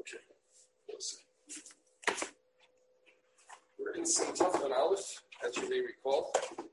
Okay. We're in some tough on Aleph, as you may recall.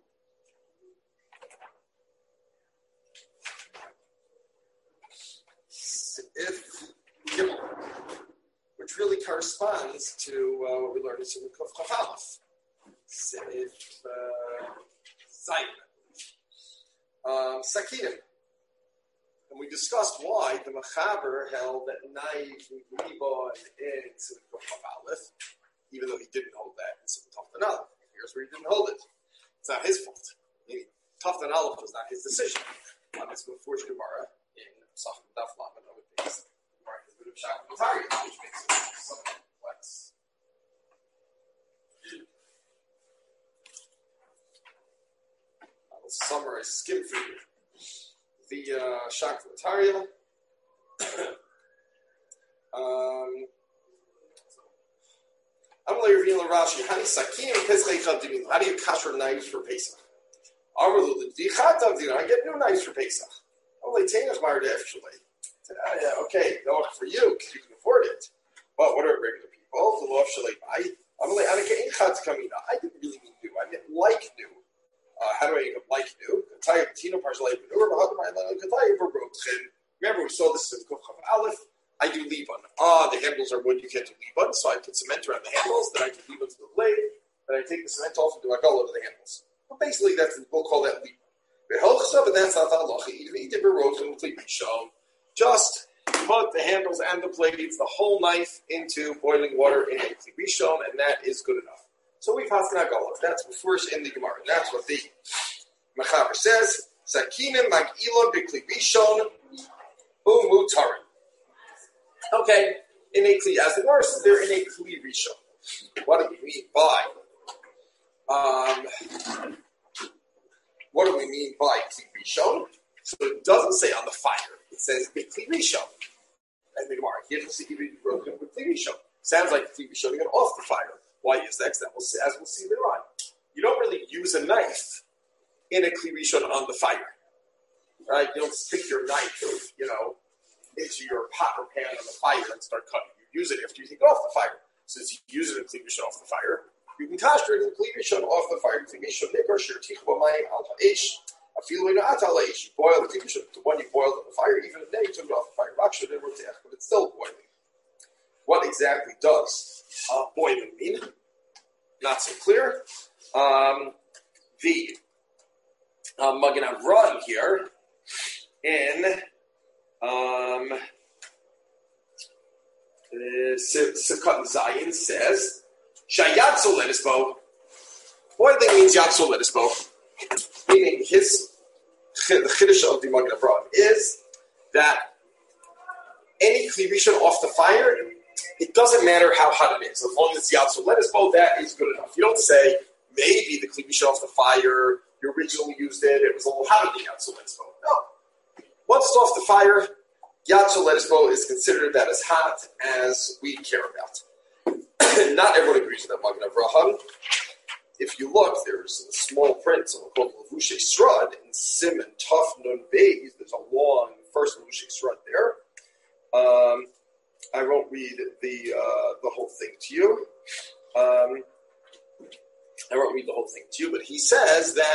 If Gimel, which really corresponds to what we learned in Simon Kuf Chaf Aleph. If Zayin. Sakinim. And we discussed why the Mechaber held that knife and Libon in Simon Kuf Chaf Aleph, even though he didn't hold that in Simon Taftan Aleph. Here's where he didn't hold it. It's not his fault. Taftan Aleph was not his decision. It's before Gemara in Sachem Daf Lamed Amud Beis. Gemara has a bit of Shach Matari, which makes it somewhat complex. I'll summarize, skim for you. The Shach Matari. How do you kasher knives for Pesach? I get new knives for Pesach. Okay, no for you because you can afford it. But what are regular people? I didn't really mean new. I meant like new. How do I like new? Remember, we saw this in Kuf Chaf Aleph. I do Liban. The handles are wood, you can't do Liban, so I put cement around the handles, then I do Liban to the blade, then I take the cement off and do Agala to the handles. But basically, we'll call that Liban. But that's not the halacha. Just put the handles and the blades, the whole knife, into boiling water in a Kli Rishon, and that is good enough. So we pass Agala. That's first in the Gemara. And that's what the Mechaber says. Sakinim mag'ila b'Kli Rishon u'mutarin. Okay, in a Kli, as the Gemara says, they're in a Kli Rishon. What do we mean by? What do we mean by Kli Rishon? So it doesn't say on the fire. It says Kli Rishon. And the Gemara here doesn't even broken with Kli Rishon. Sounds like Kli Rishon again off the fire. Why is that? As we'll see later on. You don't really use a knife in a Kli Rishon on the fire, right? You don't stick your knife, into your pot or pan on the fire and start cutting. You use it after you take it off the fire. Since you use it in Kli Rishon off the fire, you can castrate in Kli Rishon off the fire. Kli Rishon nikar shirtich b'mayim al ha'esh. Afilu einaat al ha'esh. You boil the Kli Rishon, the one you boiled on the fire, even if you took it off the fire, but it's still boiling. What exactly does boiling mean? Not so clear. The Magen Avraham here in Sukkot Zayin says Shayatzo Lenisbo. Boiling means Yatzo Lenisbo. Meaning the Chiddush of the Magen Avraham is that any Kli Rishon off the fire, it doesn't matter how hot it is. As long as it's Yatzo Lenisbo, that is good enough. You don't say maybe the Kli Rishon off the fire, you originally used it was a little hotter than Yatzo Lenisbo. No. Once it's off the fire, Yatzo Lenisbo is considered that as hot as we care about. Not everyone agrees with that Magen Avraham. If you look, there's a small print, something called Levushei Srad in Simon Tuf Nun Beis. There's a long first Levushei Srad there. I won't read the whole thing to you. But he says that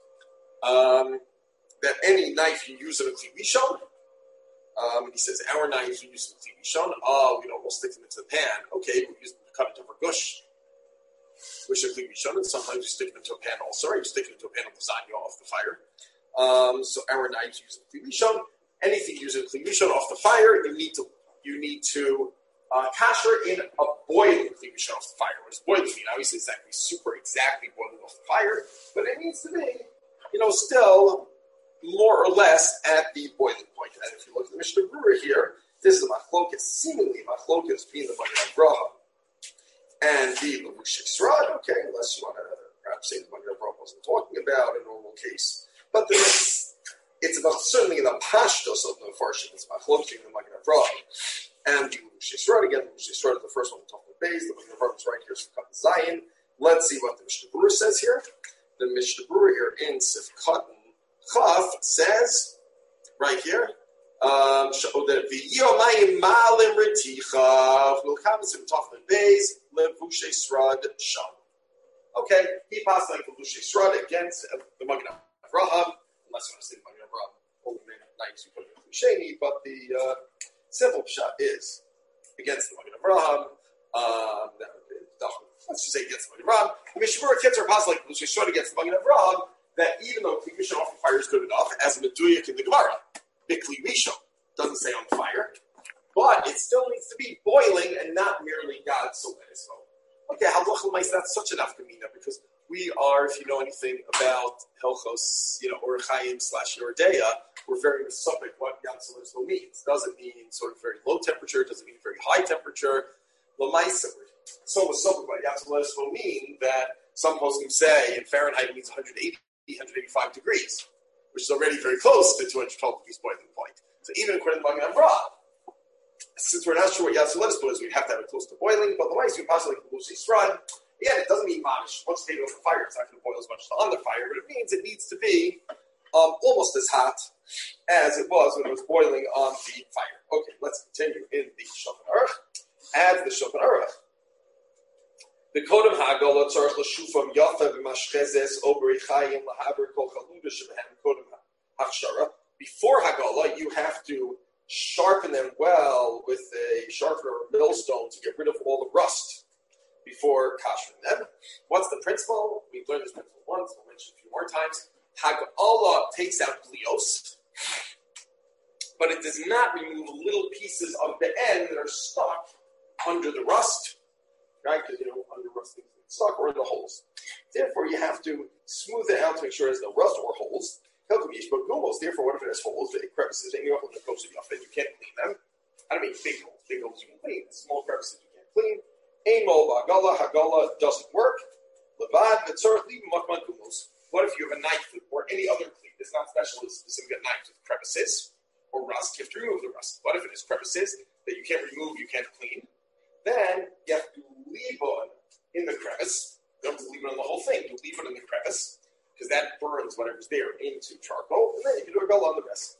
that any knife you use in a Kli Rishon, he says our knives we use in a Kli Rishon. We'll stick them into the pan. Okay, we use them to cut into a gush. Which a Kli Rishon, and sometimes you stick them into a pan also, or you stick it into a pan of lasagna off the fire. So our knives use in Kli Rishon. Anything used in Kli Rishon off the fire, you need to kasher in a boiling Kli Rishon off the fire. What does boiling mean? Obviously, it's not going to be super exactly boiling off the fire, but it needs to be, still more or less at the boiling point. And if you look at the Mishnah Berurah here, this is a machlokas, seemingly machlokas between the Magen Avraham and the Levushei Srad. Okay, unless you want to perhaps say the Magen Avraham wasn't talking about a normal case, but it's about certainly in the pashtos of the Farshim, it's machlokas between the Magen Avraham and the Levushei Srad. Again, the Levushei Srad is the first one to talk about base. The Magen Avraham is right here, Sukkot Zayin. Let's see what the Mishnah Berurah says here. The Mishnah Berurah here in Sifkat Chaf says, right here, The Yomayim Malim Reticha will come in Taflin Bays Levushe Srad Sham. Okay, he passed like Levushe Srad against the Magen Avraham, unless you want to say Magen Avraham, only nights you put it in Sheni, but the simple pshat is against the Magen Avraham. Let's just say against the Magen Avraham. The Mishabura kids are passed like Levushe Srad against the Magen Avraham. That even though Kli Rishon off the fire is good enough, as a Meduyak in the Gemara, Bikli Rishon doesn't say on fire, but it still needs to be boiling and not merely God so let us know. Okay, Halach L'Mais, that's such enough Kamina because we are, if you know anything about Helchos, Orach Chaim / Yoredeya, we're very specific what Yad Soleso means. Doesn't mean sort of very low temperature, doesn't mean very high temperature. L'Mais, so specific what Yad Soleso mean that some poskim say in Fahrenheit it means 185 degrees, which is already very close to 212 degrees boiling point. So even according to Magen Avraham, since we're not sure what Yad Soleso is, we'd have to have it close to boiling, but the mice we possibly can lose Yisrael. Again, it doesn't mean mamish. Once you take it over fire, it's not going to boil as much as on the fire, but it means it needs to be almost as hot as it was when it was boiling on the fire. Okay, let's continue in the Shulchan Aruch. As the Shulchan Aruch, the Kodem Hagala Tzarech L'Shufam Yafa B'Mashchezes Oberi Chayim L'Haber Kol Chaluda Shebehem Kodem Hachshara. Before Hagala, you have to sharpen them well with a sharpener or millstone to get rid of all the rust before kashering them. What's the principle? We've learned this principle once, we'll mention it a few more times. Hagala takes out blios, but it does not remove little pieces of the end that are stuck under the rust. Right, because under rust things get stuck or in the holes. Therefore, you have to smooth it out to make sure there's no rust or holes. Therefore, what if it has holes, crevices, and you can't clean them? I don't mean big holes. Big holes you can clean. Small crevices you can't clean. Hagala doesn't work. Levad kumos. What if you have a knife or any other clean? It's not special. It's specific knife with crevices or rust. You have to remove the rust. What if it is crevices that you can't remove, you can't clean? Then you have to leave on in the crevice. You don't have to leave it on the whole thing. You leave it in the crevice because that burns whatever's there into charcoal, and then you can do a gala on the rest.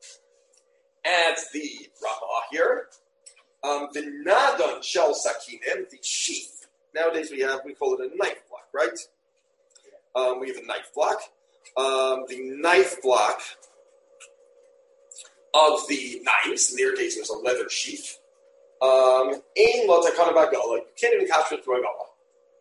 Adds the Ramah here. The Nadan Shel Sakinim, the sheath. Nowadays we call it a knife block, right? We have a knife block. The knife block of the knives, in their case there's a leather sheath. You can't even capture it through a gala.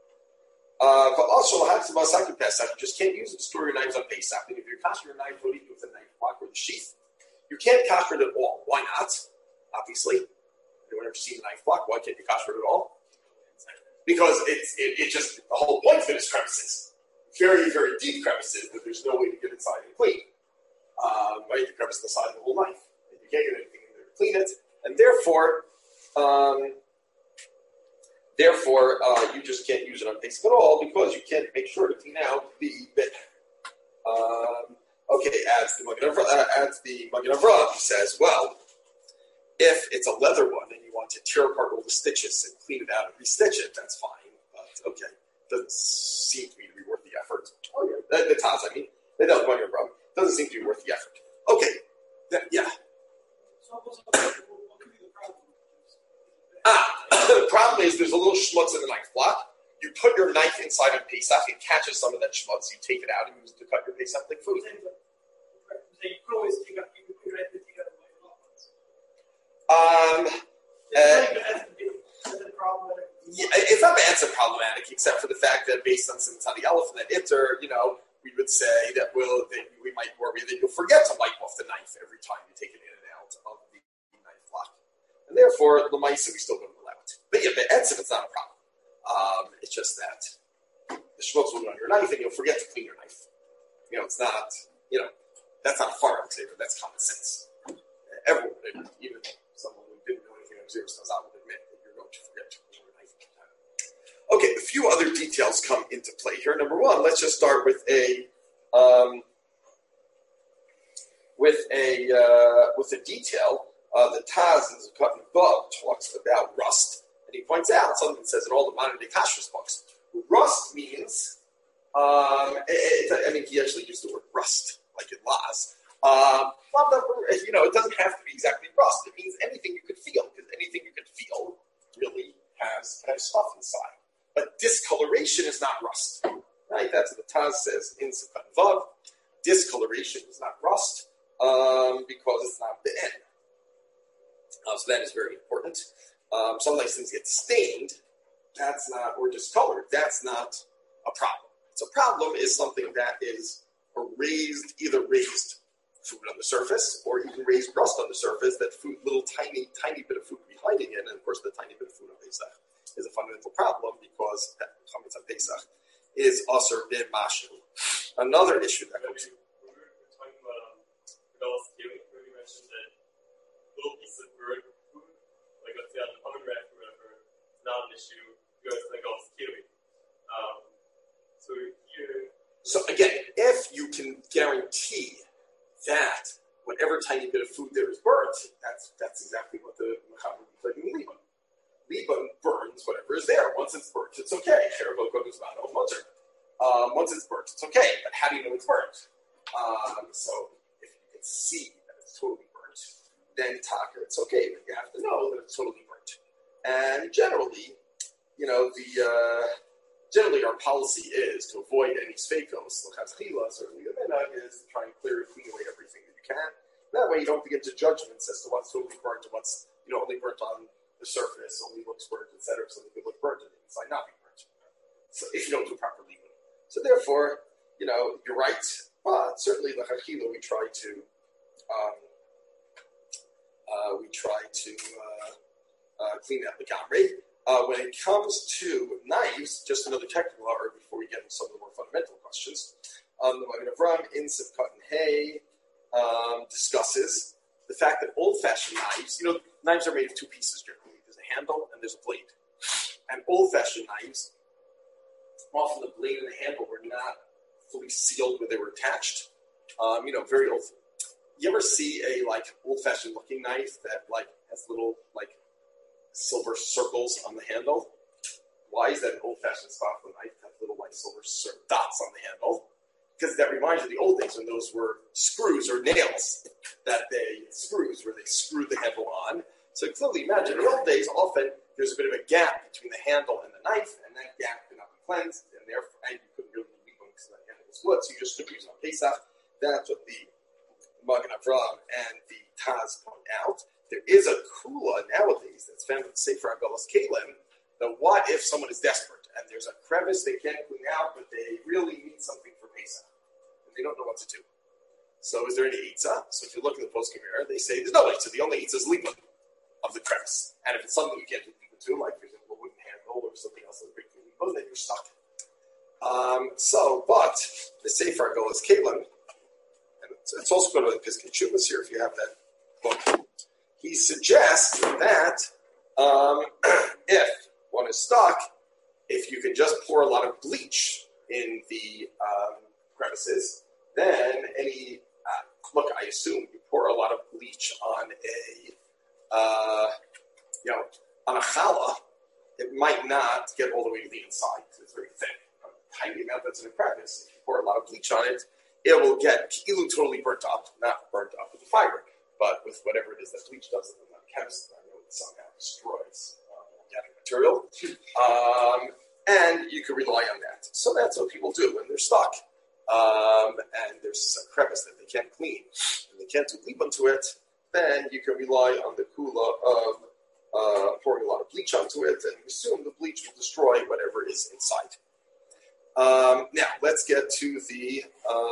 You just can't use it to store your knives on Pesach. And if you're capturing your knife, what do you do with the knife block or the sheath? You can't capture it at all. Why not? Obviously. Anyone ever seen a knife block? Why can't you capture it at all? Because it just, the whole point of it is crevices. Very, very deep crevices that there's no way to get inside and clean. Right? The crevice on the side of the whole knife. And you can't get anything in there to clean it. And therefore, you just can't use it on Pesach at all because you can't make sure to clean out the bit. Adds the Magen Avraham. He says, well, if it's a leather one and you want to tear apart all the stitches and clean it out and restitch it, that's fine. But doesn't seem to me to be worth the effort. The Taz, the Magen Avraham doesn't seem to be worth the effort. Okay, the problem is there's a little schmutz in the knife block. You put your knife inside of Pesach, it catches some of that schmutz, you take it out and use it to cut your Pesach like food. You could always take out the it's not bad, it's problematic, except for the fact that based on Tzadi Aleph and that Itter, we would say that we might worry that you'll forget to wipe off the knife every time you take it in and out of the knife block. And therefore, the L'maisa, we still wouldn't allow it. But Be'etzim, it's not a problem. It's just that the schmutz will go on your knife and you'll forget to clean your knife. It's not, that's not a far saver, that's common sense. Everyone, even someone who didn't know anything about zero stuff, I would admit that you're going to forget to clean your knife all the time. Okay, a few other details come into play here. Number one, let's just start with a detail. The Taz in Zakat Bab talks about rust, and he points out something that says in all the modern day kashrus books. Rust means, he actually used the word rust, like in Laz. It doesn't have to be exactly rust. It means anything you could feel, because anything you could feel really has stuff inside. But discoloration is not rust. Right? That's what the Taz says in Sukkot Vav. Discoloration is not rust because it's not the end. So that is very important. Sometimes things get stained. That's not, or discolored. That's not a problem. So a problem is something that is either raised food on the surface or even raised rust on the surface, that little tiny bit of food could be hiding in. And of course, the tiny bit of food on Pesach is a fundamental problem because chametz on Pesach is aser b'mashu. Another issue that comes in. We were talking about Galas Keli, where you mentioned that little pieces of bird food, like let's say on the pomegranate or whatever, it's not an issue. You guys think Galas Keli. So here. So again, if you can guarantee that whatever tiny bit of food there is burnt, that's exactly what the Mechaber would put in Liban. Liban burns whatever is there. Once it's burnt, it's okay. Once it's burnt, it's okay. But how do you know it's burnt? So if you can see that it's totally burnt, then taka, it's okay. But you have to know that it's totally burnt. And generally, generally our policy is to avoid any sfeikos. Certainly the minhag is to try and clean away everything that you can. That way you don't get to judgments as to what's totally burnt and what's only burnt on the surface, only looks burnt, etc. So it could look burnt and the inside not be burnt. So if you don't do proper legal. So therefore, you're right. But certainly the hachila we try to clean out the gamre. When it comes to knives, just another technical error before we get into some of the more fundamental questions. The Magen Avraham in Sivkot and Hay discusses the fact that old-fashioned knives, knives are made of two pieces generally. There's a handle and there's a blade. And old-fashioned knives, often the blade and the handle were not fully sealed where they were attached. Very old. You ever see a old-fashioned looking knife that has little silver circles on the handle? Why is that an old-fashioned style of knife have little silver dots on the handle? Because that reminds you of the old days when those were screws or nails where they screwed the handle on. So clearly imagine in the old days, often there's a bit of a gap between the handle and the knife, and that gap could not be cleansed, and you couldn't really leave them because that handle was wood, so you just took use on Pesach. That's what the Magen Avraham and the Taz point out. There is a kula nowadays that's found in Sefer Agalos Kalim. That what if someone is desperate and there's a crevice they can't clean out, but they really need something for Pesach and they don't know what to do. So is there any Eitzah? So if you look in the post mirror, they say there's no Eitzah. The only Eitzah is Liban of the crevice. And if it's something you can't do Liban to, like for example a wooden handle or something else that's big for Liban, then you're stuck. But the Sefer Agalos Kalim, and it's also going to the Piskei Teshuvos here if you have that book. He suggests that if one is stuck, if you can just pour a lot of bleach in the crevices, then I assume you pour a lot of bleach on on a challah, it might not get all the way to the inside because it's very thin. A tiny amount that's in a crevice, if you pour a lot of bleach on it, it will get totally burnt up, not burnt up with the fire. But with whatever it is that bleach does, I'm not a chemist, I know it somehow destroys organic material. And you can rely on that. So that's what people do when they're stuck. And there's a crevice that they can't clean, and they can't do Liban to it, then you can rely on the kula of pouring a lot of bleach onto it, and assume the bleach will destroy whatever is inside. Now, let's get to the...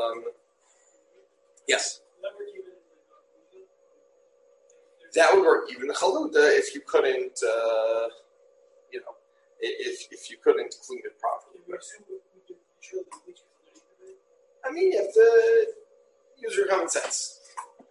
yes? That would work even the chaluda if you couldn't, if you couldn't clean it properly. I mean, you have to use your common sense.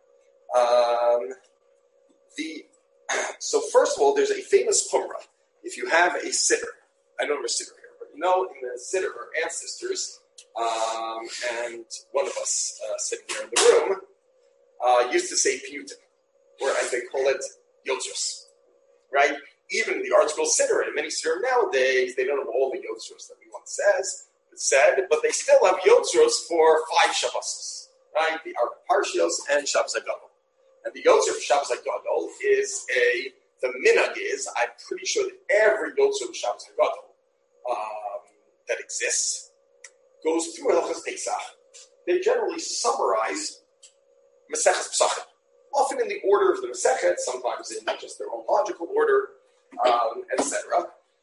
So first of all, there's a famous chumrah. If you have a sitter, I don't have a sitter here, but in the sitter are ancestors, and one of us sitting here in the room used to say piyutim, or as they call it, yotzros, right? Even in the article sitter, and many sitter nowadays, they don't have all the yotzros that we once said, but they still have yotzros for 5 Shabbosos, right? The Arba Parshios and Shabbos HaGadol. And the Yotzer for Shabbos HaGadol is the minhag is, I'm pretty sure that every Yotzer of Shabbos HaGadol that exists goes through Hilchos Pesach. They generally summarize Maseches Pesachim, often in the order of the Masechet, sometimes in just their own logical order, etc.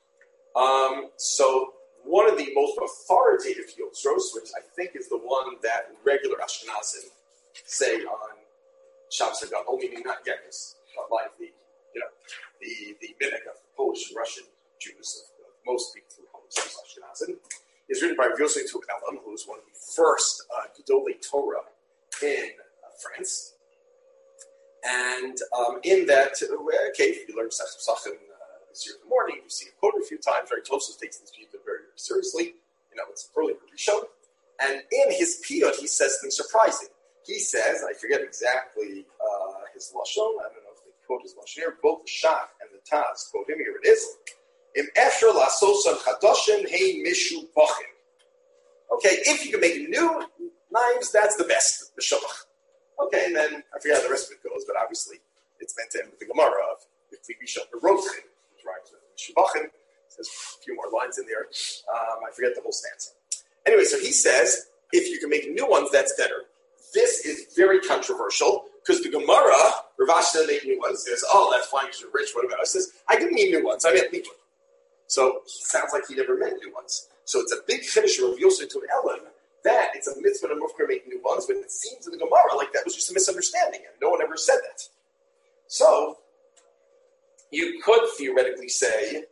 So one of the most authoritative Yotzros, which I think is the one that regular Ashkenazim say on Shabbos HaGadol, meaning not Gekas, but like the minhag of the Polish and Russian Jews, most people who call themselves Ashkenazim, is written by Rav Yosef Tuv Elam, who was one of the first Gedolei Torah in France. And in that, if you learn Masechet Pesachim this year in the morning, you see it quoted a few times. Very Tosfos takes this piyut very, very seriously. It's early Rishon. And in his piyut, he says something surprising. He says, I forget exactly his lashon. I don't know if they quote his lashon here. Both the Shach and the Taz quote him. Here it is. Im efshar lasosan chadashim hey mishu bachim. Okay, if you can make new knives, that's the best. The shabach. Okay, and then I forget how the rest of it goes, but obviously it's meant to end with the Gemara of the Klibishon Berotchim, which rhymes with Shubachim. There's a few more lines in there. I forget the whole stanza. Anyway, so he says, if you can make new ones, that's better. This is very controversial, because the Gemara, Rav Ashna made new ones, says, oh, that's fine because you're rich, what about us? Says, I didn't mean new ones, I meant Libud. So it sounds like he never meant new ones. So it's a big chiddush of Yosef Tuv Elam, that it's a mitzvah to mufkar make new ones, but it seems in the Gemara like that was just a misunderstanding, and no one ever said that. So, you could theoretically say,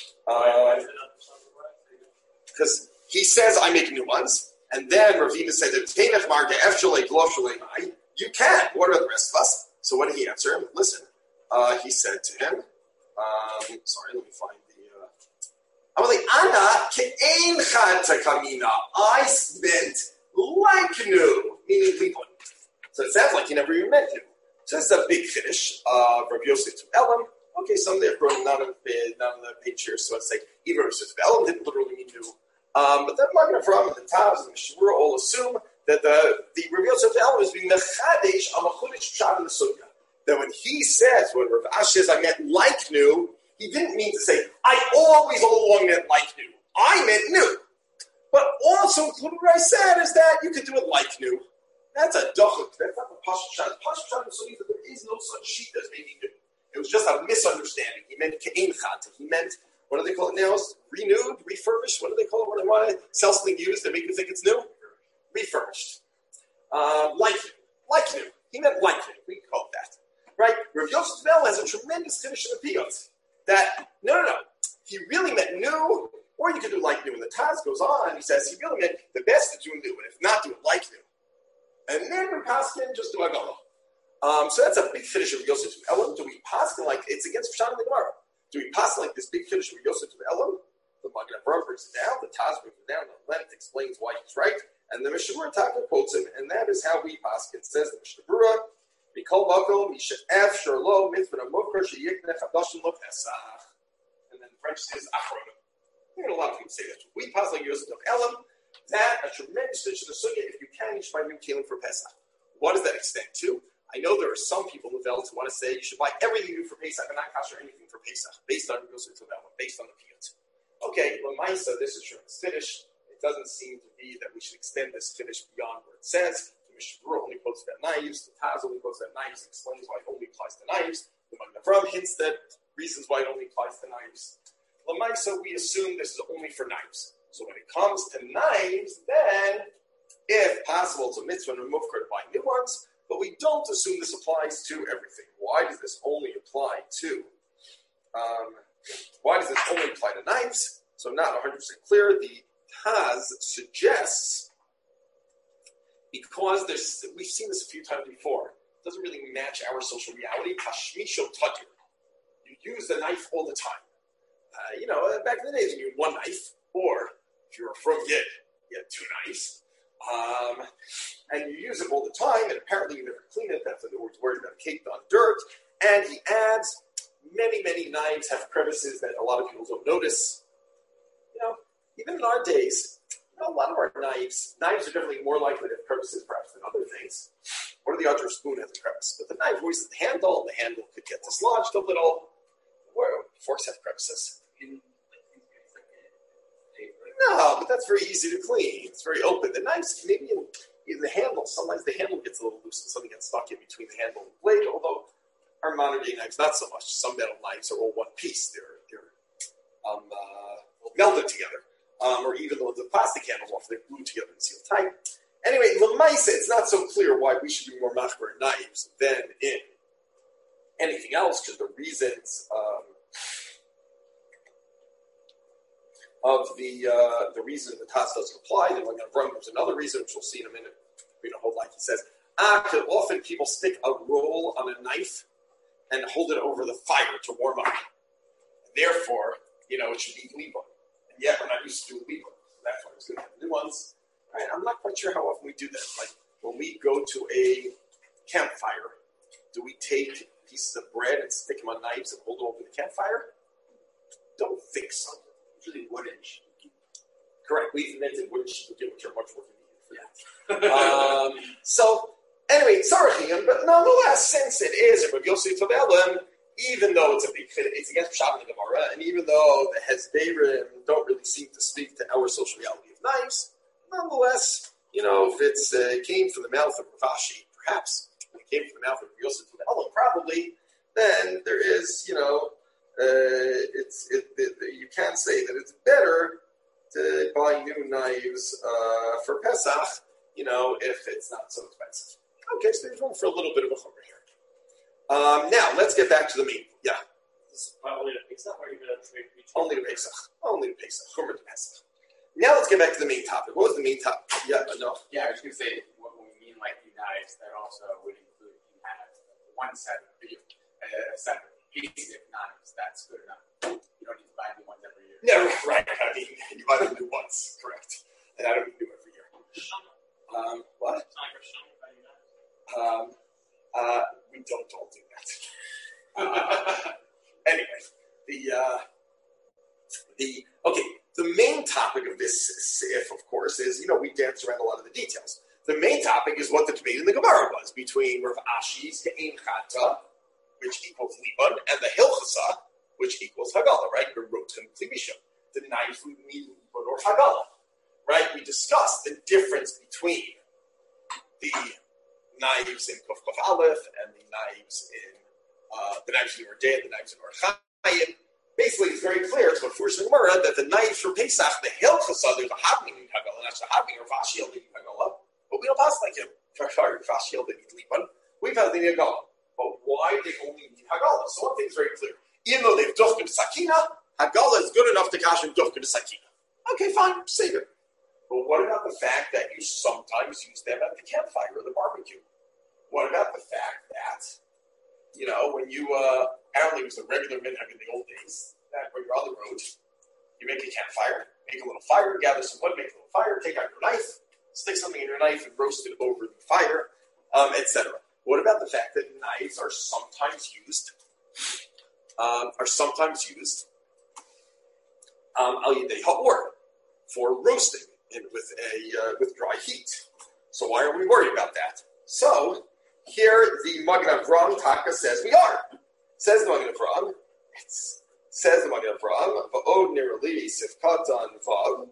because he says, I make new ones, and then Ravina said, you can. What are the rest of us? So what did he answer him? Listen, he said to him, sorry, let me find I meant like new, meaning Libun. So it sounds like he never even meant new. So this is a big finish of Rav Yosef Tuv Elam. Okay, some they have brought none of the page here, so it's like even Rav Yosef Tuv Elam didn't literally mean new. But the Magen Avraham and the Taz and the Shura all assume that the Rav Yosef Tuv Elam is being mechadesh al machudesh pshat in the sugya. That when he says, when Rav Ashi says, I meant like new, he didn't mean to say, I always all along meant like new. I meant new. But also included what I said is that you could do it like new. That's a dochuk. That's not the Pashut Pshat. Pashut Pshat is that there is no such sheet as maybe new. It was just a misunderstanding. He meant ke'ein chata. He meant, what do they call it now? Renewed? Refurbished? What do they call it? What do they want to sell something used that make you think it's new? Refurbished. Like new. Like new. He meant like new. We can call it that. Right? Rav Yosef Tuv Elam has a tremendous finish in the piyut. That, no. He really meant new, or you could do like new. And the Taz goes on, he says, he really meant the best to do new, and if not, do it like new. And then we paskin just do Agala. So that's a big finish of Yosef Tuv Elam. Do we paskin like, it's against Pshat in the Gemara. Do we paskin like this big finish of Yosef Tuv Elam? The Magen Avraham brings it down, the Taz brings it down, the Lent explains why he's right, and the Mishnah Berurah Taka quotes him, and that is how we paskin. It says the Mishnah Berurah, Mikol Makom, Yishef Sherlo, Mitzvah Mokar, Sheyiknech Hadashim Lo Pesach. And then the French says Achronim. A lot of people say that. We pass like Yosef Tuv Elam, that a tremendous fish in the sugya. If you can, you should buy new kelim for Pesach. What does that extend to? I know there are some people in the Welt who want to say you should buy everything new for Pesach and not kasher anything for Pesach, based on Yosef Tuv Elam, based on the piyut. Okay, Lamaisa, this is Sherman's finish. It doesn't seem to be that we should extend this finish beyond where it says. The Mishnah Berurah only quotes about knives. The Taz only quotes about knives and explains why it only applies to knives. The Magen Avraham hints that reasons why it only applies to knives. Lamaisa, we assume this is only for knives. So when it comes to knives, then, if possible, it's a mitzvah and remove to buy new ones, but we don't assume this applies to everything. Why does this only apply to knives? So I'm not 100% clear. The Taz suggests, because we've seen this a few times before, it doesn't really match our social reality. Hashmisho tadir. You use the knife all the time. Back in the days, you had one knife, or if you were from Yid, you had two knives, and you use it all the time, and apparently you never clean it. That's in other words, worried about caked on dirt. And he adds, many knives have crevices that a lot of people don't notice. Even in our days, a lot of our knives are definitely more likely to have crevices perhaps than other things. What are the odds your spoon has a crevice? But the knife always has the handle could get dislodged a little. Where forks have crevices. No, but that's very easy to clean. It's very open. The knives, maybe in the handle, sometimes the handle gets a little loose and something gets stuck in between the handle and the blade, although our modern day knives, not so much. Some metal knives are all one piece. They're melded together. Or even the ones with plastic handles off, they're glued together and sealed tight. Anyway, Lamaisa, it's not so clear why we should be more machmer in knives than in anything else, because the reasons of the reason the Taz doesn't apply, then we're going to run. There's another reason, which we'll see in a minute. We don't hold like he says. Often people stick a roll on a knife and hold it over the fire to warm up. And therefore, it should be liba. And yet we're not used to doing liba. That's why it's going to have new ones. Right? I'm not quite sure how often we do that. Like when we go to a campfire, do we take pieces of bread and stick them on knives and hold it over the campfire? Don't think so. Usually wooden sheet. Correct. We've invented wooden sheet, which are much more convenient for that. So anyway, Tzarechim, but nonetheless, since it is a Rav Yosef Tovelim, even though it's against Pshat in the Gemara, and even though the Hezberim don't really seem to speak to our social reality of knives, nonetheless, if it came from the mouth of Rav Ashi, perhaps, if it came from the mouth of Rav Yosef Tovelim, probably, then there is, you can't say that it's better to buy new knives for Pesach, if it's not so expensive. Okay, so there's room for a little bit of a chumrah here. Now, let's get back to the meat. Yeah. This is probably to Pesach, or are you going to trade between? Only to Pesach. Chumrah to Pesach. Now let's get back to the main topic. What was the main topic? Yeah, no. Yeah, I was going to say, when we mean like the knives, that also would include you have one set of basic knives. That's good enough. You don't need to buy new ones every year. No, right. I mean, you buy them new once, correct. And I don't need to do it every year. What? We don't all do that. Anyway, the main topic of this sif, of course, is, we dance around a lot of the details. The main topic is what the debate in the Gemara was between Rav Ashi's Ke'en Chata, which equals Liban, and the Hilchasa, which equals Hagala, right? The Rotem Klimisha. The knife would mean Liban or Hagala, right? We discussed the difference between the knives in Kuf Kuf Aleph and the knives in Ordei and the knives in Orchayim. Basically, it's very clear, it's what Furish Gemara, that the knives for Pesach, the Hilchasa, there's a Havning in Hagala, and that's a Havning or Vashi in Hagala, but we don't pass like him. Vashi in Liban. We've had the Hagala. But why they only need Hagala? So one thing's very clear. Even though they've Duchka to Sakina, Hagala is good enough to cash in Duchka to Sakina. Okay, fine, save it. But what about the fact that you sometimes use them at the campfire or the barbecue? What about the fact that, when you, apparently it was a regular minhag in the old days, that when you're on the road, you make a campfire, make a little fire, gather some wood, make a little fire, take out your knife, stick something in your knife and roast it over the fire, etc. What about the fact that knives are sometimes used hot water for roasting with dry heat? So why are we worried about that? So here the Magen Avraham Taka says we are. Says the Magen Avraham. Says the Magen Avraham. Va'od nirali sifkatan vav.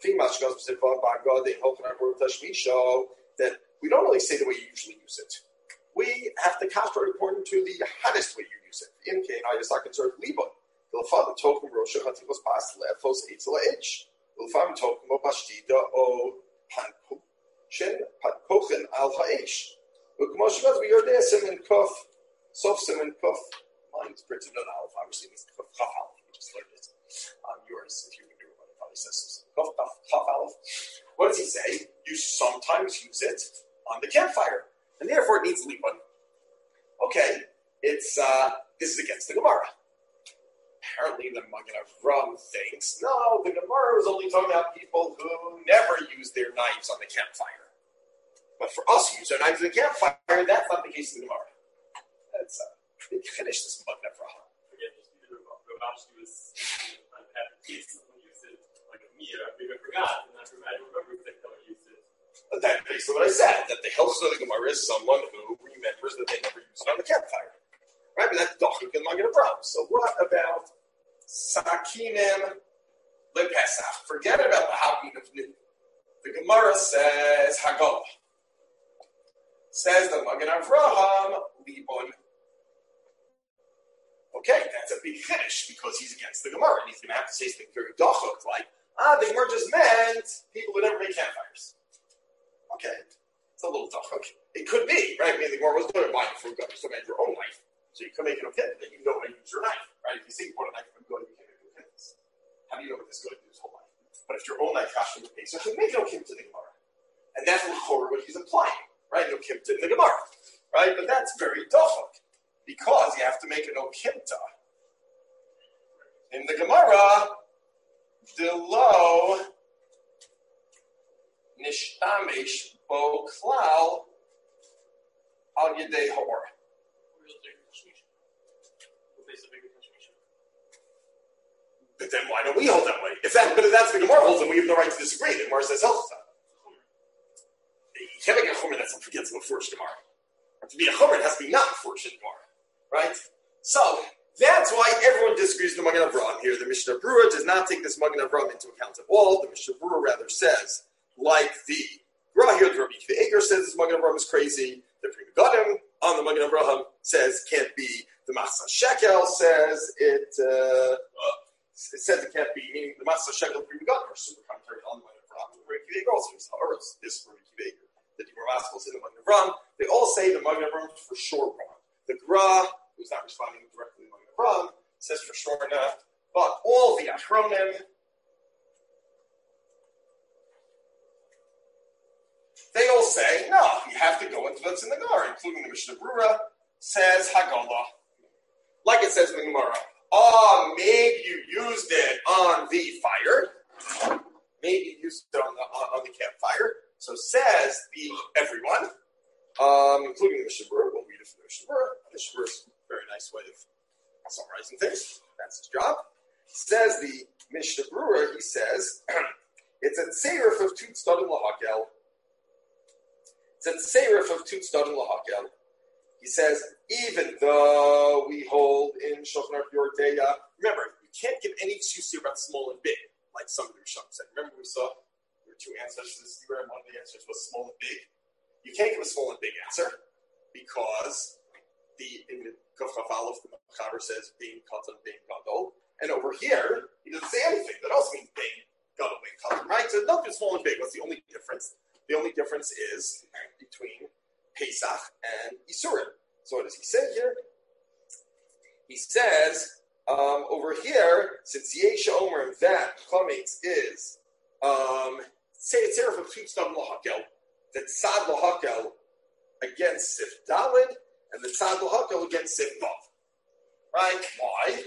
That we don't really say the way you usually use it. We have to castrate according to the hottest way you use it. In Cain, I just can serve liba. The father token rosha hatikos pas lefos eitzel h. The father token mo pashtida o pankochin pankochin al haish. Ukmoshivat we are there simin kuf sof simin kuf. Mine's printed on alpha. Obviously, it's kuf chaf alpha. You just learned it. Yours, if you remember what it probably says, kuf chaf alpha. What does he say? You sometimes use it on the campfire. And therefore it needs liban. Okay, this is against the Gemara. Apparently the Magen Avraham thinks, no, the Gemara was only talking about people who never use their knives on the campfire. But for us who use our knives on the campfire, that's not the case in the Gemara. That's they finish this Magen Avraham. Forget just either Rav Ashi was at the case someone used it like a meter. Maybe I forgot, and I remember that based on what I said, that the helps of the Gemara is someone who remembers that they never used it on the campfire. Right? But that's Dachuk and Magen Avraham. So what about Sakinim LePesach? Forget about the Havin of New. The Gemara says Haggalah. Says the Magen Avraham Libon. Okay, that's a big finish because he's against the Gemara and he's going to have to say something very Dachuk like, the Gemara just meant people who never make campfires. Okay, it's a little Dachuk. It could be, right? I mean, the Gemara was doing it for God, so you your own knife. So you can make it okay, then you know how to use your knife, right? If you say you bought a knife from God, you can't make it okay. How do you know what this is going to do his whole life? But if your own knife costs you okay, so you make it okay to the Gemara. And that's what he's implying, right? No kimta in the Gemara, right? But that's very Dachuk because you have to make it no kimta. In the Gemara, the low nishtamish bo klal al yedei hor. But then why don't we hold that way? But if that's the Gemara holds, then we have no right to disagree. The Gemara says health. You can't make a chomer that's against the first Gemara. To be a chomer, it has to be not forged in Gemara, right? So that's why everyone disagrees with the Magen Avraham here. The Mishnah Berurah does not take this Magen Avraham into account at all. The Mishnah Berurah rather says, like the Gra here, the Rabbi Akiva Eiger says this Magen Avraham is crazy. The Pri Megadim on the Magen Avraham says can't be. The Masa Shekel says it says it can't be. Meaning the Masa Shekel and Pri Megadim are super contrary on the Magen Avraham. The Rabbi Akiva Eiger also is Ha'aretz. This Rabbi Akiva Eiger, the Dibur Maskos in the Magen Avraham, they all say the Magen Avraham is for sure wrong. The Gra, who's not responding directly to Magen Avraham, says for sure not. But all the Achronim, they all say, no, you have to go into what's in the Gemara, including the Mishnah Berurah, says Haggalah. Like it says in the Gemara, maybe you used it on the fire. Maybe you used it on the campfire. So says everyone, including the Mishnah Berurah. We'll read it from the Mishnah Berurah. The Mishnah Berurah is a very nice way of summarizing things. That's his job. Says the Mishnah Berurah, he says, it's a tseirif of Tut Stadim Lahakel. It's a tseirif of Tut Stadim Lahakel. He says, even though we hold in Shulchan Aruch Yordeya, remember, you can't give any excuse here about small and big, like some of the Rishonim said. Remember we saw there were two answers to this theorem. One of the answers was small and big. You can't give a small and big answer because in the Kuf Chaf Aleph, the Mechaber says Bein Katan, Bein Gadol, and over here he doesn't say anything. That also means Bein Gadol, Bein Katan, right? So nothing small and big. What's the only difference? The only difference is between Pesach and Isurim. So what does he say here? He says over here, since Yesha Omer that Chametz is say it's here from Tut Stadim Lahakel, that Tzad Lahakel against Sif Dalid, and the Tzad Lahakel against Sif Vav. Right? Why?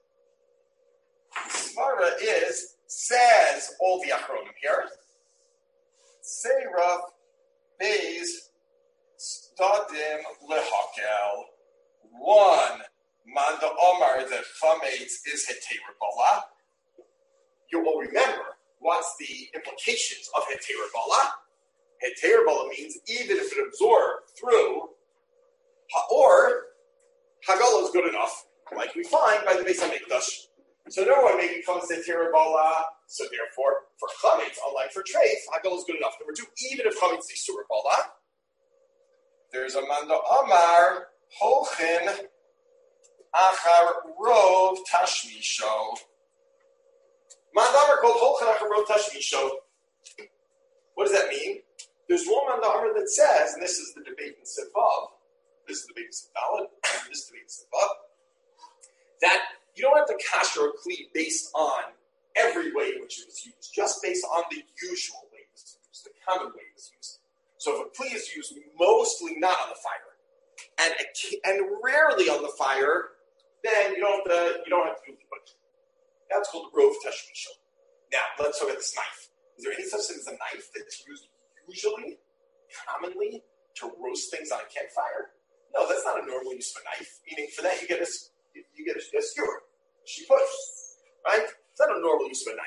Svara says all the Achronim here. Seirah Beis Stadim Lahakel. One, Manda Omar, that Chametz is Heter Bala. You will remember what's the implications of Heter Bala. Heter Bala means even if it absorbed through or Haggalah is good enough, like we find by the Beis HaMikdash. So no one maybe comes to Heter Bala. So therefore, for Chametz, unlike for Treif, Haggalah is good enough. Number two, even if Chametz is Isur Bala, there's a Manda Amar Holchin Achar Rov Tashmisho. Manda Amar called Holchin Achar Rov Tashmisho. What does that mean? There's one Manda Amar that says, and this is the debate in Sivav, this is the debate in Sivav, and this is the debate in Sivav, that you don't have to kasher a kli based on every way in which it was used, just based on the usual way it was used, the common way it was used. So if a kli is used mostly not on the fire, and rarely on the fire, then you don't have to do the butcher. That's called rov tashmisho. Now let's look at this knife. Is there any such thing as a knife that's used usually, commonly, to roast things on a campfire? No, that's not a normal use of a knife. Meaning, for that you get a skewer, a shipush, right? It's not a normal use of a knife.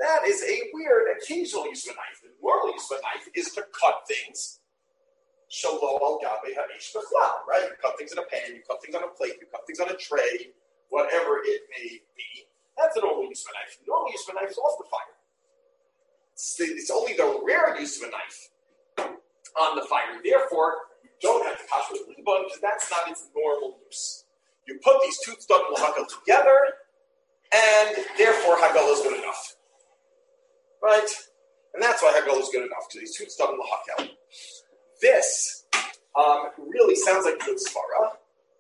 That is a weird occasional use of a knife. The normal use of a knife is to cut things. Shalo al gabe ha'ish b'chlal, right? You cut things in a pan, you cut things on a plate, you cut things on a tray, whatever it may be. That's the normal use of a knife. The normal use of a knife is off the fire. It's only the rare use of a knife on the fire. Therefore, you don't have to kasher with libun because that's not its normal use. You put these two tzedakah l'hakel together, and therefore Hagala is good enough. Right? And that's why Hagala is good enough, because these two tzedakah l'hakel. This really sounds like good svara.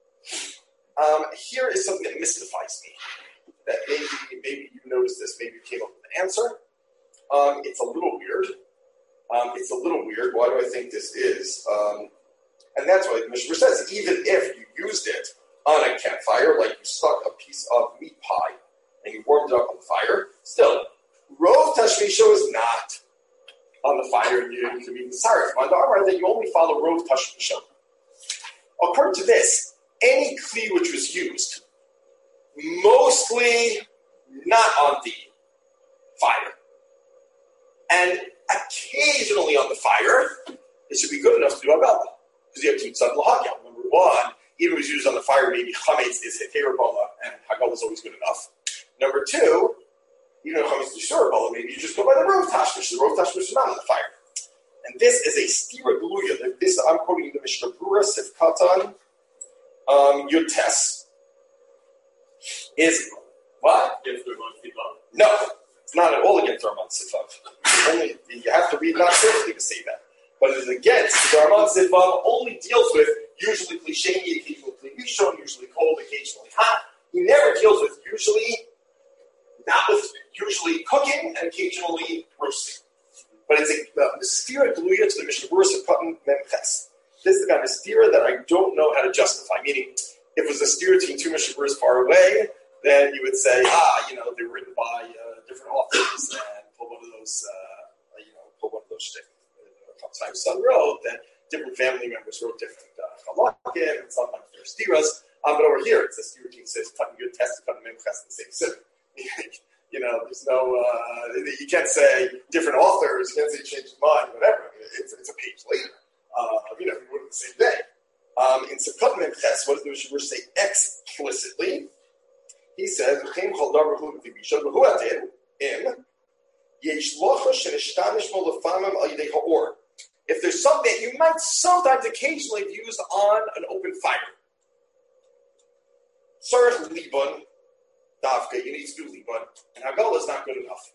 Here is something that mystifies me. That maybe you noticed this, maybe you came up with an answer. It's a little weird. Why do I think this is? And that's why the Mishnah says, even if you used it on a campfire, like you stuck a piece of meat pie and you warmed it up on the fire, still, rov tashmisho is not on the fire, and you can be sorry for that you only follow rov tashmisho. According to this, any kli which was used, mostly not on the fire, and occasionally on the fire, it should be good enough to do Hagala. Because you have two tzad l'hakel. Number one, even if it was used on the fire, maybe chametz is heterobola, and Hagala is always good enough. Number two, even if chametz is shurabola, maybe you just go by the rov tashmish. The rov tashmish is not on the fire. And this is a stira geluya. This, I'm quoting the Mishnah Brura, Sif Katan, Yutes, is what? No, it's not at all against Ramon Sifav. Only you have to read not carefully to say that. But it is against the Ramon Sifav only deals with usually klisheni, occasionally klishon, usually cold, occasionally hot. He never deals with usually cooking and occasionally roasting. But it's a stira geluya to the Mishnah Brura Sif Katan Memches. This is the kind of stira that I don't know how to justify. Meaning, if it was a stira between two Mishnah Bruras far away, then you would say, they were written by different authors, and pull one of those shtick. Sometimes some wrote that different family members wrote different halakim, and sometimes they're stiras. But over here, it's a stira between says cutting good test, cutting memches, and same simon. There's no, you can't say different authors, you can't say change his mind, whatever. It's a page later. We wouldn't the same day. In Sefkat Memches, what does the Mishnah say explicitly? He says, if there's something that you might sometimes occasionally have used on an open fire, Sarach Libun, Davka, you need to do Libun, and Hagala is not good enough.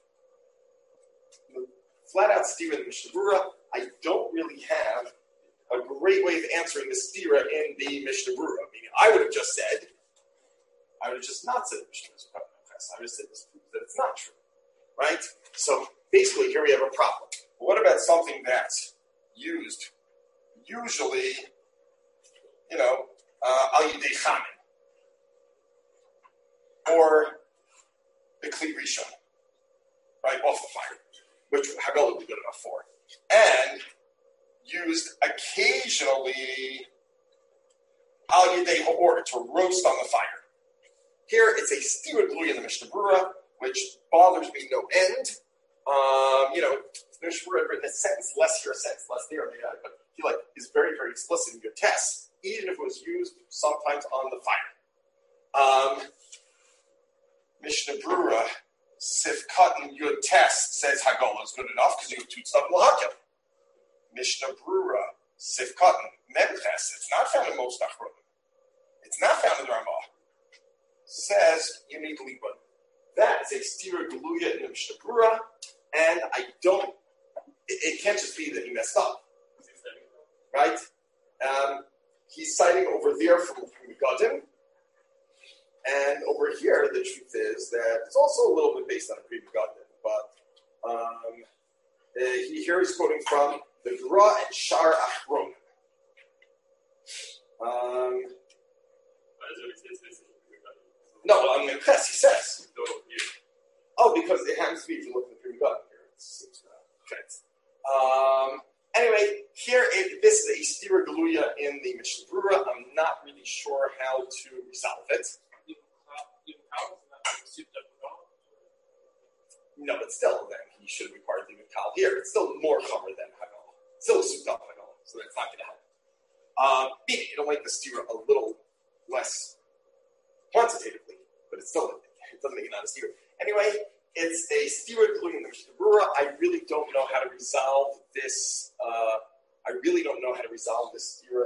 Flat out stira in the Mishnah Brura, I don't really have a great way of answering the stira in the Mishnah Brura. Meaning, I would have just not said the Mishnah Brura. I would have said this proves that it's not true, right? So basically, here we have a problem. But what about something that's used usually, al yidei chamin, or the kli rishon, right, off the fire, which Hagala would be good enough for, and used occasionally al yidei ha'or, to roast on the fire. Here it's a stira geluya in the Mishnah Brura, which bothers me no end. The Mishnah Brura written a sentence less here, a sentence less there, but he is very, very explicit in your tests, even if it was used sometimes on the fire. Mishnah Brura, Sif Katan Yud Test says Hagala is good enough because you have two tzad l'hakel. Mishnah Brura, Sif Katan Memches, it's not found in most Achronim. It's not found in the Ramah. Says you need libun. That is a stira geluya in the Mishnah Brura, and it can't just be that he messed up, right? He's citing over there from Megadim, and over here the truth is that it's also a little bit based on a Megadim, but here he's quoting from the Gra and Shar Achronim. No, on Memches, he says. Because it happens to be, if you look at the Pri Megadim here, it seems anyway, here, this is a stira geluya in the Mishnah Brura. I'm not really sure how to resolve it. No, but still, then he should require the Kal here. It's still more cover than Hagal. Still a souped up Hagal, so that's not going to help. Maybe it'll make the stira a little less quantitatively, but it doesn't make it not a stira. Anyway, it's a stira including the Mishnah Berurah. I really don't know how to resolve this. I really don't know how to resolve this stira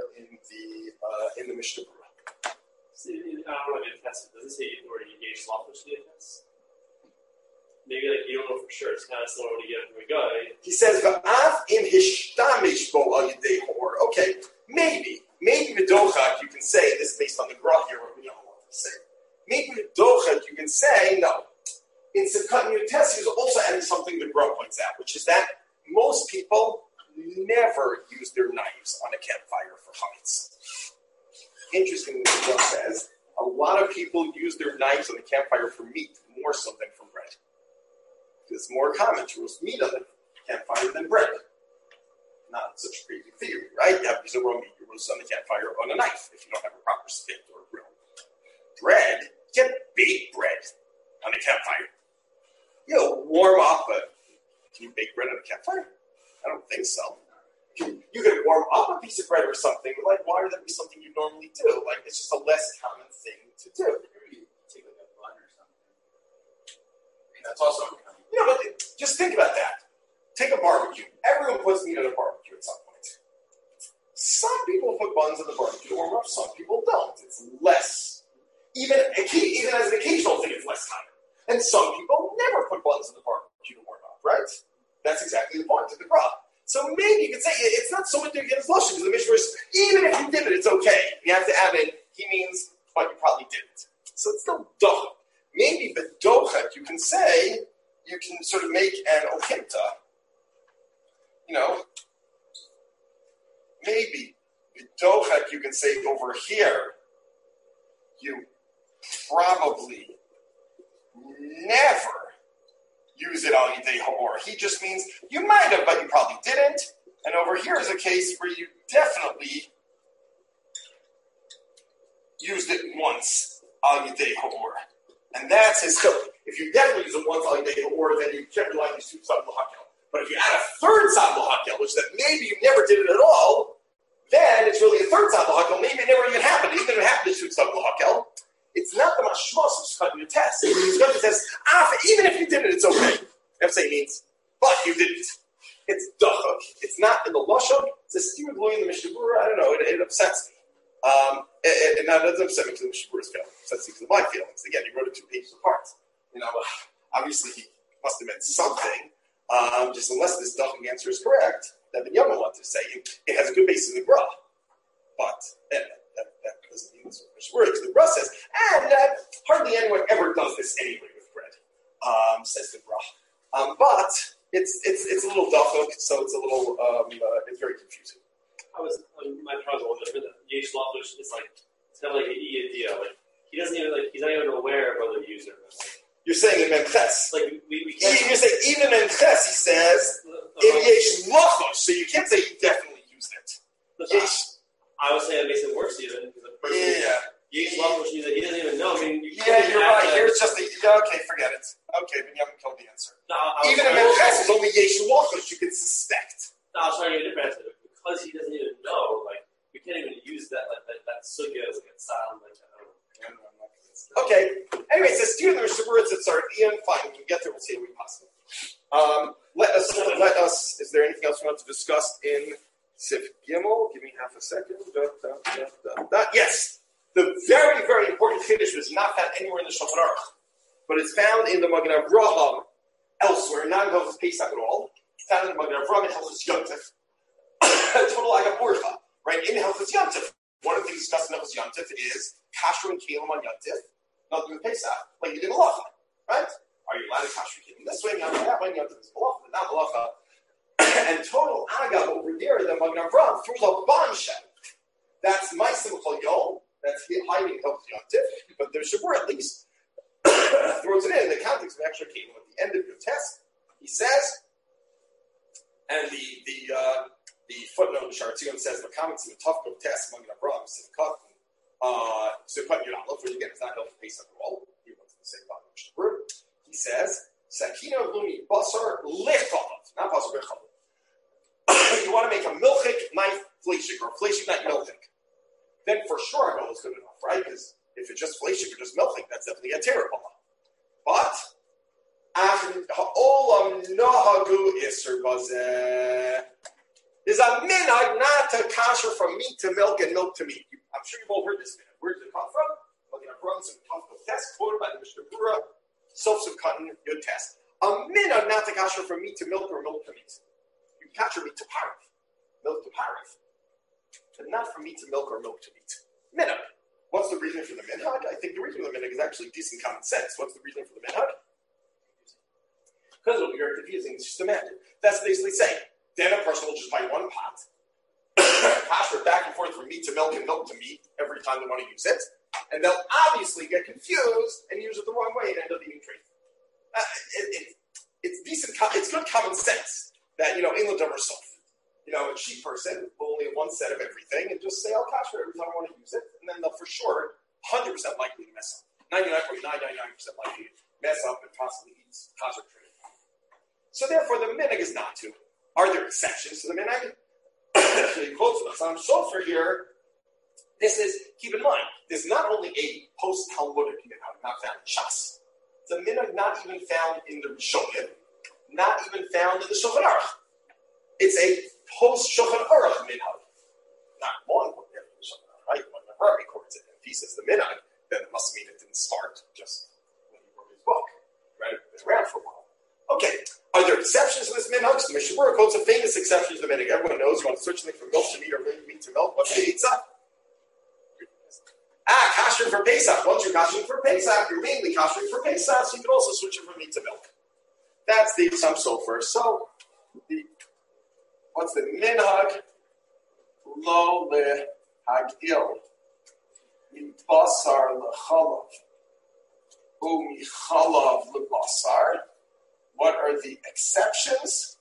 in the Mishnah Berurah. See, I don't know if it tests. Does it say or you gauge lawfulness test? Maybe like you don't know for sure. It's kind of similar to get from a guy. He says, "Va'af im hishtamish bo al yidei hor." Okay, maybe medochak. You can say this is based on the graph here. What we don't want to say. Maybe medochak. You can say no. In Sivkat and Yutes, he was also adding something the graph points out, which is that most people never use their knives on a campfire for chametz. Interestingly, the graph says a lot of people use their knives on the campfire for meat more so than for bread. It's more common to roast meat on the campfire than bread. Not such a crazy theory, right? You have a piece of raw meat, you roast on the campfire on a knife if you don't have a proper spit or a grill. Bread, you can't bake bread on a campfire. You'll warm up can you bake bread on a campfire? I don't think so. You can warm up a piece of bread or something, but like, why would that be something you normally do? Like, it's just a less common thing to do. Maybe take like a bun or something. I mean, that's also But just think about that. Take a barbecue. Everyone puts meat on a barbecue at some point. Some people put buns on the barbecue to warm up. Some people don't. It's less. Even as an occasional thing, it's less common. And some people never put buns on the barbecue to warm up, right? That's exactly the point of the graph. So maybe you could say it's not so much against Lashon, because the Mishnah is, even if you did it, it's okay. You have to add it, he means, but you probably didn't. So it's still dochak. Maybe the dochak, you can say, you can sort of make an okimta. Maybe the dochak, you can say over here, you probably never use it on Yidei Hamor. He just means you might have, but you probably didn't. And over here is a case where you definitely used it once on Yidei Hamor. And that's his chiluk. If you definitely use it once on Yidei Hamor, then you can't rely on these two Tzad L'Hakel. But if you add a third Tzad L'Hakel, which that maybe you never did it at all, then it's really a third Tzad L'Hakel. Maybe it never even happened. Even if it happened to two Tzad L'Hakel, it's not the mashmos of Sivkat and Yutes. Sivkat says, even if you did it, it's okay. FSA means, but you didn't. It's dachak. It's not in the lashon. It's a stira glue in the Mishnah Berurah. I don't know. It upsets me. And that doesn't upset me because the Mishnah Berurah's feelings. It upsets me because of my feelings. Again, he wrote it 2 pages apart. Obviously he must have meant something. Just unless this dachak answer is correct, that Ben Yama wanted to say it has a good basis in the graph. But that doesn't mean that's what Mishnah Berurah, because the graph says, and hardly anyone ever does this anyway with bread. Says the graph. But it's a little dachak, so it's a little it's very confusing. My puzzle with it. Yesh Lafush is like it's kind of like an idea. Like he doesn't even he's not even aware of whether the user. You're saying in Memches. Like we can't. You say even in Memches, he says in Yesh Lafush, so you can't say he definitely used it. Yesh. I would say that makes it worse even. Yesh Lafush means that he doesn't even know. I mean, you're right. Here's just okay, forget it. Okay, then you haven't killed the answer. No, even in Memches, it's only Yesh Lafush you can suspect. No, I was trying to get a different answer. Because he doesn't even know, like, we can't even use that sugya as like a sound, like, I don't know. Okay. Anyway, it says, steer the Mishnah Berurah, it's Ian, fine, when we get there, we'll see if we possible. Let us, is there anything else we want to discuss in Sif Gimel? Give me half a second. Yes. The very, very important Chiddush was not found anywhere in the Shulchan Aruch, but it's found in the Magen Avraham elsewhere, not in Hilchos Pesach at all. It's found in the Magen Avraham and Hilchos Yom Tov. Total Agaporcha, right? In Hilchos Yom Tov, one of the things discussed in Hilchos Yom Tov is kasher and kelim on Yom Tov, not doing Pesach, like you did Malacha, right? Are you allowed to kasher and kelim this way, Yom Tov that way? Yom Tov is Malacha, but not Malacha. And total Agav over there, the Magen Avraham throws a bombshell. That's Ma'asim Chol Yom, that's hiding Hilchos Yom Tov, but the Shabur at least throws it in the context of extra kelim at the end of your test. He says, and the footnote in Sharatzion says the comments in the Tufkov test among the Abraham Sivkat Yud Aleph, which again is not Hilchos Pesach at all. He wants to say about Mishnah Berurah. He says Sakina lumi basar lechalov, not basar lechalov. You want to make a milchik knife fleshik or fleshik knife milchik. Then for sure a go is good enough, right? Because if it's just fleshik or just milchik, that's definitely a terrible. But ha'olam nahagu iser bazeh. There's a minhag not to kasher from meat to milk and milk to meat. I'm sure you've all heard this minhag. Where did it come from? Well, I've run some test quoted by the Mishnah Berurah, Sofsum Cotton, good test. A minhag not to kasher from meat to milk or milk to meat. You can kasher meat to parif, milk to parif, but not from meat to milk or milk to meat. Minhag. What's the reason for the minhag? I think the reason for the minhag is actually decent common sense. What's the reason for the minhag? Because it'll be very confusing. It's just demanded. That's basically saying. Then a person will just buy one pot, pass it back and forth from meat to milk and milk to meat every time they want to use it, and they'll obviously get confused and use it the wrong way and end up eating treif. It's decent. It's good common sense that England over sof. A cheap person will only have one set of everything and just say, "I'll kasher every time I want to use it," and then they'll for sure 100% likely to mess up. 99.999% likely to mess up and possibly eat kasher treif. So therefore, the minhag is not to. Are there exceptions to the minhag? So he quotes the Chassam Sofer here. This is, keep in mind, this is not only a post-Talmudic minhag, not found in Shas. It's a minhag not even found in the Rishonim, not even found in the Shulchan Aruch. It's a post-Shulchan Aruch minhag. Not one from there, right? When the Rebbe records it, if he says the minhag, then it must mean it didn't start just when he wrote his book. Right? It's around for a while. Okay. Are there exceptions to this minhag? So the Mishnah Berurah quotes a famous exception to the minhag. Everyone knows you want to switch something from milk to meat or meat to milk. What's the eitzah? Kashering for Pesach. Once you're kashering for Pesach, you're mainly kashering for Pesach, so you can also switch it from meat to milk. That's the Chassam Sofer. So, what's the minhag? Lo lehagil mibasar lechalav u'michalav lebasar. What are the exceptions?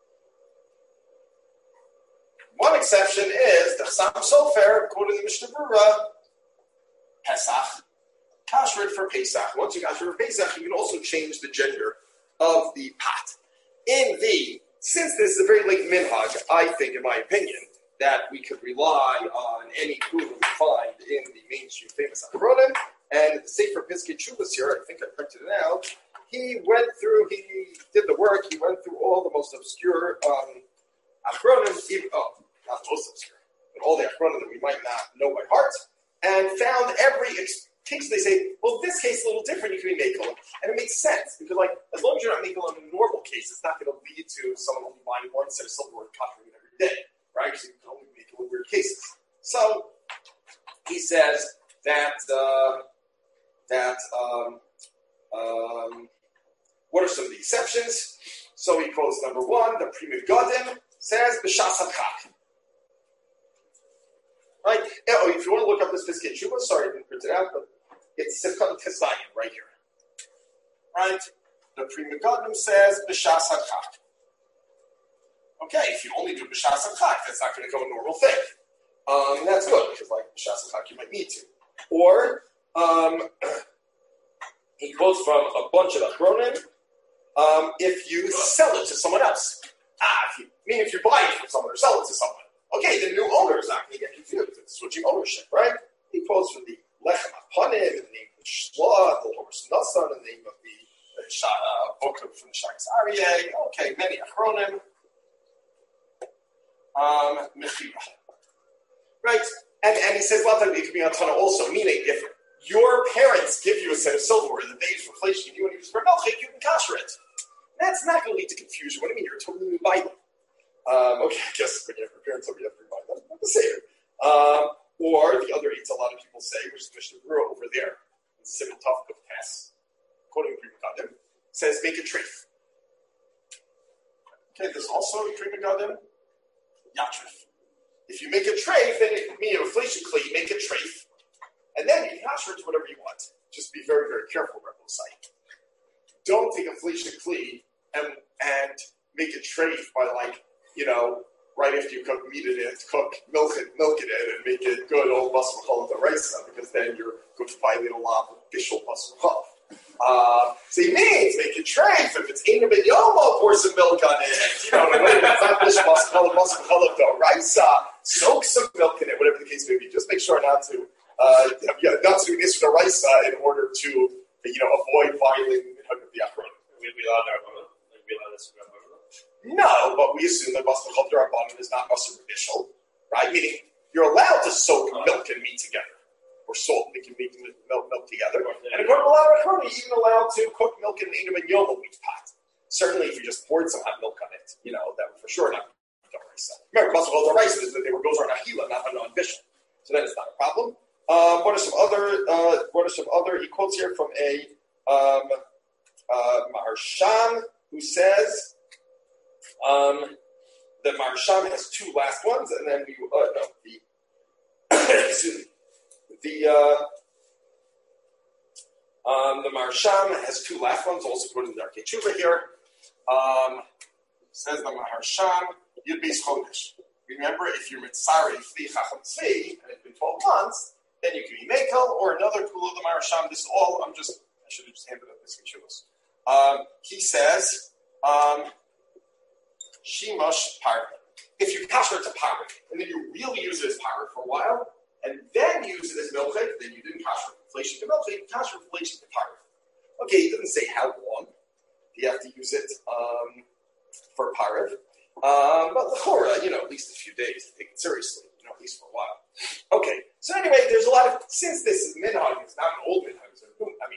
One exception is the Chassam Sofer, according to the Mishnah Berurah, Pesach, kashrut for Pesach. Once you kashrut for Pesach, you can also change the gender of the pot. Since this is a very late minhag, I think, in my opinion, that we could rely on any food we find in the mainstream famous Achronim, and the Sefer Piskei Teshuvos here, I think I printed it out. He did the work, he went through all the most obscure Achronim, not most obscure, but all the Achronim that we might not know by heart, and found every case. They say, well, this case is a little different, you can be Mekel. And it makes sense, because as long as you're not Mekel in a normal case, it's not going to lead to someone only buying one set of silverware and copying it every day, right? Because you can only Mekel in weird cases. So, he says that what are some of the exceptions? So he quotes number one, the Pri Megadim says B'shas HaChag. Right? Oh, if you want to look up this Piskei Teshuvos, sorry I didn't print it out, but it's Sifkat Tesayim right here. Right? The Pri Megadim says B'shas HaChag. Okay, if you only do B'shas HaChag, that's not going to become a normal thing. That's good, because B'shas HaChag you might need to. Or, he quotes from a bunch of Achronim, if you sell it to someone else. If you buy it from someone or sell it to someone. Okay, the new owner is not going to get confused. It's switching ownership, right? He quotes from the Lechem HaPanim, in the name of Shloah, the Horus Nassan, in the name of the book from the Shakes Aryeh. Okay, many Achronim. Mechira. Right? And he says, well, it could be on Tana also, meaning if your parents give you a set of silverware that they use for fleshing, you want to use for milchik, you can kasher it. That's not going to lead to confusion. What do you mean? You're a totally new Bible. Okay, I guess when you have your parents over, you have to remind them not to say it. Or the other eight, a lot of people say, which is Mishnah Berurah over there, in Simon Tov of Tess, quoting Pri Megadim, says, make a treif. Okay, there's also Pri Megadim, yatrif. If you make a treif, then it means a fleshing kli, make a treif. And then you can kasher it to whatever you want. Just be very, very careful, Rebbe Sai. Don't take a fleshing kli and make a treif by right after you cook meat in it, milk it in, and make it good old basar chalav d'oraisa, because then you're going to violate a lot of official basar chalav. So he means make it treif. If it's Eina ben Yomo, pour some milk on it. It's not this mascala dough, right? Soak some milk in it, whatever the case may be. Just make sure not to not to do this with the rice in order to avoid violating the Achron. We allowed our we allowed this to No, but we assume that mascala derabanan is not masur bishul, right? Meaning you're allowed to soak milk and meat together. Or salt, making milk together. And according to Laura Crony, you're even allowed to cook milk in an Eina ben Yomo wheat pot. Certainly, if you just poured some hot milk on it, that would for sure not be rice. Remember, the rice is that those are nahila, not a bishul. So that is not a problem. What are some other? He quotes here from a Maharsham who says the Maharsham has two last ones, and then excuse me. The Maharsham has two last ones, also quoted in the Darkei Tshuva here. Says the Maharsham, Yud Beis Chodesh. Remember, if you're Mitzari, Fli Chacham Tzvi, and it's been 12 months, then you can be Mekel, or another tool of the Maharsham. This is all, I should have just handed up this Kishuvas. He says, Shimash Parah. If you kasher it to Parah, and then you really use it as Parah for a while, and then use it as milchik, then you didn't kasher inflation to milchik, you kasher inflation to parah. Okay, he doesn't say how long you have to use it for parah. But l'chora, at least a few days to take it seriously, at least for a while. Okay, so anyway, there's a lot of, since this is minhag, it's not an old minhag, so,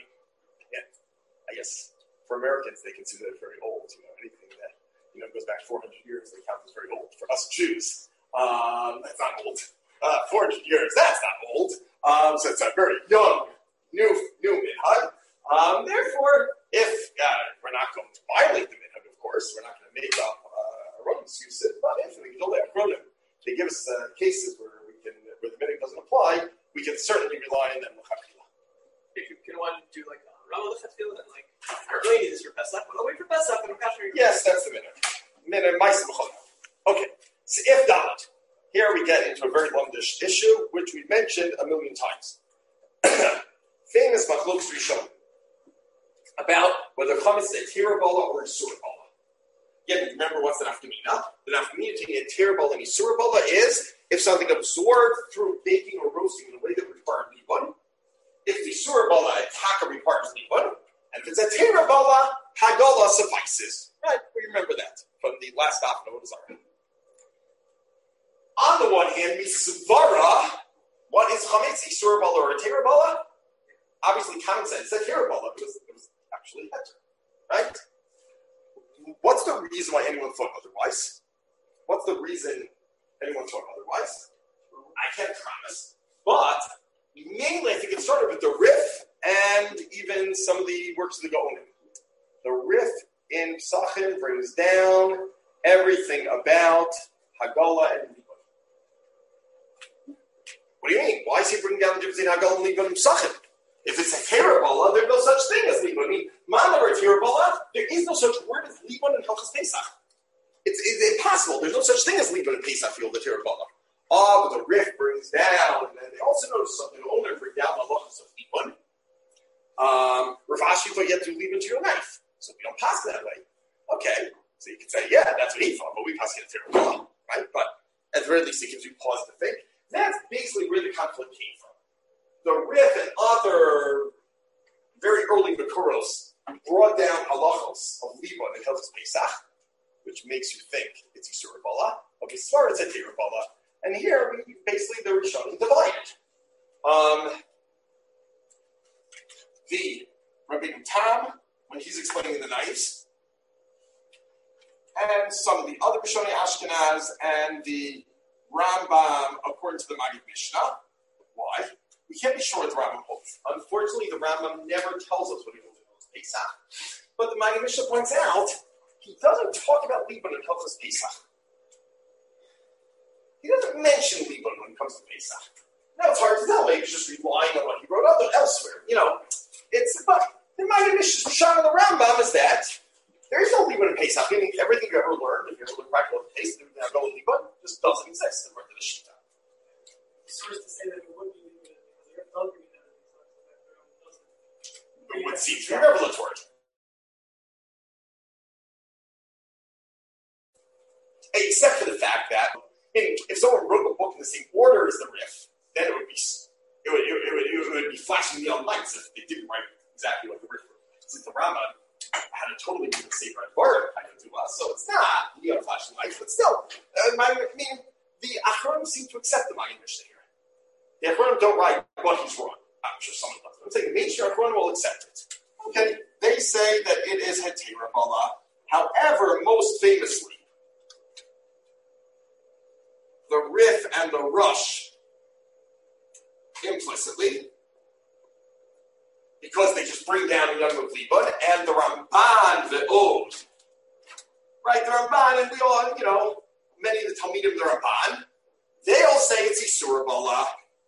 I guess for Americans, they consider it very old, anything that, goes back 400 years, they count as very old. For us Jews, that's not old. 400 years, that's not old. So it's a very young, new minhag. Therefore, if we're not going to violate the minhag, of course, we're not going to make up a wrong excuse, but if they give us cases where the minhag doesn't apply, we can certainly rely on them. Can one do like Rama Lechatchila and like, I really need this for Pesach, but I'll wait for Pesach and I'm kasher. Yes, that's the minhag. Minhag ma'aseh b'chol. Okay, so if dalet. Here we get into a very longish issue, which we've mentioned a million times. Famous Machlokes Rishon about whether chametz is a tirabola or a surabola. Again, remember what's the nafkamina? The nafkamina between a tirabola and a surabola is if something absorbed through baking or roasting in a way that requires libun. If the surabola ataka requires libun, and if it's a tirabola, hagola suffices. Right? We remember that from the last daf of Avodas Zarah. On the one hand, misvara, what is chametz, a surabola or a tirabola? Obviously, common sense said tirabola because it was actually heter, right? What's the reason why anyone thought otherwise? What's the reason anyone thought otherwise? I can't promise, but mainly I think it started with the Rif and even some of the works of the Gaonim. The Rif in Pesachim brings down everything about Hagolah and Libun. What do you mean? Why is he bringing down the difference between Hagolah and Libun and Pesachim? If it's a tirabola, there's no such thing as Libun. Manavar tirabola, there is no such word as Libun in Hilchos Pesach. It's impossible. There's no such thing as Libun in Pesach field, the tirabola. But the Rif brings down, and then they also notice something. The owner bring down the halachas of Libun. Rav Ashi thought you had to leave into your knife, so we don't pass that way. Okay, so you could say, yeah, that's what he thought, but we pass it a tirabola, right? But at the very least, it gives you pause to think. That's basically where the conflict came from. The Rif and other very early Makoros brought down halachos of Libun and Hilchos Pesach, which makes you think it's Isur Bala. Okay, Svar it's a Tirabala. And here, we basically, the Rishonim divided. The Rabbi Tam, when he's explaining the knives, and some of the other Rishonim Ashkenaz, and the Rambam, according to the Maggid Mishnah. Why? We can't be sure what the Rambam holds. Unfortunately, the Rambam never tells us what he holds in Hilchos Pesach. But the Maggid Mishnah points out, he doesn't talk about Libun in Hilchos Pesach. He doesn't mention Libun when it comes to Pesach. Now, it's hard to tell. Maybe he's just relying on what he wrote elsewhere. But the Maggid Mishnah's shot of the Rambam is that there is no Libun in Pesach. Meaning everything you ever learned, if you ever look back at the taste, there's no Libun, just doesn't exist according to the Shita. It's sort of to say that it would be Libun because they're telling me that it would seem except for the fact that if someone wrote a book in the same order as the Rif, then it would be flashing neon lights if they didn't write exactly what the Rif wrote. Since the Rambam had a totally different Sefer Dvarim kind of to us, so it's not neon flashing lights, but still, the Achronim seem to accept the Magen Mishnah here. The Achronim don't write what he's wrong. I'm sure someone does. I'm saying the mainstream Achronim will accept it. Okay, they say that it is Hetera Bala. However, most famously, the Rif and the Rush implicitly, because they just bring down the Yom of Liban, and the Ramban, the Od. Right, the Ramban, and we all, many of the Talmidim, the Ramban, they all say it's Isur Bala.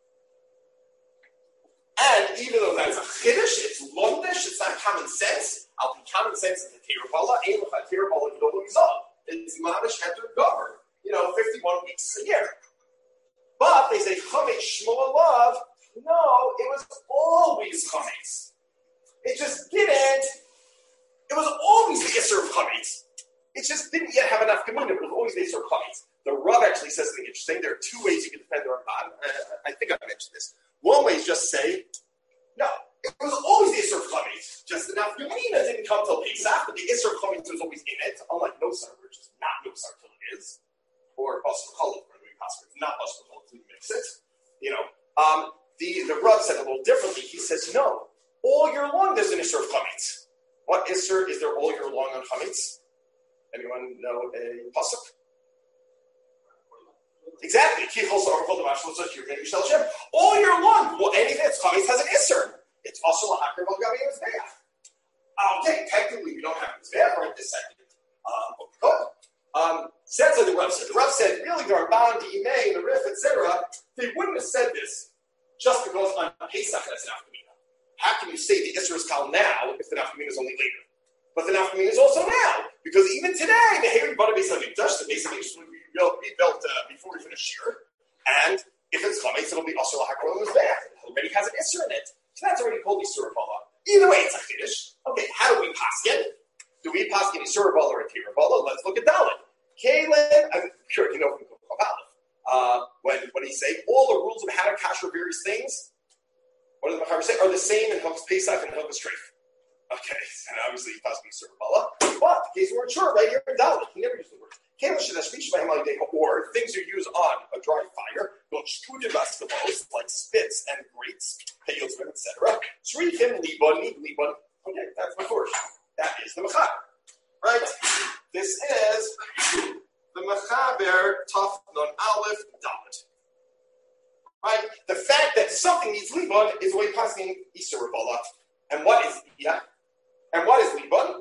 And even though that's a Chiddush, it's Londish, it's not common sense. I'll be common sense is the Hetera Bala, Hetera Bala, it's Mamish Heter Gover. 51 weeks a year. But they say Chametz Shmuel Love. No, it was always Chametz. It just didn't. It was always the Isser of Chametz. It just didn't yet have enough community. It was always the Isser of Chametz. The Rav actually says something interesting. There are two ways you can defend the Ramban. I think I mentioned this. One way is just say, no, it was always the Isser of Chametz. Just enough community didn't come till Pesach, but the Isser of Chametz was always in it. Unlike Nosar, which is not Nosar till it is. Or Basar Cholov, where we pass it. It's not Basar Cholov till you mix it. The Rav said a little differently. He says, no, all year long there's an Isser of Chametz. What Isser is there all year long on Chametz? Anyone know a pasuk? Exactly. All year long, anything that's Chametz has an Isser. It's also a Hakar Balgavi Mizbeach. Okay, technically we don't have Mizbeach right this second. But we could. Says like the Rav said. The Rav said, really, the Ramban, the Imei, the Rif, etc., they wouldn't have said this just because on Pesach that's an Nafkamina. How can you say the Isser is Kal now if the Nafkamina is only later? But the Nafkamina is also now. Because even today, the Heri Bada Beis HaMikdash, the Beis HaMikdash will be rebuilt before we finish here. And if it's Chametz, it'll be Asur L'Hakar L'Mizbeach. It already has an Isser in it. So that's already called Isur Bala. Either way, it's a Chiddush. Okay, how do we pass it? Do we pass it Isur Bala or a Tirah Bala? Let's look at Dalit. Caleb, I'm sure you know from Kabbalah. When he say all the rules of how to kasher various things, what does the Machaber say? Are the same in Hilchos Pesach and Hilchos Treif. Okay, and obviously he pass me Isur Bala. But the case we weren't sure right here in Dalit, he never used the word. Or things you use on a dry fire, like spits and grates, etc. Shrikim, Liban. Okay, that's my first. That is the Machaber. Right? This is the Mechaber Taf Nun Aleph Dalet. Right? The fact that something needs Liban is way passing Isur Bala. And what is Liban?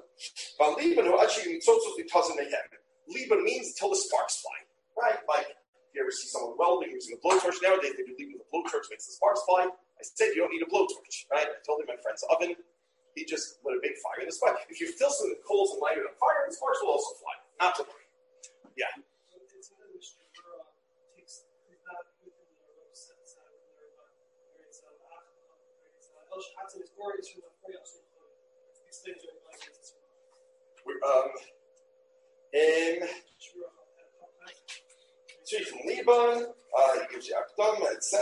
Liban means until the sparks fly. Right? Like, if you ever see someone welding using a blowtorch nowadays, they do Liban with a blowtorch makes the sparks fly. I said you don't need a blowtorch. Right? I told him my friend's oven. He just lit a big fire in the spark. If you fill some of the coals and light it on fire, the sparks will also fly. Not to worry. Yeah. In Shrichim Liban, he gives you Akdom, etc.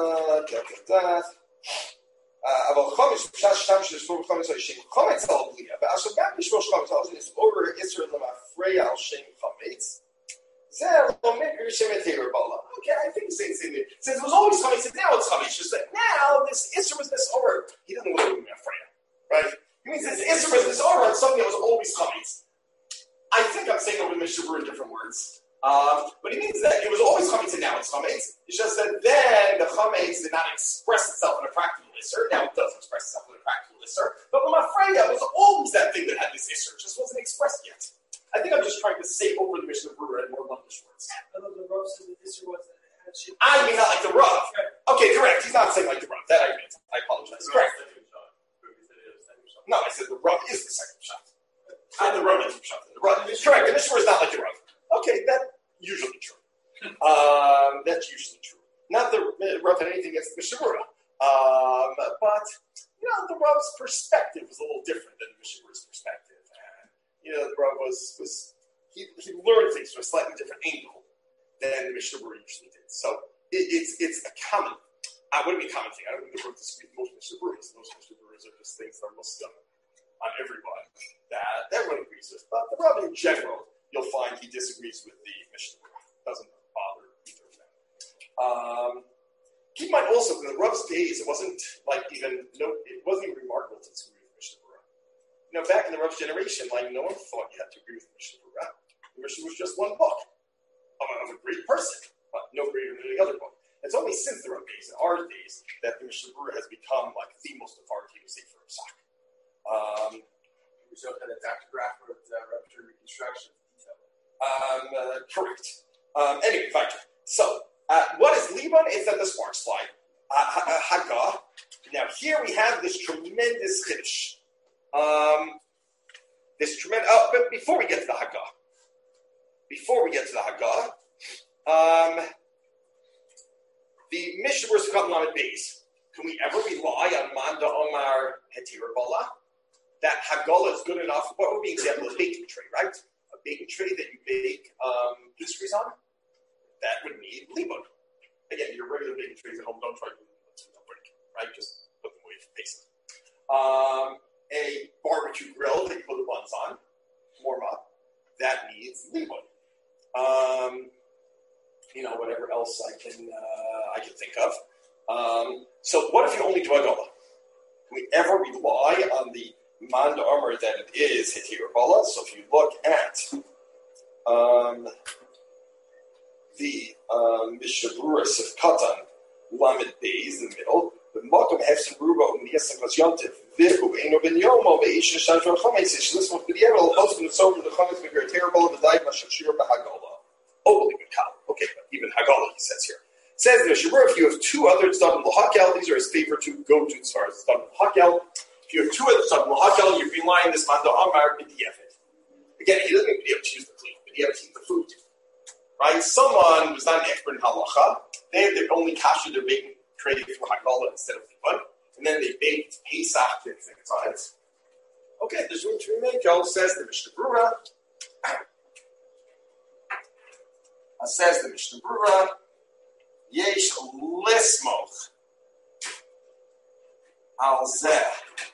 אבל חומש, בשעה שלשמור חומש על שם חומץ על בלייה, ועכשיו גם לשמור חומץ על זה, over Isser למפרע על שם חומץ, זה לא מקר שם Hetera Bala. Okay, I think the same thing. Since it was always Chametz, and now it's Chametz, just that now this Isser was this over. He doesn't want to be Mefreya, right? He means this Isser was this over on something that was always Chametz. I think I'm saying over the Mishabur in different words. But he means that it was always Chametz and now it's Chametz. It's just that then the Chametz did not express itself in a practical Isser. Now it does express itself in a practical Isser. But Lamafreya was always that thing that had this Isser. It just wasn't expressed yet. I think I'm just trying to say over the Mishnah Brewer and more Lundish words. I love the Rav said that Isser was that it had shit. I mean not like the Rav. Okay, correct. He's not saying like the Rav. That I meant. I apologize. Correct. No, I said the Rav is the second shot. And the Rav is the shot. The Rav is correct. The Mishnah is not like the Rav. Okay, that's usually true. That's usually true. Not the Rav had anything against the Mishnah Brewer. But, the Rav's perspective was a little different than the Mishnah Brewer's perspective. And, the Rav was he learned things from a slightly different angle than the Mishnah Berurah usually did. So it's a common. Wouldn't be a common thing. I don't think the Berurah disagrees with most Mishnah Berurahs. Most Mishnah Berurahs are just things that are muslim on everyone that everyone agrees with. But the Rav in general, you'll find he disagrees with the Mishnah Berurah. Doesn't bother either of them. Keep in mind also, in the Rav's days, it wasn't even remarkable to disagree with Mishnah Berurah. Back in the Rav's generation, no one thought you had to agree with Mishnah Berurah. The Mishnah was just one book of a great person, but no greater than any other book. It's only since the Rav days, in our days, that the Mishnah Berurah has become the most authoritative sefer of Psak. We showed that it's actograph with repertory reconstruction. Correct. Anyway, fine. So, what is Liban? It's at the Spark slide. Haggah. Now, here we have this tremendous chiddush. But before we get to the Haggah, the Mishnah Berurah Sukkot Lamed Beis. Can we ever rely on Manda Omar Hetir Bala? That Haggalah is good enough. What would be an example of a baking tray, right? A baking tray that you bake pastries on? That would need Liban. Again, your regular baking trays at home, don't try to break, right? Just put them away for basic. A barbecue grill that you put the buns on, warm up, that needs Liban. Whatever else I can think of. So what if you only do Haggalah? Can we ever rely on the Manda Omer that it is Hetir Bala? So if you look at the Mishnah Berurah Sifkatan Lamed Beis in the middle, the Makom Hefsin Ruba Umniyasan Kos Yontif Vihu Eino Ben Yomo Ve'isha Shantor Chametz Ishlis Mok B'Diel Husband Sober the Chametz Megir Terrible V'Dayim Mashashir B'Haggalah. Okay, but even Haggalah, he says here. It says in the Mishnah Berurah, if you have two other Tzaddim L'Hakel, these are his favorite two go-to as far as Tzaddim L'Hakel. If you have two other Tzaddim L'Hakel, you're relying on this Manda Amar B'Diavad. Again, he doesn't mean B'Diavad to use the clean, B'Diavad to eat the food. Right? Someone who's not an expert in halacha, they have their only kasha, their baking tray for Haggalah instead of Liban, and then they baked Pesach things on it. Okay, there's room to remake. Says the Mishnah Berurah. Says the Mishnah Berurah, Yesh lismoch al zeh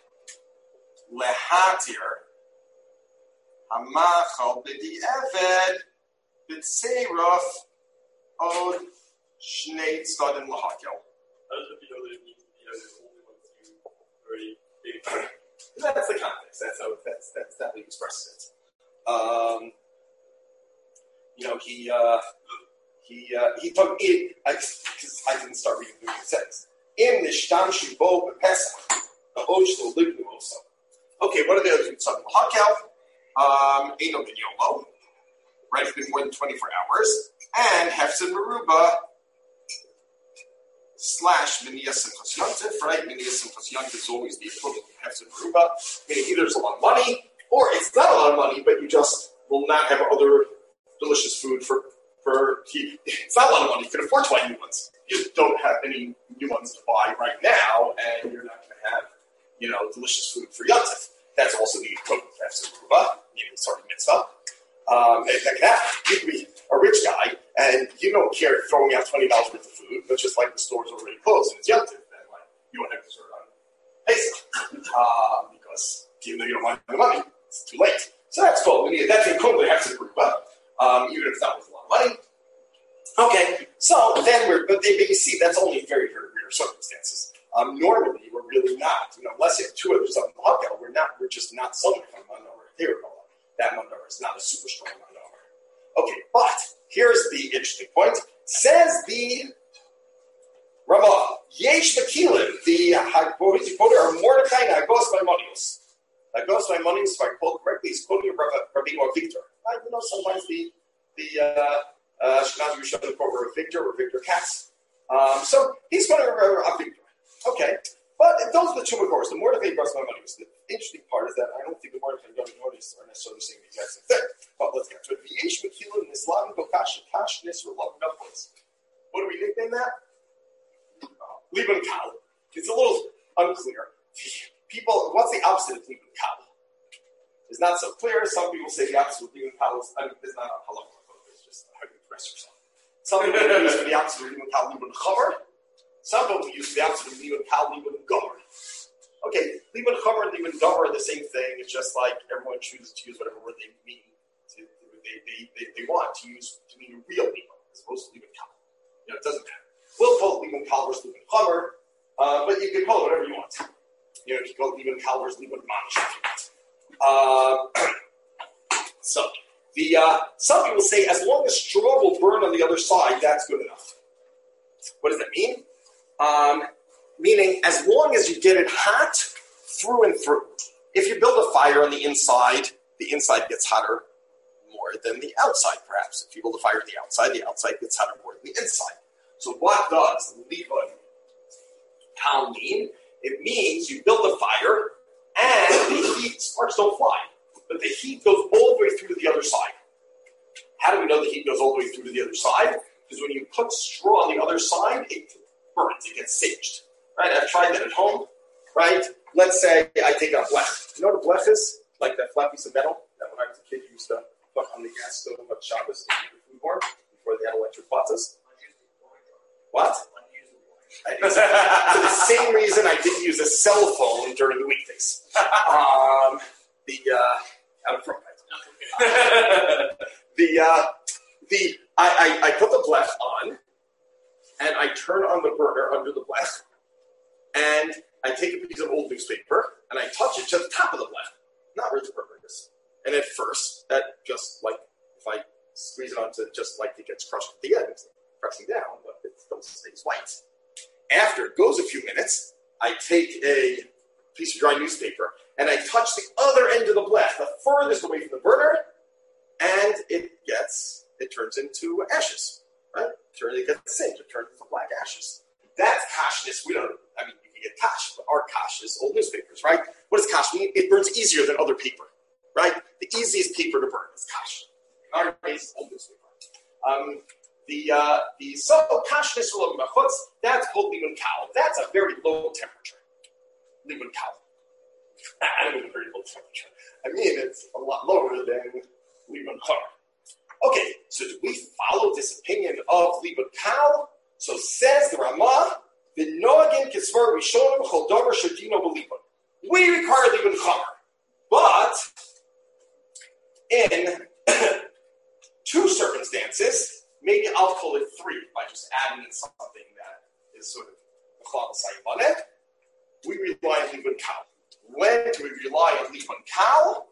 lehatir hamachal b'di'eved b'tzeiruf od shnei tzadim lahakel. How does it know that it needs to be only once you already big? That's the context. That's how he expresses it. He took it because I didn't start reading the sentence. In the shtam shibo b'pesach the oshlo lignu also. Okay, what are the other two? Tzaddim l'hakel, eino ben yomo, right? It's been more than 24 hours, and hefsin meruba / miniyas simchas yontif, right? Miniyas simchas yontif is always the equivalent of hefsin meruba. Meaning either it's a lot of money, or it's not a lot of money, but you just will not have other delicious food for it's not a lot of money. You can afford to buy new ones. You don't have any new ones to buy right now, and you're not going to have, delicious food for Yontif. That's also the equivalent of Hefsin Meruba, meaning sort of mitzvah. That can happen. You could be a rich guy, and you don't care throwing out $20 worth of food, but just the store's already closed and it's Yontif, then you won't have dessert on Pesach because even though you don't want the money, it's too late. So that's cool. That's the equivalent of Hefsin Meruba. Even if it's not worth a lot of money. Okay, so then but you see, that's only in very, very rare circumstances. Normally, we're really not, unless you have two others on the Hakel, we're just not selling from Mandomer. That Mandomer is not a super strong Mandomer. Okay, but here's the interesting point. Says the Ramah, Yesh Makilim, the quoted are Mordechai and Hagos Maimonius. Hagos Maimonius, if I quote correctly, is quoting Rabbeinu Victor. Sometimes the Ashkenazi Rishonim quote Victor or Victor Katz. So he's quoting Victor. Okay, but those are the two Makors. The Mordechai and Hagos Maimonius. The interesting part is that I don't think the Mordechai and Hagos Maimonius are necessarily saying the exact same thing. But let's get to it. V'yesh Mekilim Islam Bokash Kash Nisr Love Numbers. What do we nickname that? Liban Kal. It's a little unclear. People, what's the opposite of Liban Kal? is not so clear. Some people say the opposite of Libun Kal is, it's not a halacha, it's just how you express yourself. Some people use for the opposite of Libun Kal, Libun Chavar. Some people use for the opposite of Libun Kal, Libun Gomer. Okay, Libun Chavar and Libun Gomer are the same thing. It's just like everyone chooses to use whatever word they mean. They want to use to mean real Libun as opposed to Libun Kal. It doesn't matter. We'll call it Libun Kal versus Libun Chavar, but you can call it whatever you want. You can call it Libun Kal versus Libun Manish if you want. So some people say as long as straw will burn on the other side, that's good enough. What does that mean? Meaning as long as you get it hot through and through. If you build a fire on the inside gets hotter more than the outside, perhaps. If you build a fire on the outside gets hotter more than the inside. So what does Libun Kal mean? It means you build a fire and the heat, sparks don't fly, but the heat goes all the way through to the other side. How do we know the heat goes all the way through to the other side? Because when you put straw on the other side, it burns, it gets singed. Right? I've tried that at home. Right? Let's say I take a blech. You know what a blech is? Like that flat piece of metal that when I was a kid you used to put on the gas stove on Shabbos to keep the food warm before they had electric pots. What? For the same reason I didn't use a cell phone during the weekdays. I put the blech on, and I turn on the burner under the blech, and I take a piece of old newspaper, and I touch it to the top of the blech, not where the burner is. And at first, that just like, if I squeeze it onto just like it gets crushed at the end, it's pressing down, but it still stays white. After it goes a few minutes, I take a piece of dry newspaper and I touch the other end of the blech, the furthest away from the burner, and it turns into ashes, right? It gets singed, it turns into black ashes. That's kashness. You can get kash, but our kash is old newspapers, right? What does kash mean? It burns easier than other paper, right? The easiest paper to burn is kash. In our case, old newspaper. So kashness for machutz, that's called Libun Kal. That's a very low temperature. Libun Kal. I mean, very low temperature. I mean, it's a lot lower than Libun Chavar. Okay, so do we follow this opinion of Libun Kal? So says the Ramah, "V'noagin kisvar rishonim chol davar shadino b'libun." We require Libun Chavar, but in two circumstances. Maybe I'll call it three by just adding in something that is sort of a chlal sayibanet. We rely on Libun Kal. When do we rely on Libun Kal?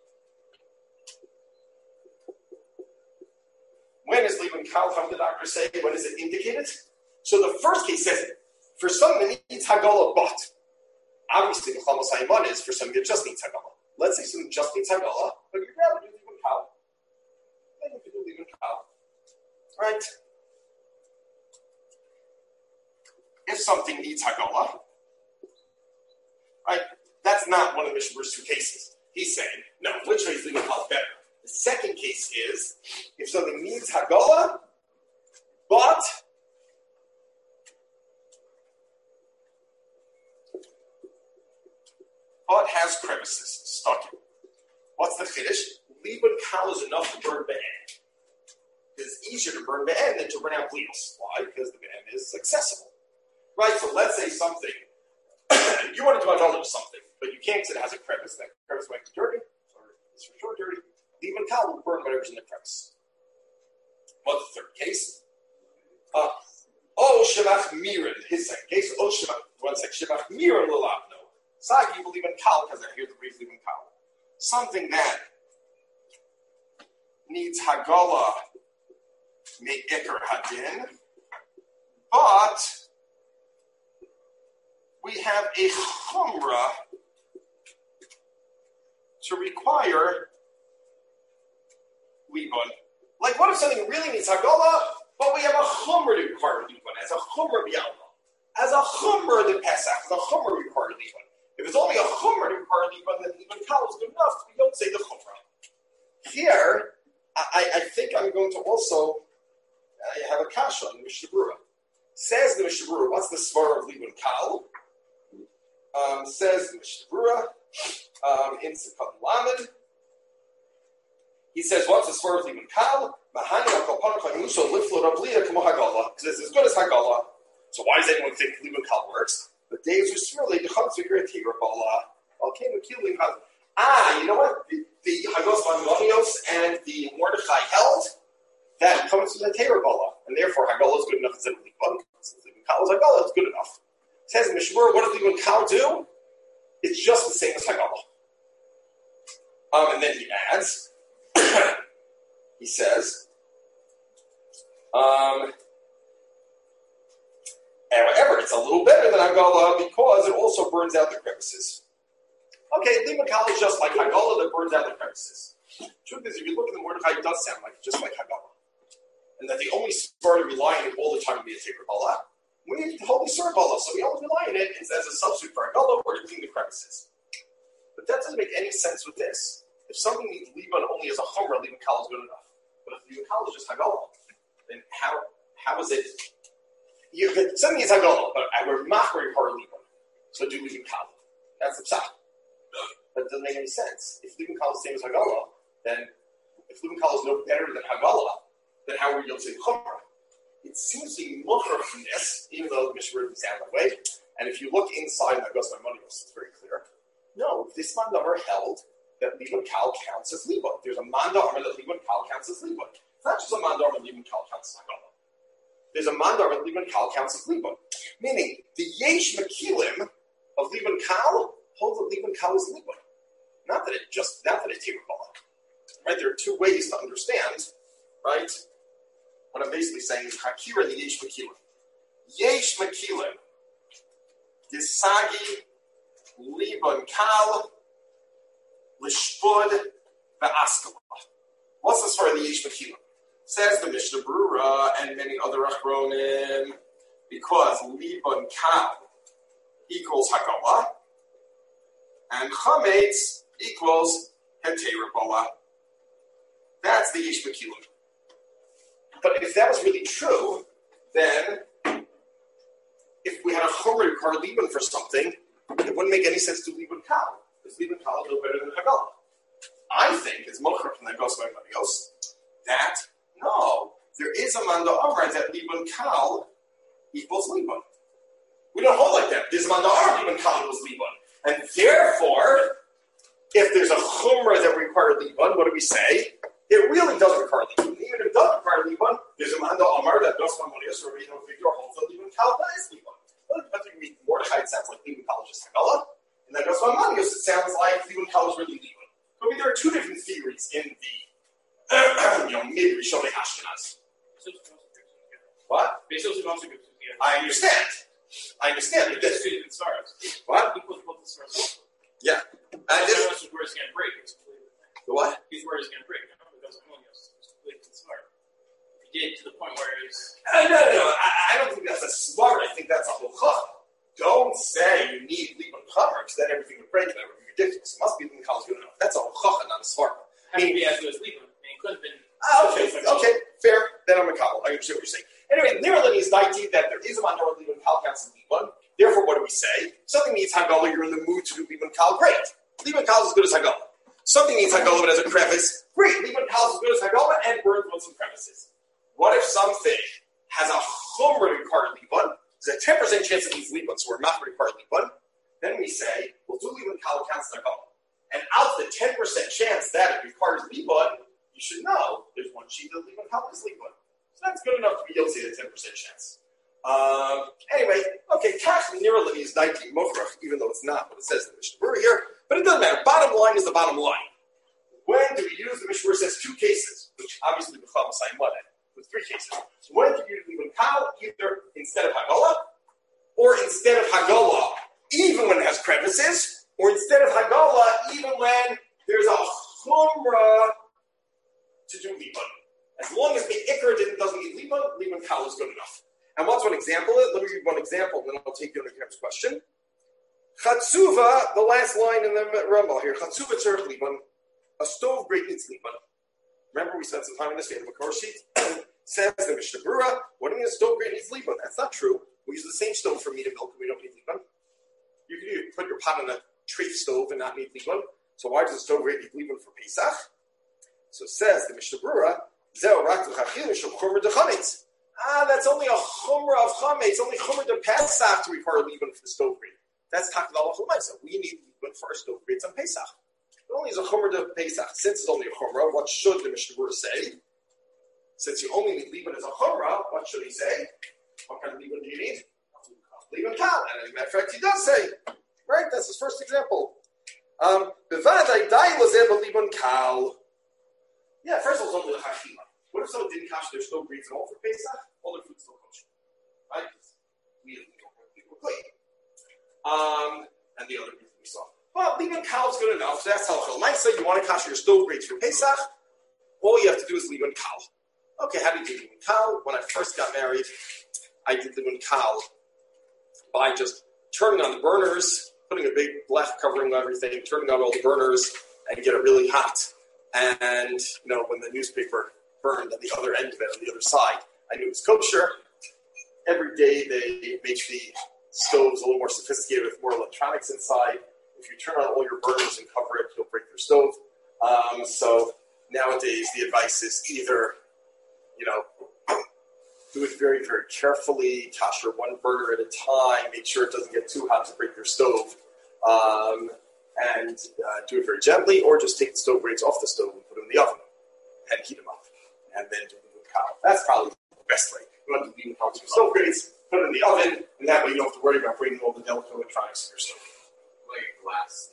When is Libun Kal? How did the doctor say? When is it indicated? So the first case says for someone that needs Hagala, but obviously the chlal sayibanet is for someone that just needs Hagala. Let's say someone just needs Hagala, but you'd rather do Libun Kal. Then you can do Libun Kal. Right? If something needs Hagala, right? That's not one of Mishnah Berurah's two cases. He's saying, no, which way is Libun Kal better? The second case is, if something needs Hagala, but has crevices stuck in. What's the chiddush? Libun Kal is enough to burn be'en. It's easier to burn be'en than to burn out bleedus. Why? Because the be'en is accessible. Right? So let's say something, you want to do another something, but you can't because it has a crevice. That crevice might be dirty, or it's for sure dirty. Libun Kal will burn whatever's in the crevice. What's the third case? Shemach Miran, his second case. Shemach Miran Lalabno. Sagi will Libun Kal, because I hear the brief Libun Kal. Something that needs Hagala Me'ikr Hadin, but we have a Chumrah to require Libun. Like, what if something really needs Hagala, but we have a Chumrah to require Libun, as a Chumrah B'Yalma, as a Chumrah the Pesach, the Chumrah require Libun. If it's only a Chumrah to require Libun, then Libun Kal is good enough. We don't say the Chumrah. Here, I think I'm going to also have a kasha in the Mishnah Berurah. Says the Mishnah Berurah, what's the svar of Libun Kal? Says the Mishnah Berurah in Sekat Lamed, He says, what's the swerve Liban Kal? Because it's as good as Hagala. So why does anyone think Liban Kal works? The days are surely the Chatzikra Tirabala. Okay, you know what? The Hagos Mangonios and the Mordechai held that comes from the Tirabala. And therefore Hagala is good enough instead of Liban. Since Liban Kal is Hagala, it's good enough. It says in Mishmur, what does Liban Kal do? It's just the same as Hagala. And then he adds, he says, however, it's a little better than Hagala because it also burns out the crevices. Okay, Liban Kal is just like Hagala that burns out the crevices. Truth is, if you look at the Mordechai, it does sound like just like Hagala. And that the only svar to rely on it all the time to be a Teker Bala. We need the Holy Svar Bala, so we only rely on it as a substitute for Hagala or to clean the crevices. But that doesn't make any sense with this. If something needs Liban only as a Chumrah, Liban Kal is good enough. But if Liban Kal is just Hagala, then how is it? Something is Hagala, but we're machmir part Liban. So do Liban Kal. That's the pshat. But it doesn't make any sense. If Liban Kal is the same as Hagala, then if Liban Kal is no better than Hagala, then how are we able to say Chumrah? It seems to be mutter from this, even though the Mishnah doesn't sound that way. And if you look inside Hagos Maimonides, it's very clear. No, this Mandamar held that Liban Kal counts as Liban. There's a Mandamar that Liban Kal counts as Liban. It's not just a Mandamar that Liban Kal counts as Hagala. There's a Mandamar that Liban Kal counts as Liban. Meaning, the Yesh Makilim of Liban Kal holds that Liban Kal is Liban. Not that it's Tirabala. Right? There are two ways to understand, right? What I'm basically saying is Hakira the Yesh Makilim. Yesh Makilim. Gisagi Liban Kal Lishpud Va'askala. What's this for the Yesh Makilim? Says the Mishnah Berurah and many other Achronim, because Liban Kal equals Hagala and Chametz equals Heterabala. That's the Yesh Makilim. But if that was really true, then if we had a Chomer or Liban for something, it wouldn't make any sense to Liban Kal. Because Liban Kal is no better than Hagala. I think it's Mocher from that goes by Marios that no, there is a Manda Amar that Liban Kal equals Liban. We don't hold like that. There's a Manda Amar Liban Kal equals Liban. And therefore, if there's a Chumrah that requires Liban, what do we say? It really does require Liban. Even if it does require Liban, there's a Manda Amar that goes by Marios or Reno Figure holds that Liban Kal is Liban. Well, if you read Mordechai, it sounds like Liban Kal is just Hagala. And that goes by Marios, it sounds like Liban Kal is really Liban. But there are two different theories in the mid-Rishonei Ashkenaz. What? I understand. But this, what? Yeah. And this, where it's going to break. the what? He's where it's going to break. Because it's smart. He did to the point where it's. No. I don't think that's a smart. I think that's a hochach. Don't say you need Liban Chamer because then everything would break and that would be ridiculous. It must be Liban Kal is good enough. That's a hochach, not a smart. How can be as good as Liban? It could have been. Okay, fair. Then I'm a Kabbalah. I understand what you're saying. Anyway, Nirlin is 19 that there is a Mandor Liban Kal counts as Liban. Therefore, what do we say? Something needs Hagala, you're in the mood to do Liban Kal, great. Liban Kal is as good as Hagala. Something needs Hagala but as a crevice, great. Liban Kal is as good as Hagala and burns on some crevices. What if something has a Chumrah required Liban? There's a 10% chance it needs Liban, so we're not required Liban. Then we say, we'll do Liban Kal counts as Hagala. And out of the 10% chance that it requires Liban, you should know there's one sheet that Liban Kal is Liban. So that's good enough to be guilty at a 10% chance. Anyway, okay, Kach Niralini is 19 Mofrach, even though it's not what it says in the Mishnah here, but it doesn't matter. Bottom line is the bottom line. When do we use the Mishnah? It says two cases, which obviously become a sign one with three cases. So when do you use Liban Kal? Either instead of Hagala, or instead of Hagala, even when it has crevices, or instead of Hagala, even when there's a Chumrah to do Liban. As long as the Iker doesn't need Liban Kal is good enough. And what's one example? Let me read one example, and then I'll take you to the next question. Chatzuva, the last line in the Rambam here. Chatzuva tzarich Liban. A stove grate needs Liban. Remember, we spent some time on this. We have a car sheet. Says the Mishnah Berurah, what do you mean a stove grate needs Liban? That's not true. We use the same stove for meat and milk, and we don't need Liban. You can put your pot on a treif stove and not need Liban. So why does a stove grate need Liban for Pesach? So it says the Mishnah Berurah, Zeo rak l'chachil shel chumra dechametz. That's only a chumra of chametz. Only chumra de Pesach to require libun for the stove grate. That's talking about l'chamaisa. We need libun for our stove grates on Pesach. It only is a chumra de Pesach. Since it's only a chumra, what should the Mishnah Berurah say? Since you only need libun as a chumra, what should he say? What kind of libun do you need? Libun kal. And as a matter of fact, he does say. Right? That's his first example. Bevadai dai lazeh libun kal. Yeah, first of all, it's only the chachila. What if someone didn't cash their stove grates at all for Pesach? All their food's still kosher. Right? We don't have people clean. And the other reason we saw. Well, libun kal is good enough. So that's halachah l'maisa. You want to cash your stove grates for Pesach? All you have to do is libun kal. Okay, how do you do libun kal? When I first got married, I did libun kal by just turning on the burners, putting a big black covering on everything, turning on all the burners, and get it really hot. And, when the newspaper burned on the other end of it, on the other side, I knew it was kosher. Every day they make the stoves a little more sophisticated with more electronics inside. If you turn on all your burners and cover it, you'll break your stove. So nowadays the advice is either, do it very, very carefully, kasher one burner at a time, make sure it doesn't get too hot to break your stove. And do it very gently, or just take the stove grates off the stove and put them in the oven and heat them up, and then do libun kal. That's probably the best way. You want to do libun kal to your stove grates, put it in the oven, and that way you don't have to worry about breaking all the delicate electronics in your stove. Like a glass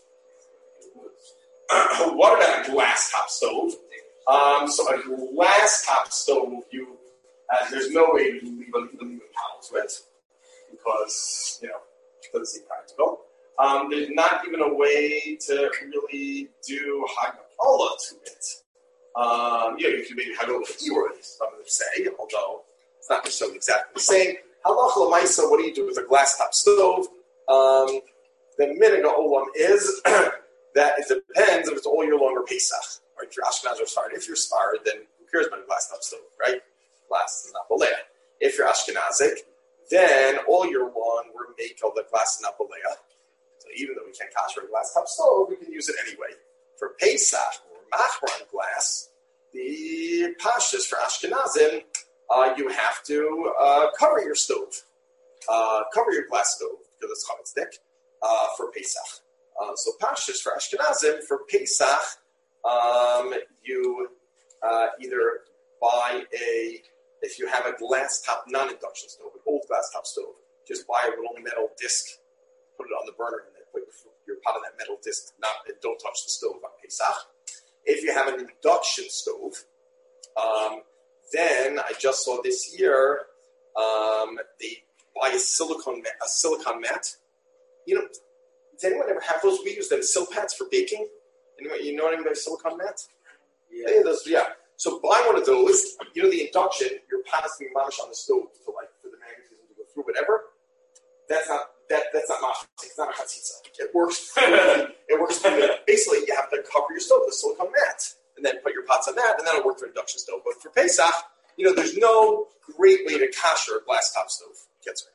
stove. What about a glass top stove? So a glass top stove, there's no way to do libun kal to it because it doesn't seem practical. There's not even a way to really do hagapala to it. You can maybe hagapala with Eroy, some of them say, although it's not necessarily exactly the same. Halacha l'maisa, what do you do with a glass top stove? The minhag olam is that it depends if it's all year long or Pesach. Or if you're Ashkenaz or Sfarad. If you're Sfarad, then who cares about a glass top stove, right? Glass is not bolea. If you're Ashkenazic, then all year long we're make of the glass is not bolea. So even though we can't kasher a glass top stove, we can use it anyway. For Pesach or Machron glass, the pashas for Ashkenazim, you have to cover your stove, cover your glass stove because it's chametzdek for Pesach. So pashas for Ashkenazim for Pesach, you either buy if you have a glass top non-induction stove, an old glass top stove, just buy a little metal disc. Put it on the burner and then put your pot on that metal disc. Don't touch the stove on Pesach. If you have an induction stove, then I just saw this year they buy a silicon mat. Does anyone ever have those? We use them Silpats for baking. Anyway, you know anything about a silicon mat? Yeah. So buy one of those. The induction, you're passing mamash on the stove for the magnetism to go through whatever. That's not mashik. It's not a chatzitza. It works. It works. Basically, you have to cover your stove with a silicone mat, and then put your pots on that, and that'll work for induction stove. But for Pesach, there's no great way to kasher a glass top stove. Gets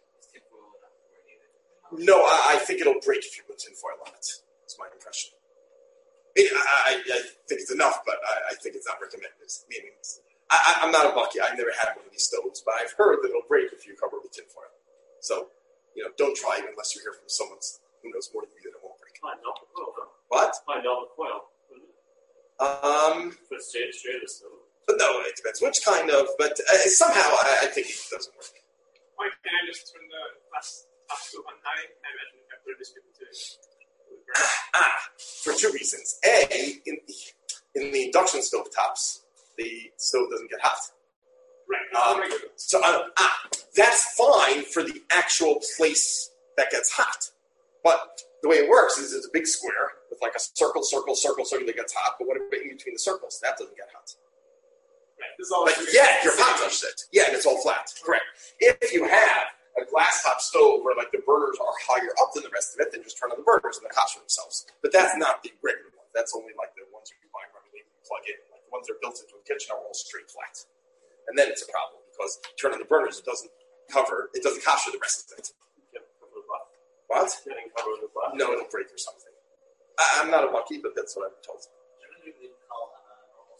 me. No, I think it'll break if you put tinfoil on it. That's my impression. I think it's enough, but I think it's not recommended. Meaning, I'm not a bucky. I've never had one of these stoves, but I've heard that it'll break if you cover it with tinfoil. So. Don't try it unless you hear from someone who knows more than you that it won't break. What? Find out the coil. But no, it depends which kind of. But somehow I think it doesn't work. Why can I just turn the glass up to one high? I imagine if I put this people to for two reasons. A, in the induction stove tops, the stove doesn't get hot. Right. That's fine for the actual place that gets hot. But the way it works is it's a big square with like a circle that gets hot. But what about in between the circles? That doesn't get hot. Right. This is all your pot touched it. Yeah, and it's all flat. Correct. If you have a glass top stove where the burners are higher up than the rest of it, then just turn on the burners and the kasher themselves. But that's not the regular one. That's only the ones you buy regularly and plug in. The ones that are built into a kitchen are all straight flat. And then it's a problem because turn on the burners, it doesn't kasher the rest of it. What? No, it'll break or something. I'm not a bucky, but that's what I've been told. Generally, we call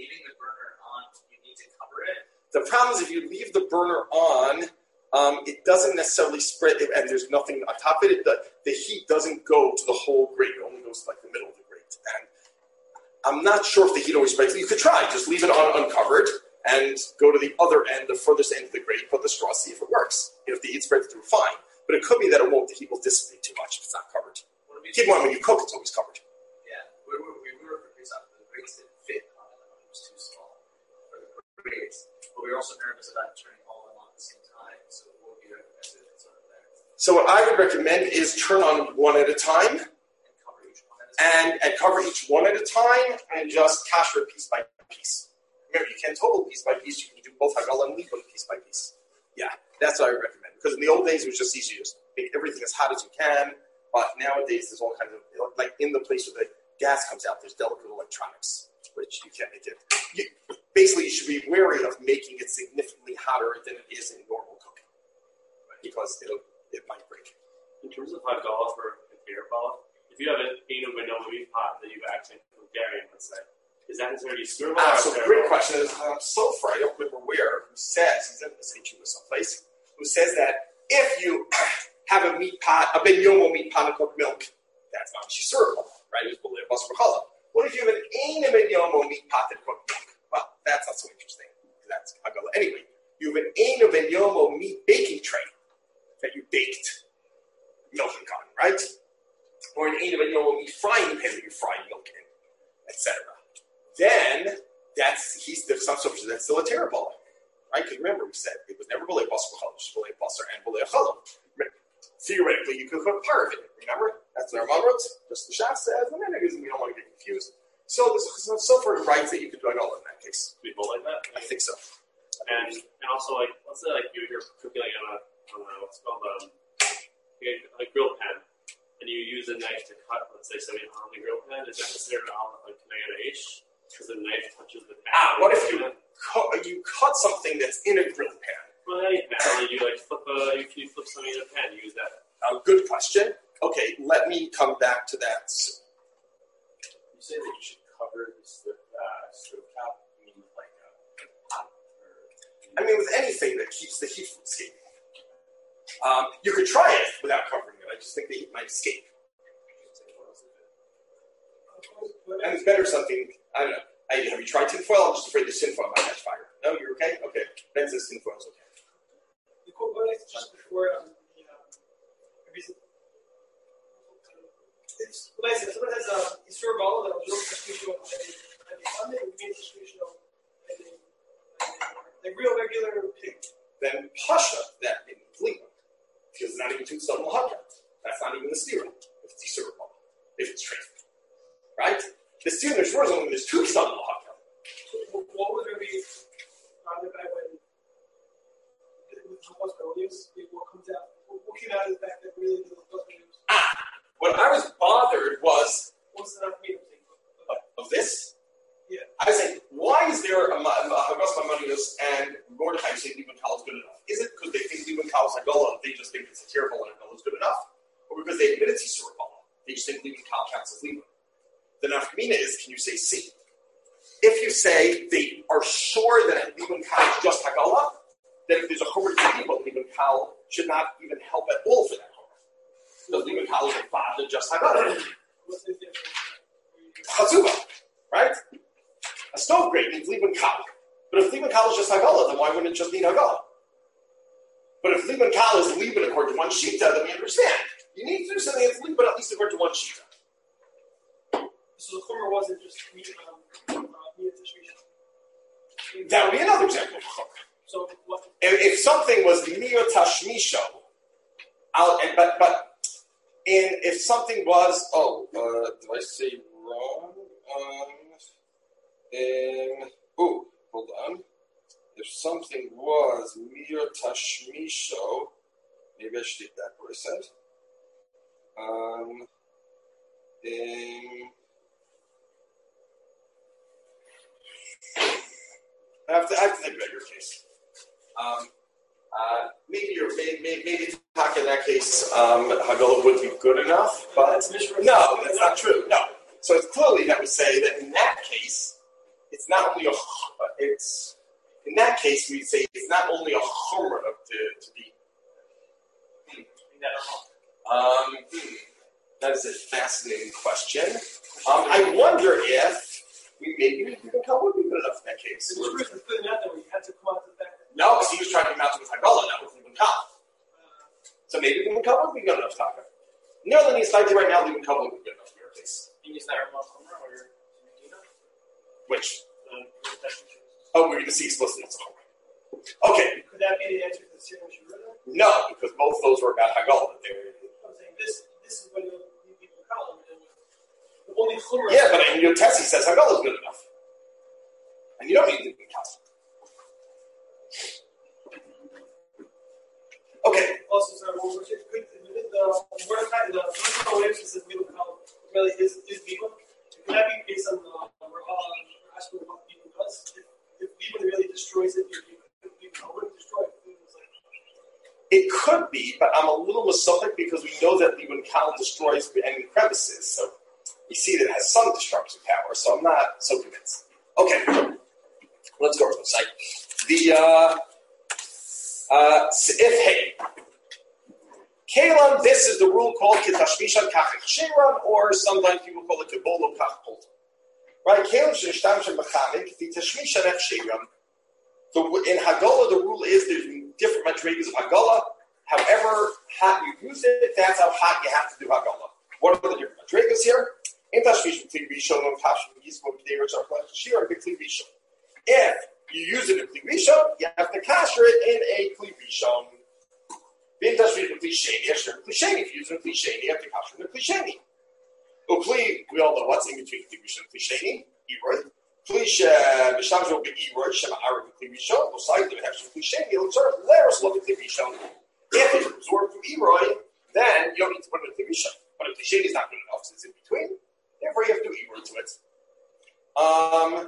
leaving the burner on, you need to cover it? The problem is if you leave the burner on, it doesn't necessarily spread, and there's nothing on top of it. The heat doesn't go to the whole grate. It only goes to like the middle of the grate. And I'm not sure if the heat always spreads. You could try. Just leave it on uncovered and go to the other end, the furthest end of the grate, put the straw, see if it works. If the heat spreads through, fine. But it could be that the heat will dissipate too much if it's not covered. Keep in mind, when you cook, it's always covered. Yeah, we were pretty up. The grates didn't fit on it. It was too small for the grates. But we were also nervous about turning all of them on at the same time. So what would you recommend if it's sort of there? So what I would recommend is turn on one at a time. And cover each one at a time and just kasher piece by piece. Remember, you can't total piece by piece. You can do both Hagala and Lipa piece by piece. Yeah, that's what I would recommend. Because in the old days, it was just easy to just make everything as hot as you can. But nowadays, there's all kinds of, like in the place where the gas comes out, there's delicate electronics, which you can't make it. Basically, you should be wary of making it significantly hotter than it is in normal cooking. Because it might break. In terms of Hagala for a beer ball, if you have an Eno vanilla meat pot that you've actually from Bulgarian, let's say, is that necessarily stir fry? So the great question is, Sofer, I don't remember where, who says, he's in the St. Juba someplace, who says that if you have a meat pot, a ben yomo meat pot of cooked milk, that's not shisur, right? It's believe us for challah. What if you have an ein ben yomo meat pot that cooked milk? Well, that's not so interesting. That's hagala. Anyway, you have an ein ben yomo meat baking tray that you baked milk and cotton, right? Or an ein ben yomo meat frying pan that you fried milk in, etc. Then there's some sort of that's still a terrible, right? Because remember we said it was never b'lei basar challah, just b'lei basar and b'lei challah. Theoretically, you could cook part of it. Remember that's what our mom wrote. Just the Shas says, and then we don't want to get confused. So there's Sofer writes that you could do it all in that case. Could be both like that. I think so. And also like let's say like you're cooking like on a what's called a grill pan. And you use a knife to cut, let's say, something on the grill pan. Is that considered like Kanayana H? Because the knife touches the pan. What if you cut something that's in a grill pan? Well, any pan. You like flip something in a pan. You use that. Good question. Okay, let me come back to that soon. You say that you should cover the stove top. You mean with like a pot? I mean, with anything that keeps the heat from escaping. You could try it without covering it. I just think the heat might escape. And it's better something, I don't know. Have you tried tinfoil? I'm just afraid the tinfoil might catch fire. No, you're okay? Okay. Ben says tinfoil's okay. What I just before what I said, someone has a Isur Bala that was real constitutional and a Sunday would be institutional and a real regular pig. Then Pasha, that in Fleetwood. Because it's not even two sudden lahadra. That's not even the stira. If it's Isur Bala. If it's traced. Right? The stira there's only when there's two sudden lahadra. What would there be on the back when what comes out? What came out of the fact that really the news? What I was bothered was what's the meaning of this? Yeah. I was saying, why is there a Hagas Maimonides and Mordechai saying Liban Kal is good enough? Is it because they think Liban Kal is Hagala, they just think it's a terrible and Hagala is good enough? Or because they admit it's Yisur Bala, they just think Liban Kal counts as Liban? The nafkamina is, can you say C? If you say they are sure that Liban Kal is just Hagala, then if there's a Chomer to people, Liban Kal should not even help at all for that Chomer. Because Liban Kal is a father just Hagala. What's the difference? Chazuba, right? A stove grate needs Liban Kal. But if Liban Kal is just Hagala, then why wouldn't it just need Hagala? But if Liban Kal is Liban according to one Shita, then we understand. You need to do something that's Liban at least according to one Shita. So the Chomer wasn't just meat tashmisha. That would be another example of Chomer. So what? If something was Miyot Tashmisho, but if something was, did I say wrong? Hold on. If something was Miyot Tashmisho, maybe I should take back what I said. I have to think about your case. Maybe talk in that case, Hagala would be good enough, but no, that's not true. No. So it's clearly that would say that in that case, it's not only it's in that case we'd say it's not only a chumrah to be. That is a fascinating question. I wonder if maybe Kabbalah would be good enough in that case. The truth is good enough that we had to come out to the fact that No, because he was trying to come out with Haggalah, not with Libun Kal. So maybe Libun Kal would be good enough Taka. Nearly he's fighting right now, Libun Kal would be good enough in your case. you use that Ramal Chumrah or Medina. Which? Oh, we're going to see explicitly. Okay. Could that be the answer to the Sira Shurina? No, because both of those were about Haggalah. I'm saying this is when you people call them. The only Chumrah. Yeah, but in your test he says Haggalah is good enough. And you don't need Libun Kal. Okay. Also, sorry, one more thing. Could the Mordecai, the original way she says Libun Kal really is Libun? Could that be based on asking what Libun does? If Libun really destroys it, Libun wouldn't destroy it. It could be, but I'm a little misopic because we know that Libun Kal destroys any crevices, so we see that it has some destructive power, so I'm not so convinced. Okay, let's go to the site. If hey, Kalam, this is the rule called Kitashmishan Kachich Shiran, or sometimes people call it Kibolo Kachpult. Right? Kalam Shinishtamshan Bachamik, the Tashmishan Ech Shiran. In Haggalah, the rule is there's different madrigas of Haggalah. However hot you use it, that's how hot you have to do Haggalah. What are the different madrigas here? In Tashmishan Kli Rishon, and Tashmishan Yisbo K'deir Tzarech Shiran, Kli Rishon. If you use it in Kli Rishon, you have to kasher it in a Kli Rishon. In Tashmishan Kli Sheni, if you use it in Kli Sheni, you have to kasher it in a Kli Sheni. Ukli, we all know what's in between Kli Rishon and Kli Sheni, Iroy. Kli Mishamjo Be'iroy, Shema Arab Kli Rishon, Osai Kli Kli Sheni, L'Tzarech Leros Lo Kli Rishon. If it's absorbed from Iroy, then you don't need to put it in Kli Rishon. But if Kli Sheni is not good enough, since it's in between, therefore you have to do Iroy to it.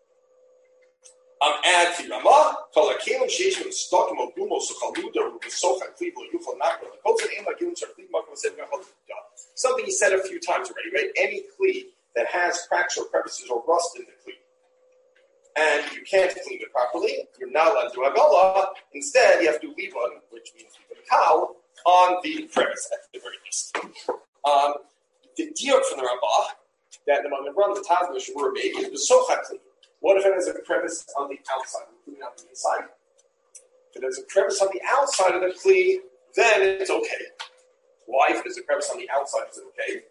Add to Ramah, Kol HaKelim Sheish Min Stokim Ogumo Sochaluda Rubesocha Klivlo Yuchal Nakro Kotzen Ema Gilim Tzarchlim Makom Sev Gachal. Something he said a few times already, right? Any kli that has cracks or crevices or rust in the kli, and you can't clean it properly, you're not allowed to do Haggalah. Instead, you have to leave one, which means leave a cow, on the crevice at the very least. The diuk from the Rambah that the Mamimran, the Taz, the Shabur made is the Socha Kli. What if it has a crevice on the outside, including on the inside? If it has a crevice on the outside of the kli, then it's okay. Why? If there's a crevice on the outside, is it okay?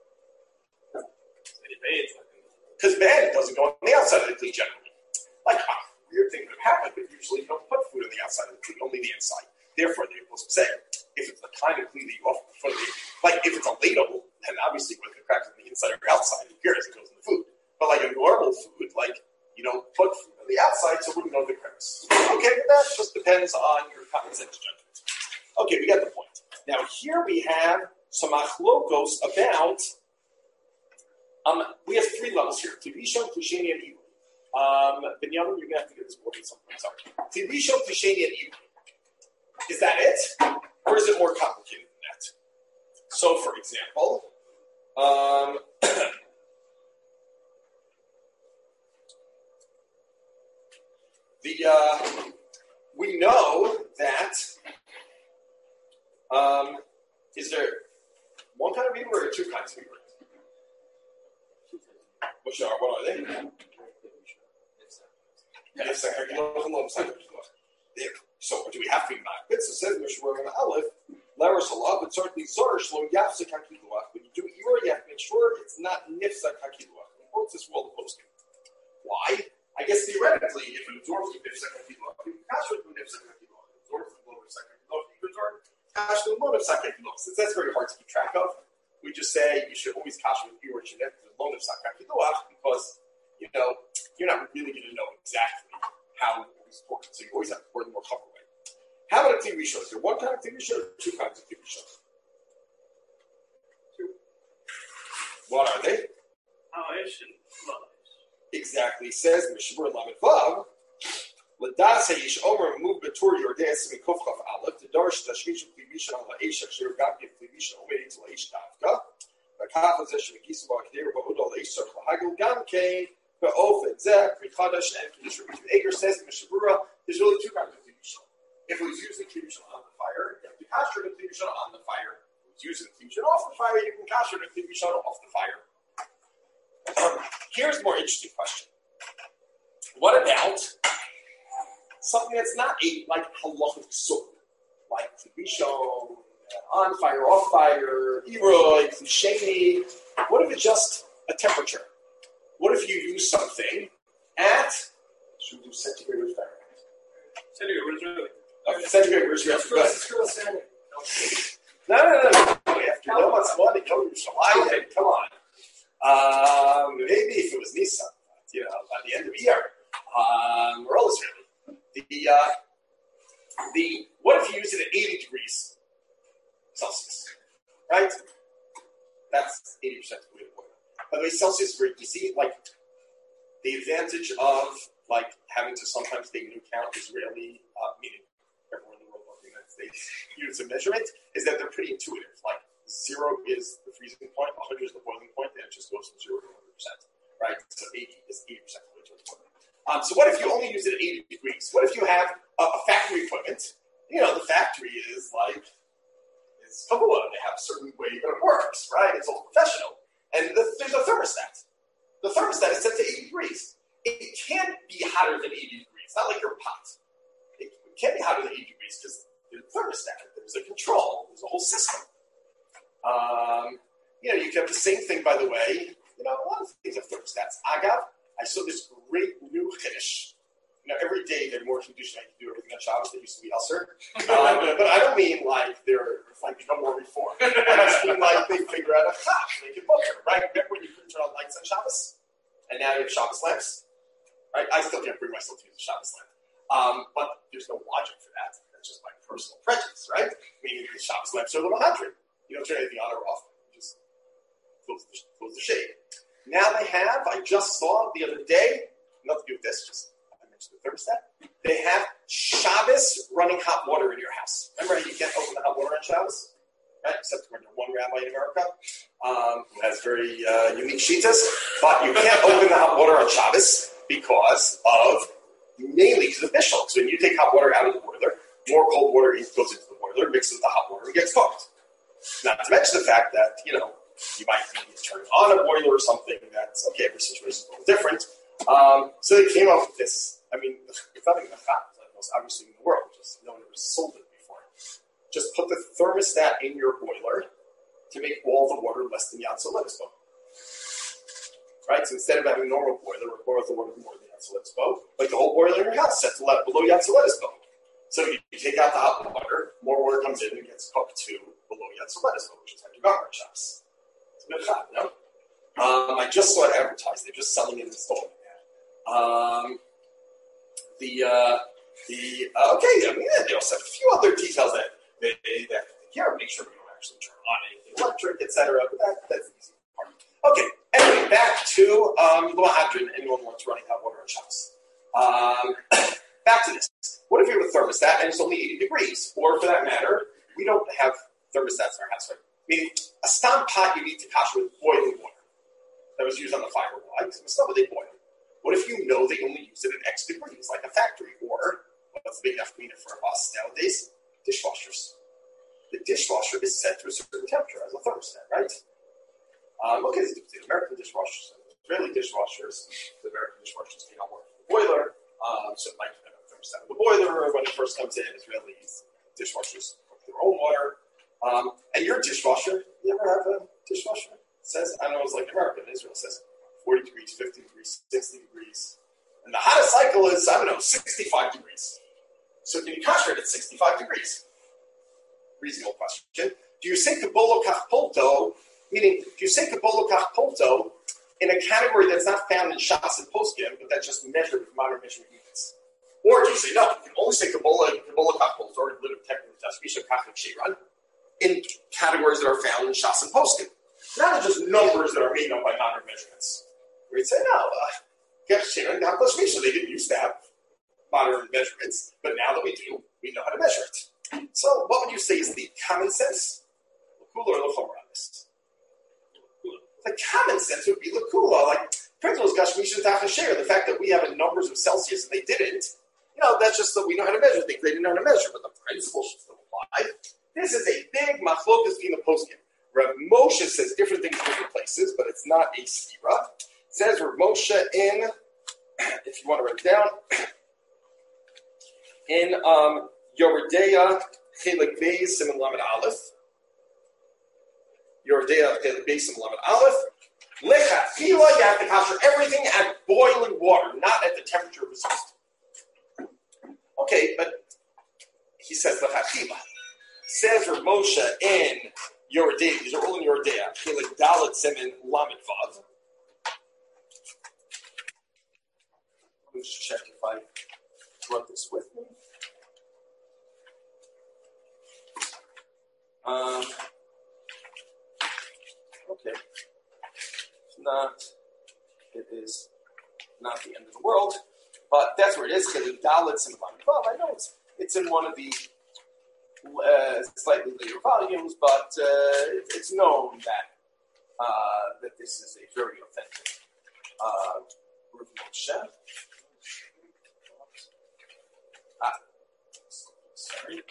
Because bad doesn't go on the outside of the kli generally. Like, weird thing could happen, but usually you don't put food on the outside of the kli, only the inside. Therefore, they're supposed to say, if it's the kind of kli that you offer for the, like if it's a ladle, then obviously with the cracks on the inside or outside, who cares? It goes in the food. But like a normal food, like you don't put food on the outside, so it wouldn't go to the crevice. Okay, but that just depends on your common sense judgment. Okay, we got the point. Now here we have some machlokos about. We have three levels here: Kli Rishon, Kli Sheni, and Iroy. Binyamin, you're gonna have to get this board at some point. Sorry. Kli Rishon, Kli Sheni, and Iroy. Is that it, or is it more complicated than that? So, for example, we know that is there one kind of Iroy or two kinds of Iroy? What are they? So do we have to be makbid? So says Mishmur and Aleph, Laris Allah, but certainly Zor Shlo Yafsek Hakiluach. When you do Iroy, you have to make sure it's not Nifsek Hakiluach. He quotes this world of posting. Why? I guess theoretically, if it absorbs from Nifsek Hakiluach, you can cash it from Nifsek Hakiluach. It absorbs from Nifsek Hakiluach, you can absorb cash from Nifsek Hakiluach. Since that's very hard to keep track of, we just say you should always cash with Iroy Shenet with Nifsek Hakiluach because, you know, you're not really going to know exactly how it's poured. So you always have to pour the more cover way. How about a Kli Rishon? Is there one kind of Kli Rishon or two kinds of Kli Rishon? Two. What are they? Exactly. Says Mishmur Lamed Vav. L'das hayish omer move betur yordei esim kuf chaf aleph the darsh tashmish Kli Rishon al ha'esh asher gam give Kli Rishon omei to ha'esh davka. V'kaf hazeh shemekisa ba'akdir ba'udol ha'esh tzarch lahagil gam kein Ager says in Mishabura, there's really two kinds of Klibishon. If it was using Klibishon on the fire, you have to kasher the Klibishon on the fire. If it was using Klibishon off the fire, you can kasher the Klibishon off the fire. Here's a more interesting question. What about something that's not like halachic sort, like Klibishon, on fire, off fire, Eroi, Klisheni? What if it's just a temperature? What if you use something at, should we do centigrade or Fahrenheit? Centigrade, what is it? Centigrade, where's your answer? No. After no one's money, come on. Maybe if it was Nissan, by the end of the year, we're all Israeli. What if you use it at 80 degrees Celsius, right? That's 80% of the way to boil. By the way, Celsius is very easy. Like the advantage of having to sometimes take into account Israeli, meaning everyone in the world, the United States, units of measurement, is that they're pretty intuitive. Like 0 is the freezing point, 100 is the boiling point, and it just goes from 0 to 100%, right? So 80 is 80% of the way to the boiling. So what if you only use it at 80 degrees? What if you have a factory equipment? The factory is it's Kabbalah. They have a certain way that it works, right? It's all professional. And there's a thermostat. The thermostat is set to 80 degrees. It can't be hotter than 80 degrees. It's not like your pot. It can't be hotter than 80 degrees because there's a thermostat. There's a control. There's a whole system. You can have the same thing, by the way. A lot of things have thermostats. Agav, I saw this great new chiddush. Every day they're more conditioned to do everything on Shabbos. They used to be Elser. But I don't mean they're become more reformed. I just mean they figure out a chach. They can book it, right? Remember when you couldn't turn on lights on Shabbos? And now you have Shabbos lamps? Right? I still can't bring myself to use a Shabbos lamp. But there's no logic for that. That's just my personal prejudice, right? Meaning the Shabbos lamps are a little 100. You don't turn anything on or off. You just close the shade. Now they have, I just saw the other day, nothing to do with this, just I mentioned the thermostat. They have Shabbos running hot water in your house. Remember how you can't open the hot water on Shabbos? Right? Except for one rabbi in America who has very unique shitas. But you can't open the hot water on Shabbos mainly because of Bishul. So when you take hot water out of the boiler, more cold water goes into the boiler, mixes with the hot water, and gets cooked. Not to mention the fact that, you might need to turn on a boiler or something. That's okay. Every situation is a little different. So they came up with this. It's not even a fact. It's the most obvious thing in the world. Just no one ever sold it before. Just put the thermostat in your boiler to make all the water less than Yatzel-Letisbo. Right? So instead of having a normal boiler, or boil the water more than Yatzel-Letisbo, the whole boiler in your house set to below Yatzel-Letisbo. So you take out the hot water, more water comes in and gets cooked to below Yatzel-Letisbo, which is how you got our shops. It's a bit hot, no? I just saw it advertised. They're just selling it and installing it. They also have a few other details that they have to take care of. Make sure we don't actually turn on anything electric, etc. But that's the easy part. Okay. Anyway, back to Lohadrin. Anyone wants running hot water on Shabbos? Back to this. What if you have a thermostat and it's only 80 degrees? Or for that matter, we don't have thermostats in our house, right? Meaning, a stam pot you need to kasher with boiling water that was used on the fire. Why? Because they boil. What if you know they only use it at X degrees, like a factory? Or, what's the big nafkamina for us nowadays? Dishwashers. The dishwasher is set to a certain temperature as a thermostat, right? The American dishwashers, the Israeli dishwashers, the American dishwashers take out water from the boiler. So it might depend on the thermostat of the boiler. When it first comes in, Israelis dishwashers cook their own water. And your dishwasher, you ever have a dishwasher? It says, I don't know, it's like American. Israel says 40 degrees, 50 degrees, 60 degrees. And the hottest cycle is, 65 degrees. So can you kasher it at 65 degrees? Reasonable question. Do you say Kabolo Kachpolto, meaning, do you say Kabolo Kachpolto in a category that's not found in Shas and Poskim, but that's just measured with modern measurement units? Or do you say, no, you can only say Kabolo Kachpolto, or Litiv Technical Tashmisha Kachlik Shiran, in categories that are found in Shas and Poskim? Not just numbers that are made up by modern measurements. We'd say, no, they didn't used to have modern measurements, but now that we do, we know how to measure it. So what would you say is the common sense? Lakula or Lachomra on this? The common sense would be Lakula. principle is Gashmisha Tachasher. The fact that we have in numbers of Celsius and they didn't, that's just that we know how to measure things. They didn't know how to measure, but the principle should still apply. This is a big machlokas between the poskim. Rav Moshe says different things in different places, but it's not a stira. It says Rav Moshe in, if you want to write it down, in Yoredeya Chelik Beis Simon Lamed Aleph. Yoredeya Chelik Beis Simon Lamed Aleph. Lechatchila, you have to kosher everything at boiling water, not at the temperature it was used. Okay, but he says lechatchila. Says Rav Moshe in Yoredeya, these are all in Yoredeya, Chelik Dalet Simon Lamed Vav. Let me just check if I brought this with me. Okay. It is not the end of the world, but that's where it is. I know it's in one of the slightly later volumes, but it's known that this is a very authentic Rav Moshe. Sorry.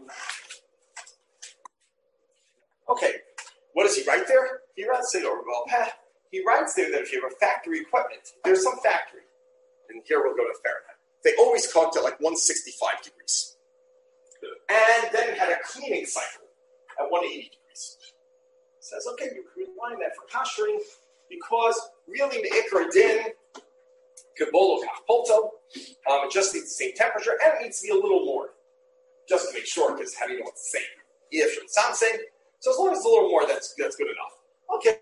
Okay, what does he write there? He writes there that if you have a factory equipment, there's some factory, and here we'll go to Fahrenheit. They always cooked at like 165 degrees. And then it had a cleaning cycle at 180 degrees. It says, okay, you can rely on that for koshering, because really me'ikar din, kabolo kachpolto, it just needs the same temperature, and it needs to be a little more, just to make sure, because how do you know what's the same? If it's something. So as long as it's a little more, that's good enough. Okay,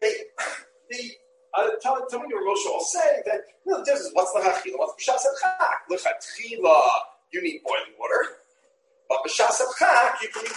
Talmud Rav Moshe will say that the difference is what's l'chachila, what's b'shas chak. L'chachila, you need boiling water, but b'shas chak you can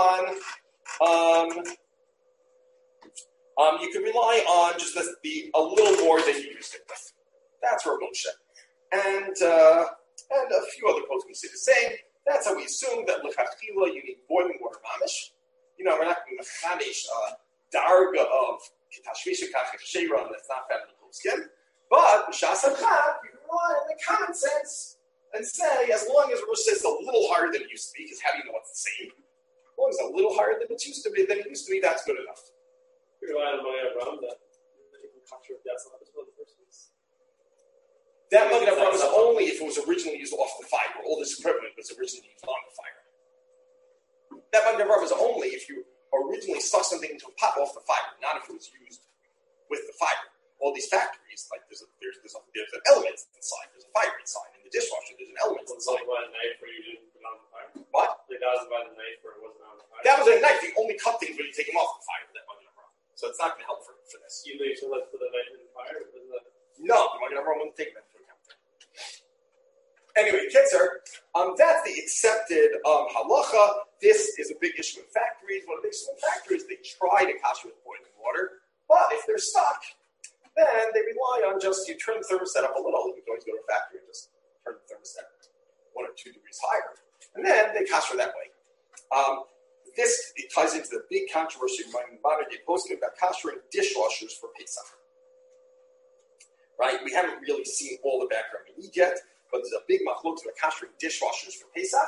rely on just the a little more than you used it with. That's Rav Moshe, and a few other poskim say the same. That's how we assume that l'chachila you need boiling water mamish. We're not going to mechanish darga of kitashvisha kachach sheira that's not found in the poskim. But b'shas chak, you can rely on the common sense and say, as long as Rosh says it's a little higher than it used to be, because how do you know what's the same? As long as it's a little higher than it used to be, that's good enough. You rely on Magen Avraham that you can capture if that's not the first piece. That Magen Avraham is only if it was originally used off the fire. All this equipment was originally used on the fire. That Magen Avraham is only if you originally stuck something into a pot off the fire, not if it was used with the fire. All these factories, like there's an element inside. There's a fire inside. In the dishwasher, there's an element inside. By the knife where you didn't put it on the fire? What? Like that was by the knife where it wasn't on the fire? That was a knife. You only cut things when you take them off the fire. That Magen Avraham. So it's not going to help for this. You leave so let's put the knife in the fire? No, the Magen Avraham wouldn't take that into account. Anyway, Kitzer, that's the accepted halacha. This is a big issue in factories. One of the big issues in factories, they try to kasher with boiling water, but if they're stuck, then they rely on just you turn the thermostat up a little. You can always go to a factory and just turn the thermostat 1 or 2 degrees higher, and then they kasher that way. It ties into the big controversy among modern day posting about kashering dishwashers for Pesach. Right? We haven't really seen all the background we need yet, but there's a big machlok about kashering dishwashers for Pesach.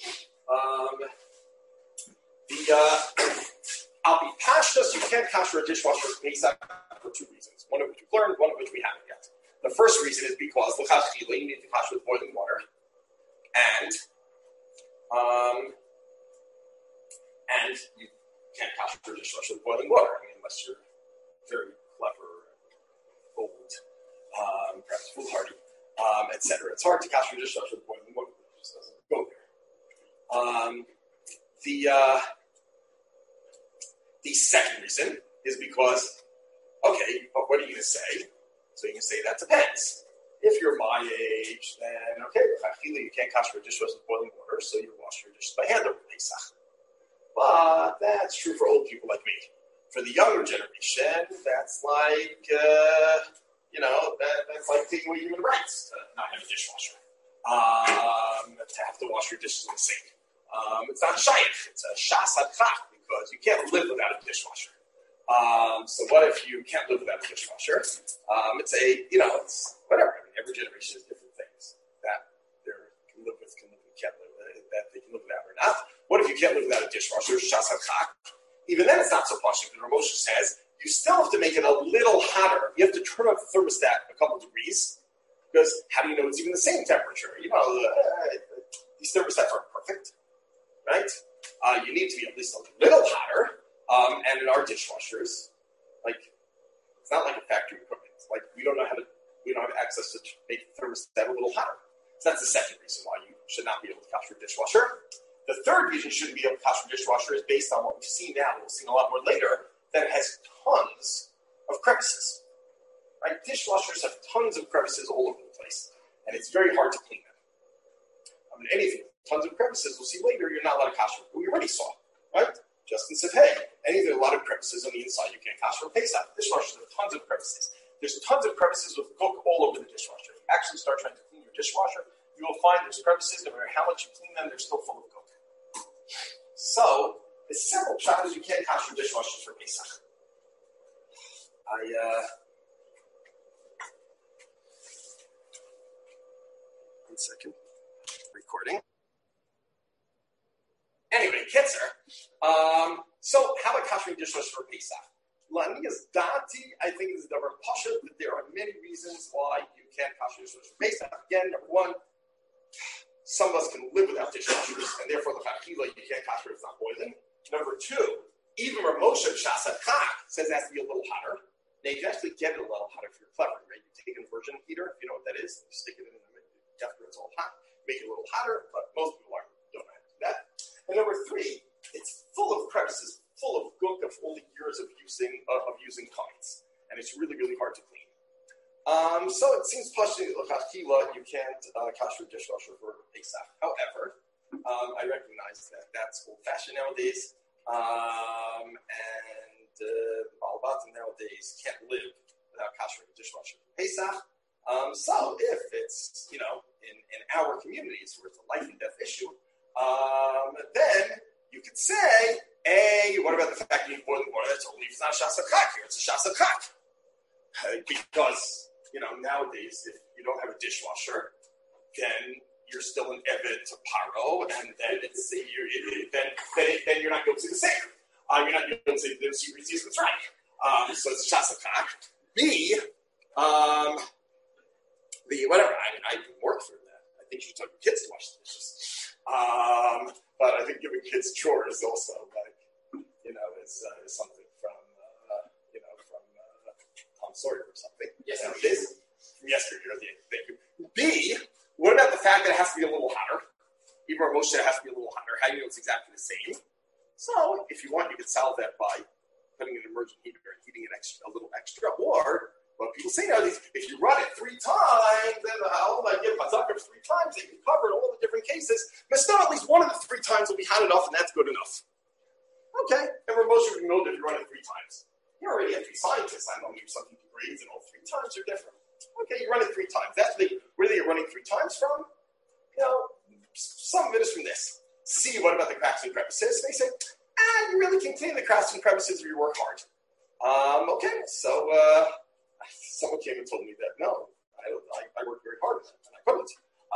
Al pi pashtus, you can't kasher a dishwasher for Pesach for 2 reasons. One of which we've learned, one of which we haven't yet. The first reason is because l'chachila, you need to kasher with boiling water, and you can't kasher a dishwasher with boiling water. I mean, unless you're very clever, bold, perhaps foolhardy, etc. It's hard to kasher a dishwasher with boiling water. It just doesn't go there. The second reason is because, okay, but what are you going to say? So you can say that depends. If you're my age, then okay, you can't kasher a dishwasher with boiling water, so you wash your dishes by hand over Pesach. But that's true for old people like me. For the younger generation, that's like, that's like taking away human rights to not have a dishwasher. To have to wash your dishes in the sink. It's not shaykh, it's a shas hadchak, because you can't live without a dishwasher. So what if you can't live without a dishwasher? It's whatever. I mean, every generation has different things that they can live with, can't live with, that they can live without or not. What if you can't live without a dishwasher? Shas hakak. Even then, it's not so pashut. Because Moshe says you still have to make it a little hotter. You have to turn up the thermostat a couple degrees because how do you know it's even the same temperature? These thermostats aren't perfect, right? You need to be at least a little hotter. And in our dishwashers, it's not like a factory equipment. We don't have access to make the thermostat a little hotter. So that's the second reason why you should not be able to kasher a dishwasher. The third reason you shouldn't be able to kasher a dishwasher is based on what we've seen now, and we'll see a lot more later, that it has tons of crevices. Right? Dishwashers have tons of crevices all over the place, and it's very hard to clean them. Anything with tons of crevices, we'll see later, you're not allowed to kasher. We already saw, right? Justin said, hey, anything with a lot of crevices on the inside, you can't kasher a Pesach. Dishwashers have tons of crevices. There's tons of crevices with guk all over the dishwasher. If you actually start trying to clean your dishwasher, you will find there's crevices, no matter how much you clean them, they're still full of guk. So, the simple shot is you can't kasher dishwashers for Pesach. One second. Recording. Anyway, Kitzer. So, how about kashering dishwashers for Pesach? Lanias dati, I think, is the Pasha, but there are many reasons why you can't kasher dishwashers for Pesach. Again, number one, some of us can live without dishwashers, and therefore the chakila you can't kasher if it's not boiling. Number two, even Ramosha Shas Hakak says it has to be a little hotter. Now, you can actually get it a little hotter if you're clever, right? You take an immersion heater, if you know what that is, you stick it in after it's all hot, make it a little hotter, but most people don't know how to do that. And number three, it's full of crevices, full of guk of all the years of using coins, and it's really, really hard to clean. So it seems possibly l'chachila you can't kasher a dishwasher for Pesach. However, I recognize that that's old-fashioned nowadays, and Baal Batim nowadays can't live without kashering a dishwasher for Pesach. So if it's in our communities where it's a life and death issue, then you could say, hey, what about the fact that you boil the water? That's only if it's not a Shas Hakak here. It's a Shas Hakak. Because, nowadays, if you don't have a dishwasher, then you're still an Eved to Paro, and then then you're not going to the same. You're not going to the secret season. That's right. So it's a Shas Hakak. B, I can work through that. I think you should tell your kids to wash the dishes. But I think giving kids chores also, is something from Tom Sawyer or something. Yes, it is. From yesterday. Thank you. B, what about the fact that it has to be a little hotter? Even Moshe has to be a little hotter. How do you know it's exactly the same? So, if you want, you could solve that by putting an immersion heater and heating it a little extra. Or, what people say nowadays, if you run it 3 times, then I give Mazakar 3 times, they can cover all the different cases. But still, at least one of the 3 times will be hot enough, and that's good enough. Okay, and Moshe would know that if you run it 3 times. You're already a 3 scientists. I know maybe some people grades and all 3 times are different. Okay, you run it 3 times. That's where are you running 3 times from? Some of it is from this. See, what about the cracks and crevices? They say, you really can clean the cracks and crevices if you work hard. Okay, so someone came and told me that, no, I worked very hard and I couldn't.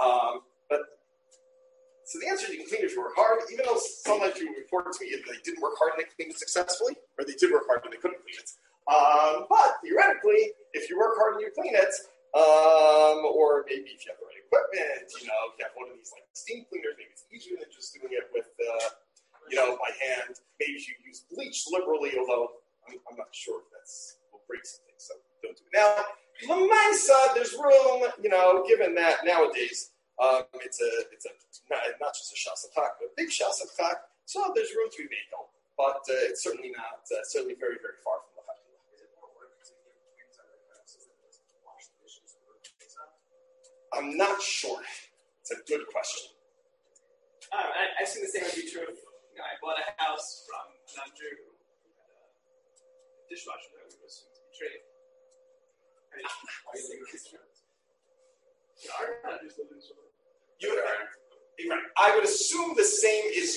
So the answer is you can clean if you work hard, even though sometimes you report to me that they didn't work hard and they cleaned it successfully, or they did work hard and they couldn't clean it. But theoretically, if you work hard and you clean it, or maybe if you have the right equipment, if you have one of these steam cleaners, maybe it's easier than just doing it with, by hand. Maybe if you use bleach liberally, although I'm not sure if will break something, so don't do it. Now, Lamaisa, there's room, given that nowadays it's not just a Shas Hakak, but a big Shas Hakak, so there's room to be made, but it's certainly not, certainly very, very far from the Chachila. Is it more work to give twins under crevices than just wash the dishes or Pesach? I'm not sure. It's a good question. I've seen the same would be true of, I bought a house from an Jew who had a dishwasher that we were assumed to be traded. Why do you think it's true? Our country's still doing so. Right. I would assume the same is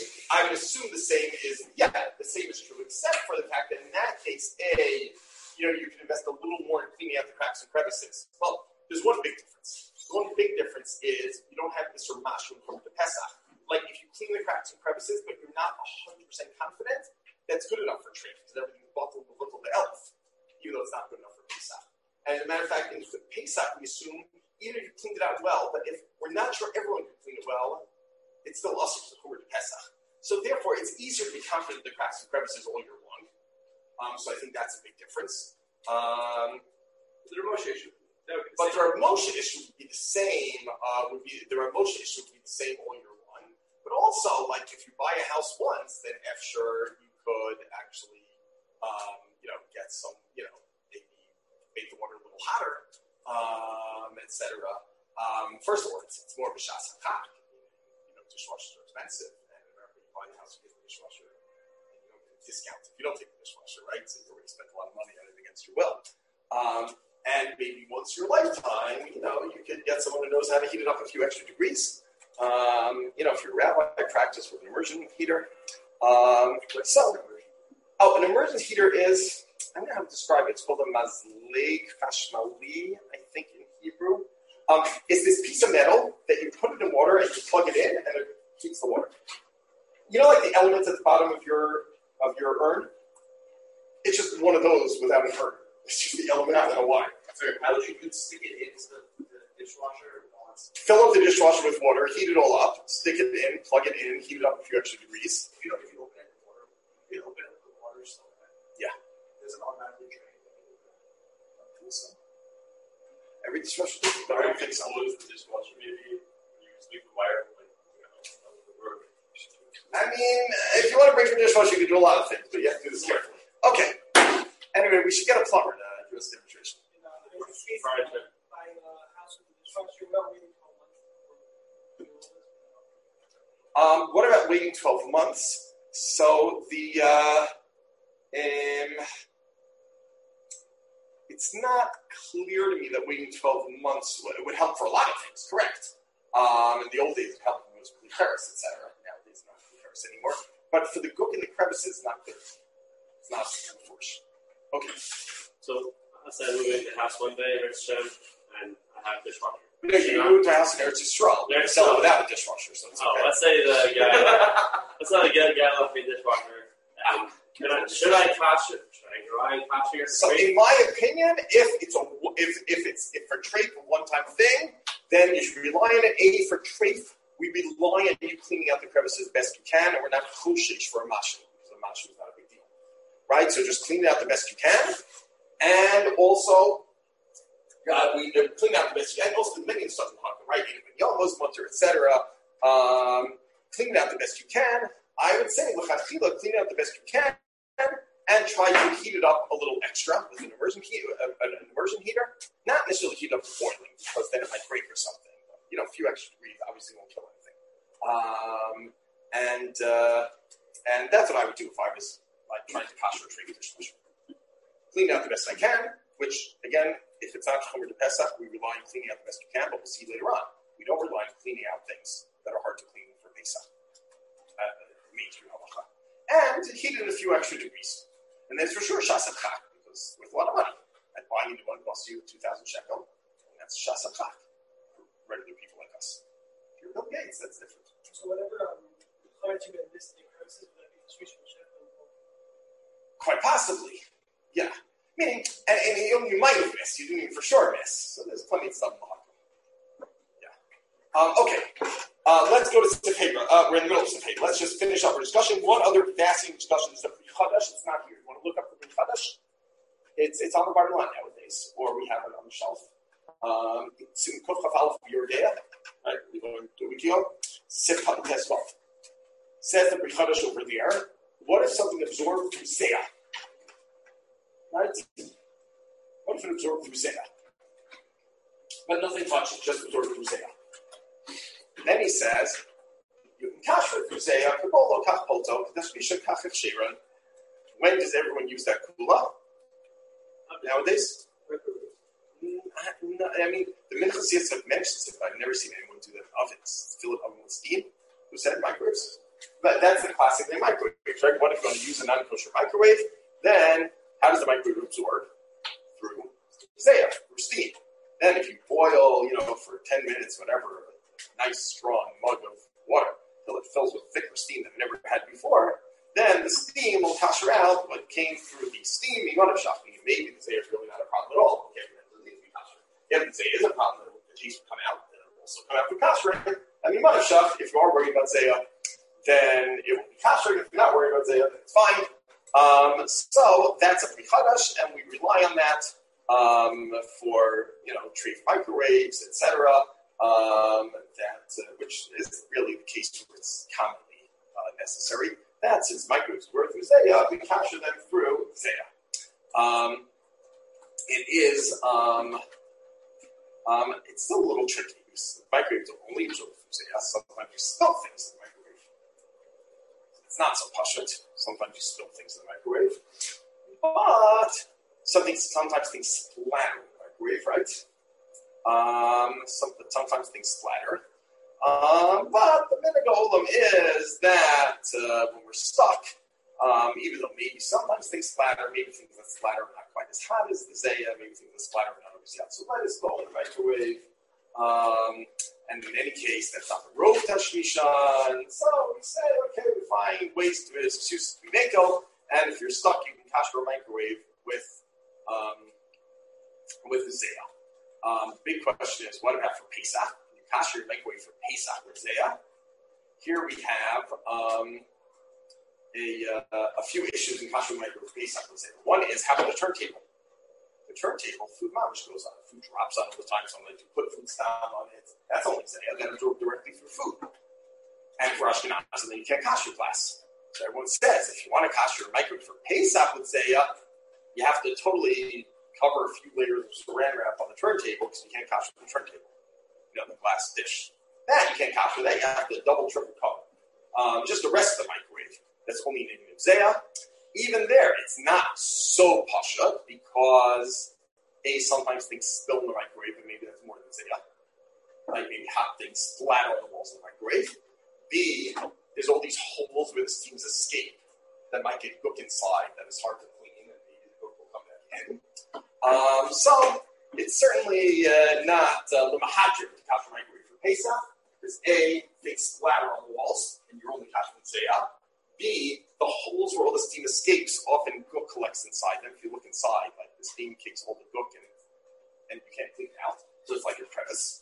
true, except for the fact that in that case, you can invest a little more in cleaning out the cracks and crevices. Well, there's one big difference. The one big difference is you don't have this Mashum from the Pesach. Like if you clean the cracks and crevices, but you're not 100% confident, that's good enough for trade because everything's bottled with little the elf, even though it's not good enough for Pesach. And as a matter of fact, in Pesach, we assume even if you cleaned it out well, but if we're not sure everyone can clean it well, it's still also the Chumrah de Pesach. So therefore, it's easier to be confident in the cracks and crevices all year long. So I think that's a big difference. The Ramosha issue. But the Ramosha issue would be the same. The Ramosha issue would be the same all year long. But also, like if you buy a house once, then after you could actually, get some, maybe make the water a little hotter, etc. First of all, it's more of a shas hakak. Dishwashers are expensive, and remember, you buy the house, you get the dishwasher, and you don't get a discount if you don't take the dishwasher, right? So you already spent a lot of money on it against your will. And maybe once in your lifetime, you could get someone who knows how to heat it up a few extra degrees. If you're a rabbi, practice with an immersion heater. An immersion heater is, I don't know how to describe it. It's called a mazleg chashmali, I think in Hebrew. It's this piece of metal that you put it in water and you plug it in and it heats the water. Like the elements at the bottom of your urn? It's just one of those without an urn. It's just the element and a wire. So how would you stick it into the dishwasher? Fill up the dishwasher with water, heat it all up, stick it in, plug it in, heat it up a few extra degrees. If you open it with water, the water's still there. Yeah. It doesn't automatically drain. I think so. Every dishwasher does it, but I don't think so. Close the dishwasher, maybe. You just leave the wire, work. I mean, if you want to break your dishwasher, you can do a lot of things, but you have to do this carefully. Okay. Anyway, we should get a plumber to do this demonstration. Buying a house with a dishwasher, well, waiting 12 months. What about waiting 12 months? So it's not clear to me that waiting 12 months would help for a lot of things, correct? In the old days, it helped when it was Harris, etc. Nowadays, it's not Harris anymore. But for the gook in the crevices, not good. It's not unfortunate. Okay. So, let's say I move into the house one day, and I have a dishwasher. No, you moved to a house in Eretz Yisrael. You sell it without a dishwasher, so it's okay. Let's say the guy left me a dishwasher. Should I cash it? Should I grind cash it? So, in my opinion, if for trade a one-time thing, then you should rely on it. For trade, we rely on you cleaning out the crevices best you can, and we're not choshish for a mashu because a mashu is not a big deal, right? So just clean it out the best you can, and also. We clean out the best you can. And also, many stuff in Hanukkah, right? Yomos, mutter, etc. Clean it out the best you can. I would say, l'chadchila, clean it out the best you can, and try to heat it up a little extra with an immersion heater. Not necessarily heat it up to boiling, because then it might break or something. But, a few extra degrees obviously won't kill anything. And that's what I would do if I was trying to kasher trade dishwasher. Clean it out the best I can, which again. If it's not Chumrah de Pesach, we rely on cleaning out the best you can, but we'll see later on. We don't rely on cleaning out things that are hard to clean for Pesach. Mainstream halacha. And heat it in a few extra degrees. And then for sure, shas hakak, because with a lot of money. And buying a new one costs you 2,000 shekel, and that's shas hakak for regular people like us. If you're Bill Gates, that's different. So whatever clients you had missed in crisis, would that be the switch from shekel? Quite possibly, yeah. Meaning, and you might have missed. You didn't even for sure miss. So there's plenty of stuff in the Hanukkah. Yeah. Okay. Let's go to Sefeda. We're in the middle of Sefeda. Let's just finish up our discussion. One other fascinating discussion is the Brit Chadash. It's not here. You want to look up the Brit Chadash? It's on the Barlan nowadays, or we have it on the shelf. It's in Kuf Chaf Aleph Yordea. Right? We're going to Wikio. Sifat Tesvav. Says the Brit Chadash over there. What if something absorbed through Seah? Right? What if it absorbed through Zera? But nothing touches, just absorbed through Zera. Then he says, you can kasher through Zera, kabolo kach polto, dashmisha kach shiran. When does everyone use that kula? Nowadays? I mean, the Minchas Yitzchak mentions it, but I've never seen anyone do that in ovens. Fill it oven with steam. Who said microwaves? But that's the classic thing, microwaves, right? What if you're going to use a non-kosher microwave? Then how does the microwave absorb? Through zayah, through steam. Then if you boil, for 10 minutes, whatever, a nice strong mug of water till it fills with thicker steam that it never had before, then the steam will kasher out what came through the steam shop. Maybe the zayah is really not a problem at all. Okay, that doesn't need to be kasher. If the zayah is a problem, the taste will come out, then it will also come out through kasher. Shop, if you are worried about zayah, then it will be kasher. If you're not worried about zayah, then it's fine. So that's a prichadash, and we rely on that for treif microwaves, etc. Which is really the case where it's commonly necessary. That since microwaves work through zayah, we capture them through zayah. It is it's still a little tricky because microwaves are only absorbed through zayah. Sometimes you spill things in the microwave. It's not so pashut. Sometimes you spill things in the microwave, but sometimes things splatter in the microwave, right? Sometimes things splatter. But the minhag olam is that when we're stuck, even though maybe sometimes things splatter, maybe things that splatter are not quite as hot as the zayah, maybe things that splatter are not always yet so light as well in the microwave. And in any case, that's not the rov tashmishan. So we say, okay, we find ways to be makel, and if you're stuck, you can kasher a microwave with the zayah. The big question is, what about for Pesach? Can you kasher your microwave for Pesach with zayah? Here we have a few issues in kasher microwave for Pesach with zayah. One is, how about a turntable? The turntable, food mamish goes on. Food drops on all the time. Sometimes you put food stam on it. That's only zayah. That absorbs directly through food. And for Ashkenazim, then you can't kasher glass. So everyone says, if you want to kasher your microwave for Pesach with zayah, you have to totally cover a few layers of saran wrap on the turntable because you can't kasher the turntable. The glass dish. That you can't kasher that. You have to double, triple cover. Just the rest of the microwave. That's only in zayah. Even there, it's not so pasha because A, sometimes things spill in the microwave, and maybe that's more than zayah. Like maybe hot things splatter on the walls of the microwave. B, there's all these holes where the steams escape that might get gook inside that is hard to clean, and maybe the gook will come back in. So it's certainly not l'mahadrim to kasher microwave for Pesach because A, things splatter on the walls, and you're only kashering zayah. B, the holes where all the steam escapes, often gook collects inside them. If you look inside, like the steam kicks all the gook in it, and you can't clean it out. So it's like your crevice.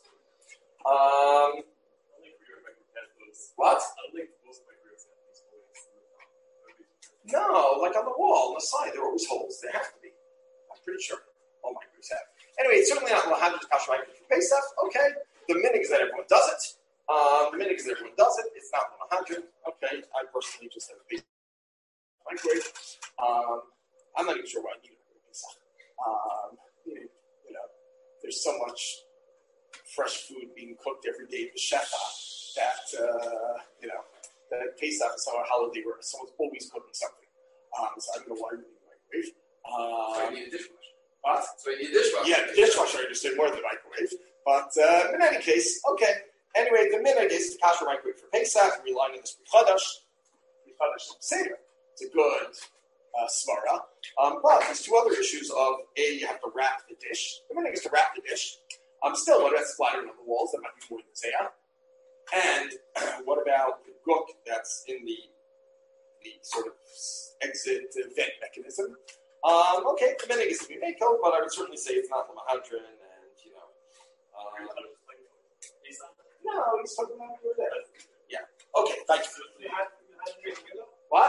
What? No, like on the wall, on the side, there are always holes. There have to be. I'm pretty sure. All microwaves have. Anyway, it's certainly not l'hadrid kasher microwave for Pesach. Okay, the minhag is that everyone does it. The minhag is that everyone does it. It's not l'hadrid. Okay, I personally just have a big microwave. I'm not even sure why I need a Pesach. There's so much fresh food being cooked every day at the shefa that that Pesach is a holiday where someone's always cooking something. So I don't know why we need a microwave. So you need a dishwasher. What? So you need a dishwasher. Yeah, the dishwasher I understood more than the microwave. But in any case, okay. Anyway, the minhag is to kasher microwave for Pesach. We're relying on this prichadash. Prichadash seder. It's a good svara. But there's two other issues of A, you have to wrap the dish. The minhag is to wrap the dish. Still, what about splattering on the walls? That might be more than zayah. And what about the gook that's in the sort of exit vent mechanism? Okay, the minhag is to be makel, but I would certainly say it's not the mahadrin, and no, he's talking about over there. Yeah. Okay, thank you. What?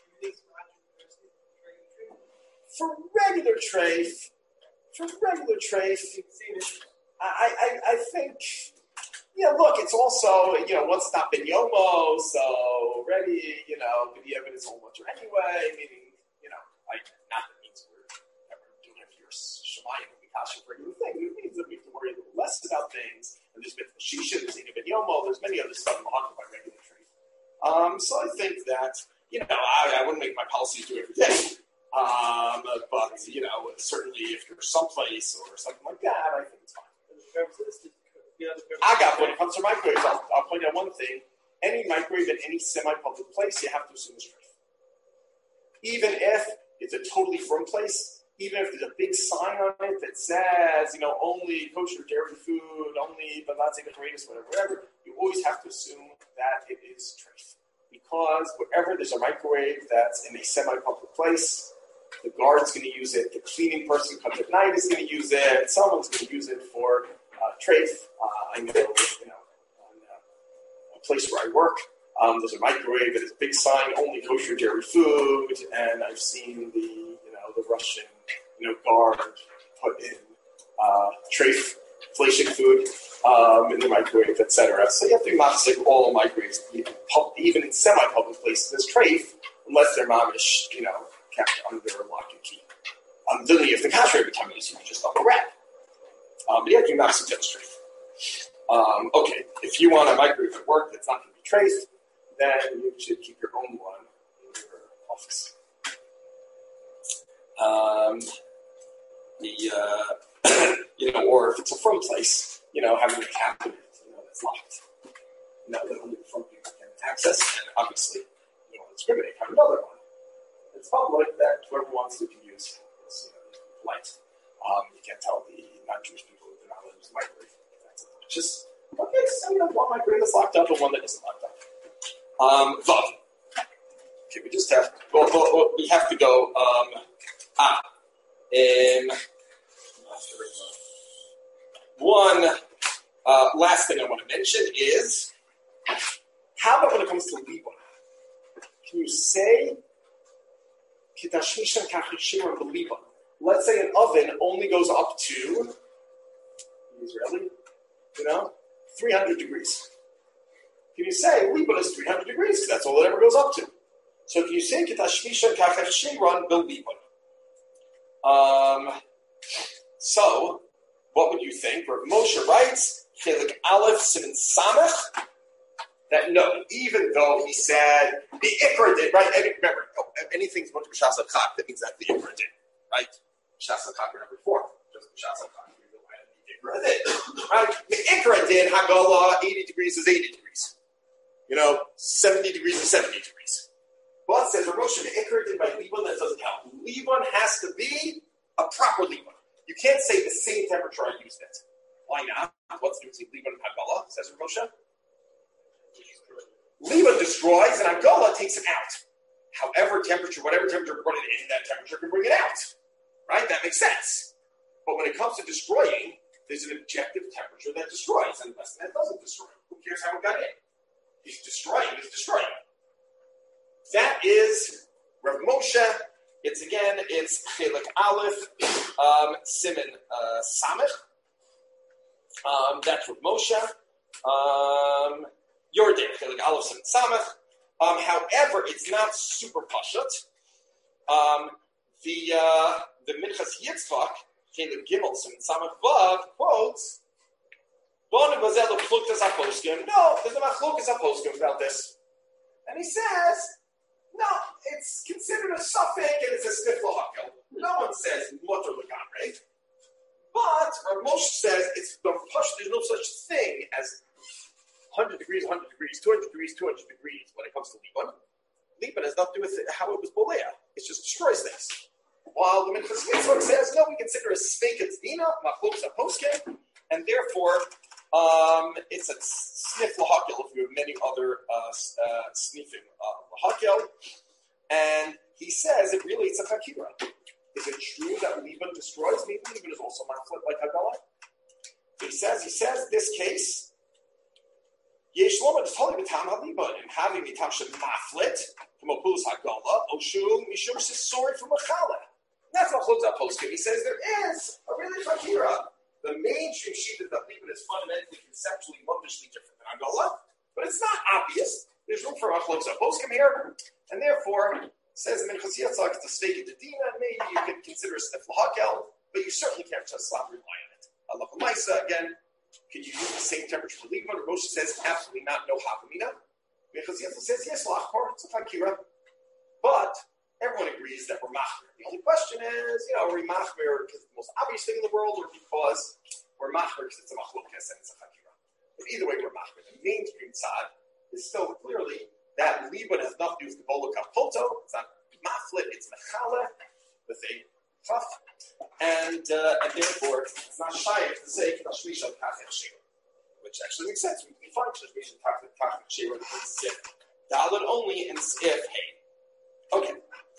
For regular treif, I think, look, it's also, one stop in Yomo, so ready, the evidence whole bunch anyway, meaning, not that means we're never doing it for your Shemayim and Mikasha for regular thing. It means that we have to worry a little less about things, and there's been Shisha, there's Ina Ben Yomo, there's many other stuff on by regular treif. So I think that, I wouldn't make my policies do every day. But, certainly if you're someplace or something like that, I think it's fine. I got when it comes to microwaves, I'll point out one thing. any microwave at any semi-public place, you have to assume it's treif. Even if it's a totally firm place, even if there's a big sign on it that says, only kosher dairy food, only balatzei nechreidus, whatever, you always have to assume that it is treif. Because wherever there's a microwave that's in a semi-public place, the guard's going to use it, the cleaning person comes at night is going to use it, someone's going to use it for treif. I know, on a place where I work, there's a microwave that has a big sign, only kosher dairy food, and I've seen the Russian, guard put in treif, fleshik food in the microwave, etc. So you have to be machzik all microwaves, even in semi-public places, as treif, unless they're mamish, kept under lock and key. Then if the cash rate become easy, you just double wrap. But you have to be machzik just treif. Okay, if you want a microwave at work that's not going to be treif, then you should keep your own one in your office. Or if it's a firm place, having a cabinet, that's locked. That only the firm people can access, and obviously, you don't discriminate. Have another one. It's public that whoever wants to can use. It's polite. You can't tell the non-Jewish people that they're not allowed to use the microwave. That's just okay. So one microwave that's locked up and one that isn't locked up. Vav. Okay, we just have. We have to go. One last thing I want to mention is how about when it comes to libon? Can you say kitashmishan kachishim libon? Let's say an oven only goes up to Israeli, 300 degrees. Can you say libon is 300 degrees? Because that's all it ever goes up to. So can you say kitashmishan kachishim bil libon? So, what would you think? Rav Moshe writes, Chelik Aleph Siman Samech, that no, even though he said the Ikra did, right? Remember, anything's going to be B'Shas HaChak, that means that the Ikra did, right? B'Shas HaChak were never formed, just B'Shas HaChak. The Ikra did, right? The Ikra did, Hagala, 80 degrees is 80 degrees. 70 degrees is 70 degrees. Well, it says, Rav Moshe, the Ikra did by Libon, that doesn't count. Libon has to be a proper Libon. You can't say the same temperature I used it. Why not? What's the difference between Libon and Hagala, says Rav Moshe? Libon destroys and Hagala takes it out. Whatever temperature brought it in, that temperature can bring it out. Right? That makes sense. But when it comes to destroying, there's an objective temperature that destroys, and less than that doesn't destroy. Who cares how it got in? He's destroying. That is Rav Moshe. It's Chelik Aleph, Siman Samech. That's Rav Moshe. Yordan, Chelik Aleph, Siman Samech. However, it's not super pashut. The Minchas Yitzchak, Chelik Gimel, Siman Samech Vav, quotes, no, there's a machlokas aposkim about this. And he says, no, it's considered a suffix and it's a stiff lahakel. No one says mutter legamre. But Rav Moshe says it's the push. There's no such thing as 100 degrees, 200 degrees, 200 degrees when it comes to Libon. Libon has nothing to do with how it was bolea. It just destroys things. While the Minchas Yitzchak says, no, we consider a sveikat dina, machlokas aposkim, and therefore it's a sniff lahakel if you have many other sniffing lahakel. And he says it's a chakira. Is it true that Libon destroys? Maybe Libon is also machlit like Hagala. He says this case, Yesh Loma is totally b'tam ha-Libon, and having the tam shem machlit from Opulus Hagala, Oshum Mishum Sisori from Machala. That's machlut poskim. He says there is a really chakira. The mainstream sheet of the Libon is fundamentally, conceptually, logically different than Hagala, but it's not obvious. There's room for machlut poskim here, and therefore, says Minchas Yitzchak, it's a steak at the dina, maybe you can consider a stiff lahakel, but you certainly can't just slap rely on it. Allah Maisa, again, can you use the same temperature for Libon? Moshe says, absolutely not, no hafamina. Minchas Yitzchak says, yes, lachkor, it's a fakira. But everyone agrees that we're machmir. The only question is, are we machmir because it's the most obvious thing in the world, or because we're machmir because it's a machlokas and it's a fakira? But either way, we're machmir. The mainstream tzad is still clearly that libud has nothing to do with the bolo kapolto. It's not maflit, it's mechala with a chaf, and therefore it's not shy to say kashmisha kachet shira, which actually makes sense. We find kashmisha kachet shira in sif dalad only and if hey. Okay.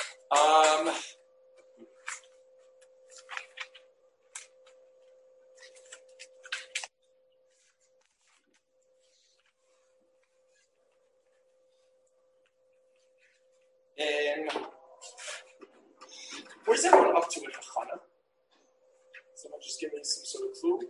Where's everyone up to in Hachana? Someone just give me some sort of clue.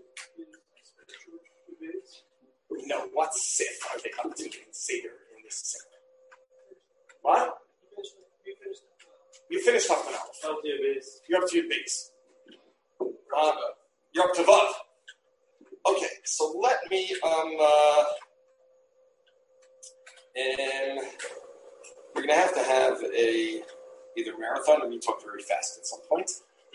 No, what sif are they up to in Seder in this sif? What? You finished Hachana. You're up to your base. You're up to Vav. Okay, so let me we're going to have a either marathon or me talk very fast at some point.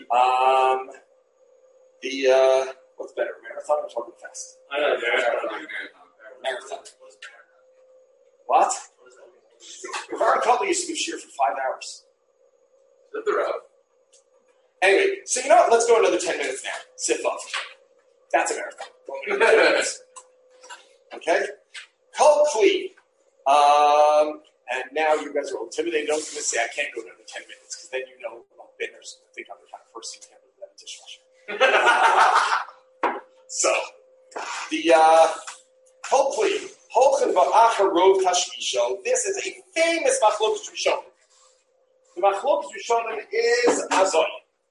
What's better, marathon or talking fast? I know, Marathon. What? Rav Kotler used to give shir for 5 hours. Is that the Rav? Anyway, so you know what? Let's go another 10 minutes now. Sit up. That's a marathon. Okay? Kol Kli. And now you guys are all intimidated. Don't even say I can't go another 10 minutes because then you know bidders think I'm the kind of person who can't live without a dishwasher. So the Kol Kli. Holchen va'achar rov tashmisho. This is a famous machlokas rishonim. The machlokas rishonim is azoi.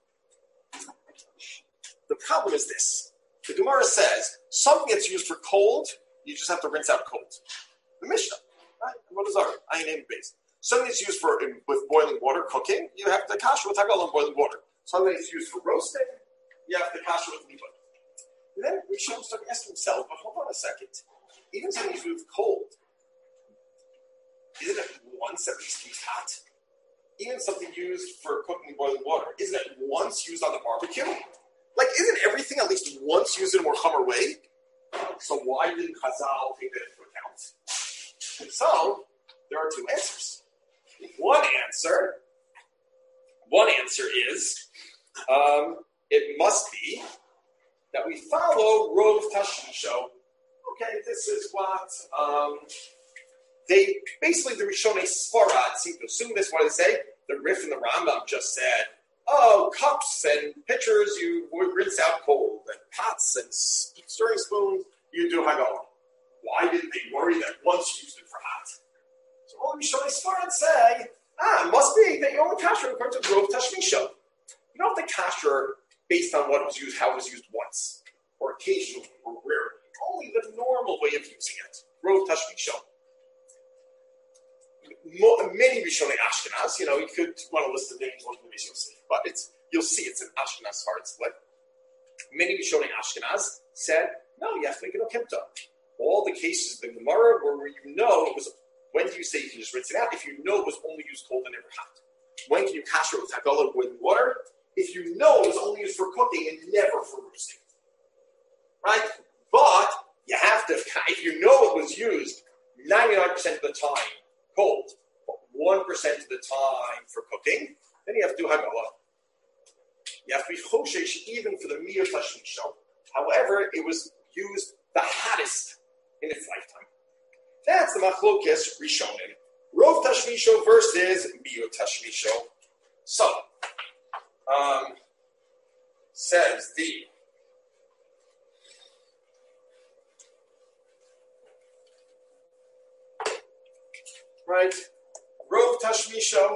The problem is this. The Gemara says something that's used for cold, you just have to rinse out cold. The Mishnah, right? What is our ayin base? Something that's used for with boiling water, cooking, you have to kasher with hagala and boiling water. Something that's used for roasting, you have to kasher with libud. And then Rishonim start asking themselves, but hold on a second. Even something used with cold, isn't it once at least used hot? Even something used for cooking boiling water, isn't it once used on the barbecue? Like, isn't everything at least once used in a more Hummer way? So why didn't Chazal take that into account? And so, there are two answers. One answer is, it must be that we follow Rov Tashmisho. Okay, this is what they basically the Rishonei Sfarad seem to assume this. What do they say? The Rif and the Rambam just said, "Oh, cups and pitchers you would rinse out cold, and pots and stirring spoons you do hagala." Why didn't they worry that once you used it for hot? So all the Rishonei Sfarad say, it must be that you only kasher according to Rov Tashmisho. You don't have to kasher based on what was used, how it was used once, or occasionally, or rarely. Only the normal way of using it. Rov Tashmisho. Many Rishonei Ashkenaz, you could want to list the names one of the you'll see, but you'll see it's an Ashkenaz hard split. Many Rishonei Ashkenaz said, no, you have to make it a kimta. All the cases in the Gemara where you know it was, when do you say you can just rinse it out? If you know it was only used cold and never hot. When can you kasher with hagala with water? If you know it was only used for cooking and never for roasting. Right? But you have to, if you know it was used 99% of the time cold, but 1% of the time for cooking, then you have to do hagala. You have to be choshesh even for the miyot tashmisho. However, it was used the hottest in its lifetime. That's the machlokes rishonim. Rov tashmisho versus miyot tashmisho. So, says the right, Rov Tashmisho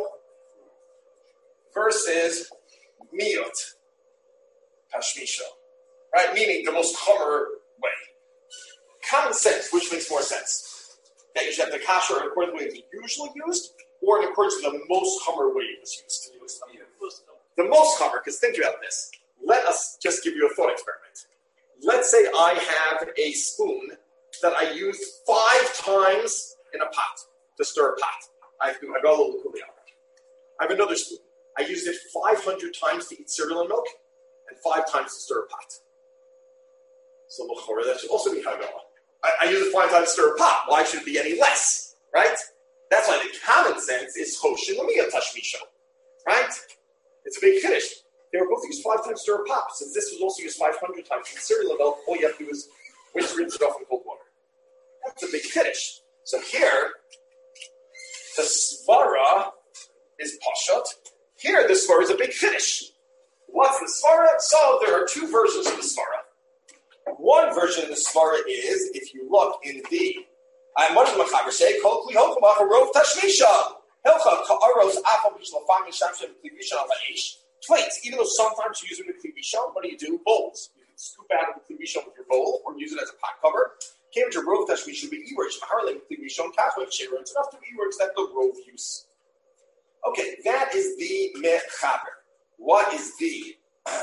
versus Miyot Tashmisho, right? Meaning the most Hummer way. Common sense, which makes more sense? That you should have the kasher according to the way it's usually used, or in accordance with the most Hummer way it was used. The most Hummer, because think about this. Let us just give you a thought experiment. Let's say I have a spoon that I used 5 times in a pot. To stir a pot. I have to hagala l'kuliyah. I have another spoon. I used it 500 times to eat cereal and milk, and 5 times to stir a pot. So l'chorah, that should also be hagala. I use it 5 times to stir a pot. Why should it be any less? Right? That's why the common sense is Hoshin Lamia Tashmisha. Right? It's a big Kiddush. They were both used 5 times to stir a pot. Since this was also used 500 times in the cereal level, all you have to do is rinse it off in cold water. That's a big Kiddush. So here, the Svara is Pashat. Here, the Svara is a big Kiddush. What's the Svara? So there are 2 versions of the Svara. One version of the Svara is, if you look in the what does the Machaber say? Kol kli hokamach arov tashmisha. Helcha ka'aros afal b'shla fami shamshem kli bishon al ha'ish. Plates. Even though sometimes you use them in kli bishon, what do? Bowls. You can scoop out of the kli bishon with your bowl, or use it as a pot cover. Came to rov tashmisha be e-words. Maharlim kli bishon kachwek shira. It's enough to e-words that the rov use. Okay, that is the Mechaber. What is the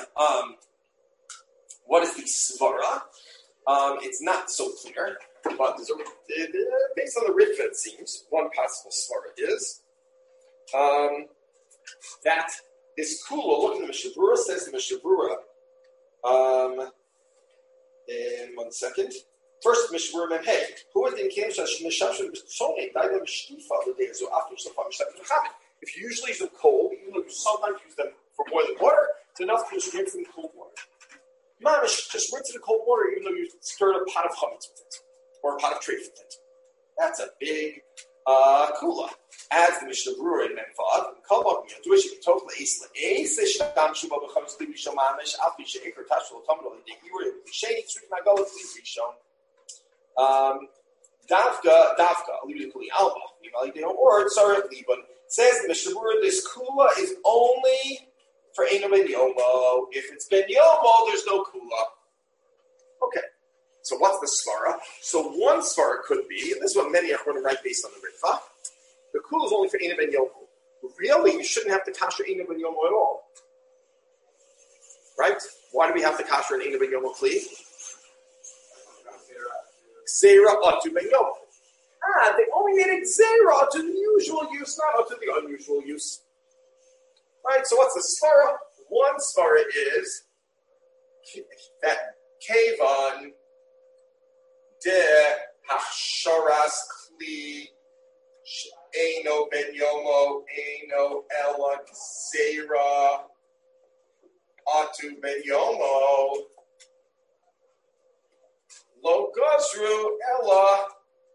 Svara? It's not so clear, but there's based on the Ritva, it seems, one possible Svara is that is Kula. Look at the Mishabura, says the Mishabura. In 1 second. First, Mishabura Memhe. Who is the Kimsha Mishashim Sone? Daila Mishtifa the day so after Shafam Shafam Chabit. If you usually use them cold, even though you sometimes use them for boiling water, it's enough to just rinse them in cold water. Mamish, just rinse it in cold water, even though you stirred a pot of chametz with it, or a pot of treif with it. That's a big kula. As the Mishnah Brewer in Menfad, Kalbach Miyaduish, Total Isla, Ace Sham Shuba becomes Libi Shomamish, Alpisha Iker Tashul, Tomno, the Ewer, Shane, Sriknagala, Libi Shom. Davka, Libi Kuli Alba, or Sarat Liban. Says the Mishnah Berurah, this kula is only for Eino Ben Yomo. If it's Ben Yomo, there's no kula. Okay, so what's the svara? So one svara could be, and this is what many are going to write based on the Ritva, the kula is only for Eino Ben Yomo. Really, you shouldn't have to kasher Eino Ben Yomo at all. Right? Why do we have to kasher an Eino Ben Yomo kli? Gzeira atu Ben Yomo. They only made it zera to the usual use, not to the unusual use. Right, so what's the svara? One svara is that kevan de hachsharas kli eino ben yomo eino ela zera atu ben yomo lo gazru ela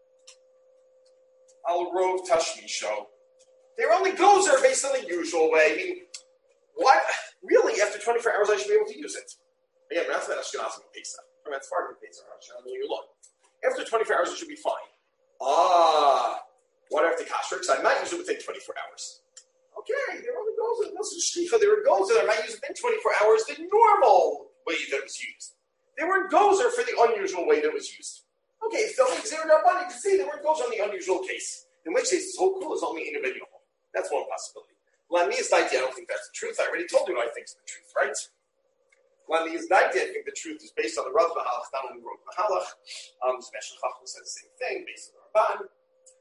Al Rov Tashmisho. They're only gozer based on the usual way. I mean, what? Really, after 24 hours, I should be able to use it. Again, that's not Ashkenazim and Pesach. That's far from Pesach. You look. After 24 hours, it should be fine. What do I have to kasher? Because I might use it within 24 hours. Okay, there are only gozer. Those are shticha. There were gozer. I might use it within 24 hours the normal way that it was used. They weren't gozer for the unusual way that it was used. Okay, if the only zero rabban, you can see the word goes on the unusual case. In which case, this whole kula is only individual. That's one possibility. Lani's daiti, I don't think that's the truth. I already told you what I think is the truth, right? Lani's daiti, I think the truth is based on the Rav Mahalach, not on the Rav Mahalach. Special Chacham said the same thing, based on the Rabban.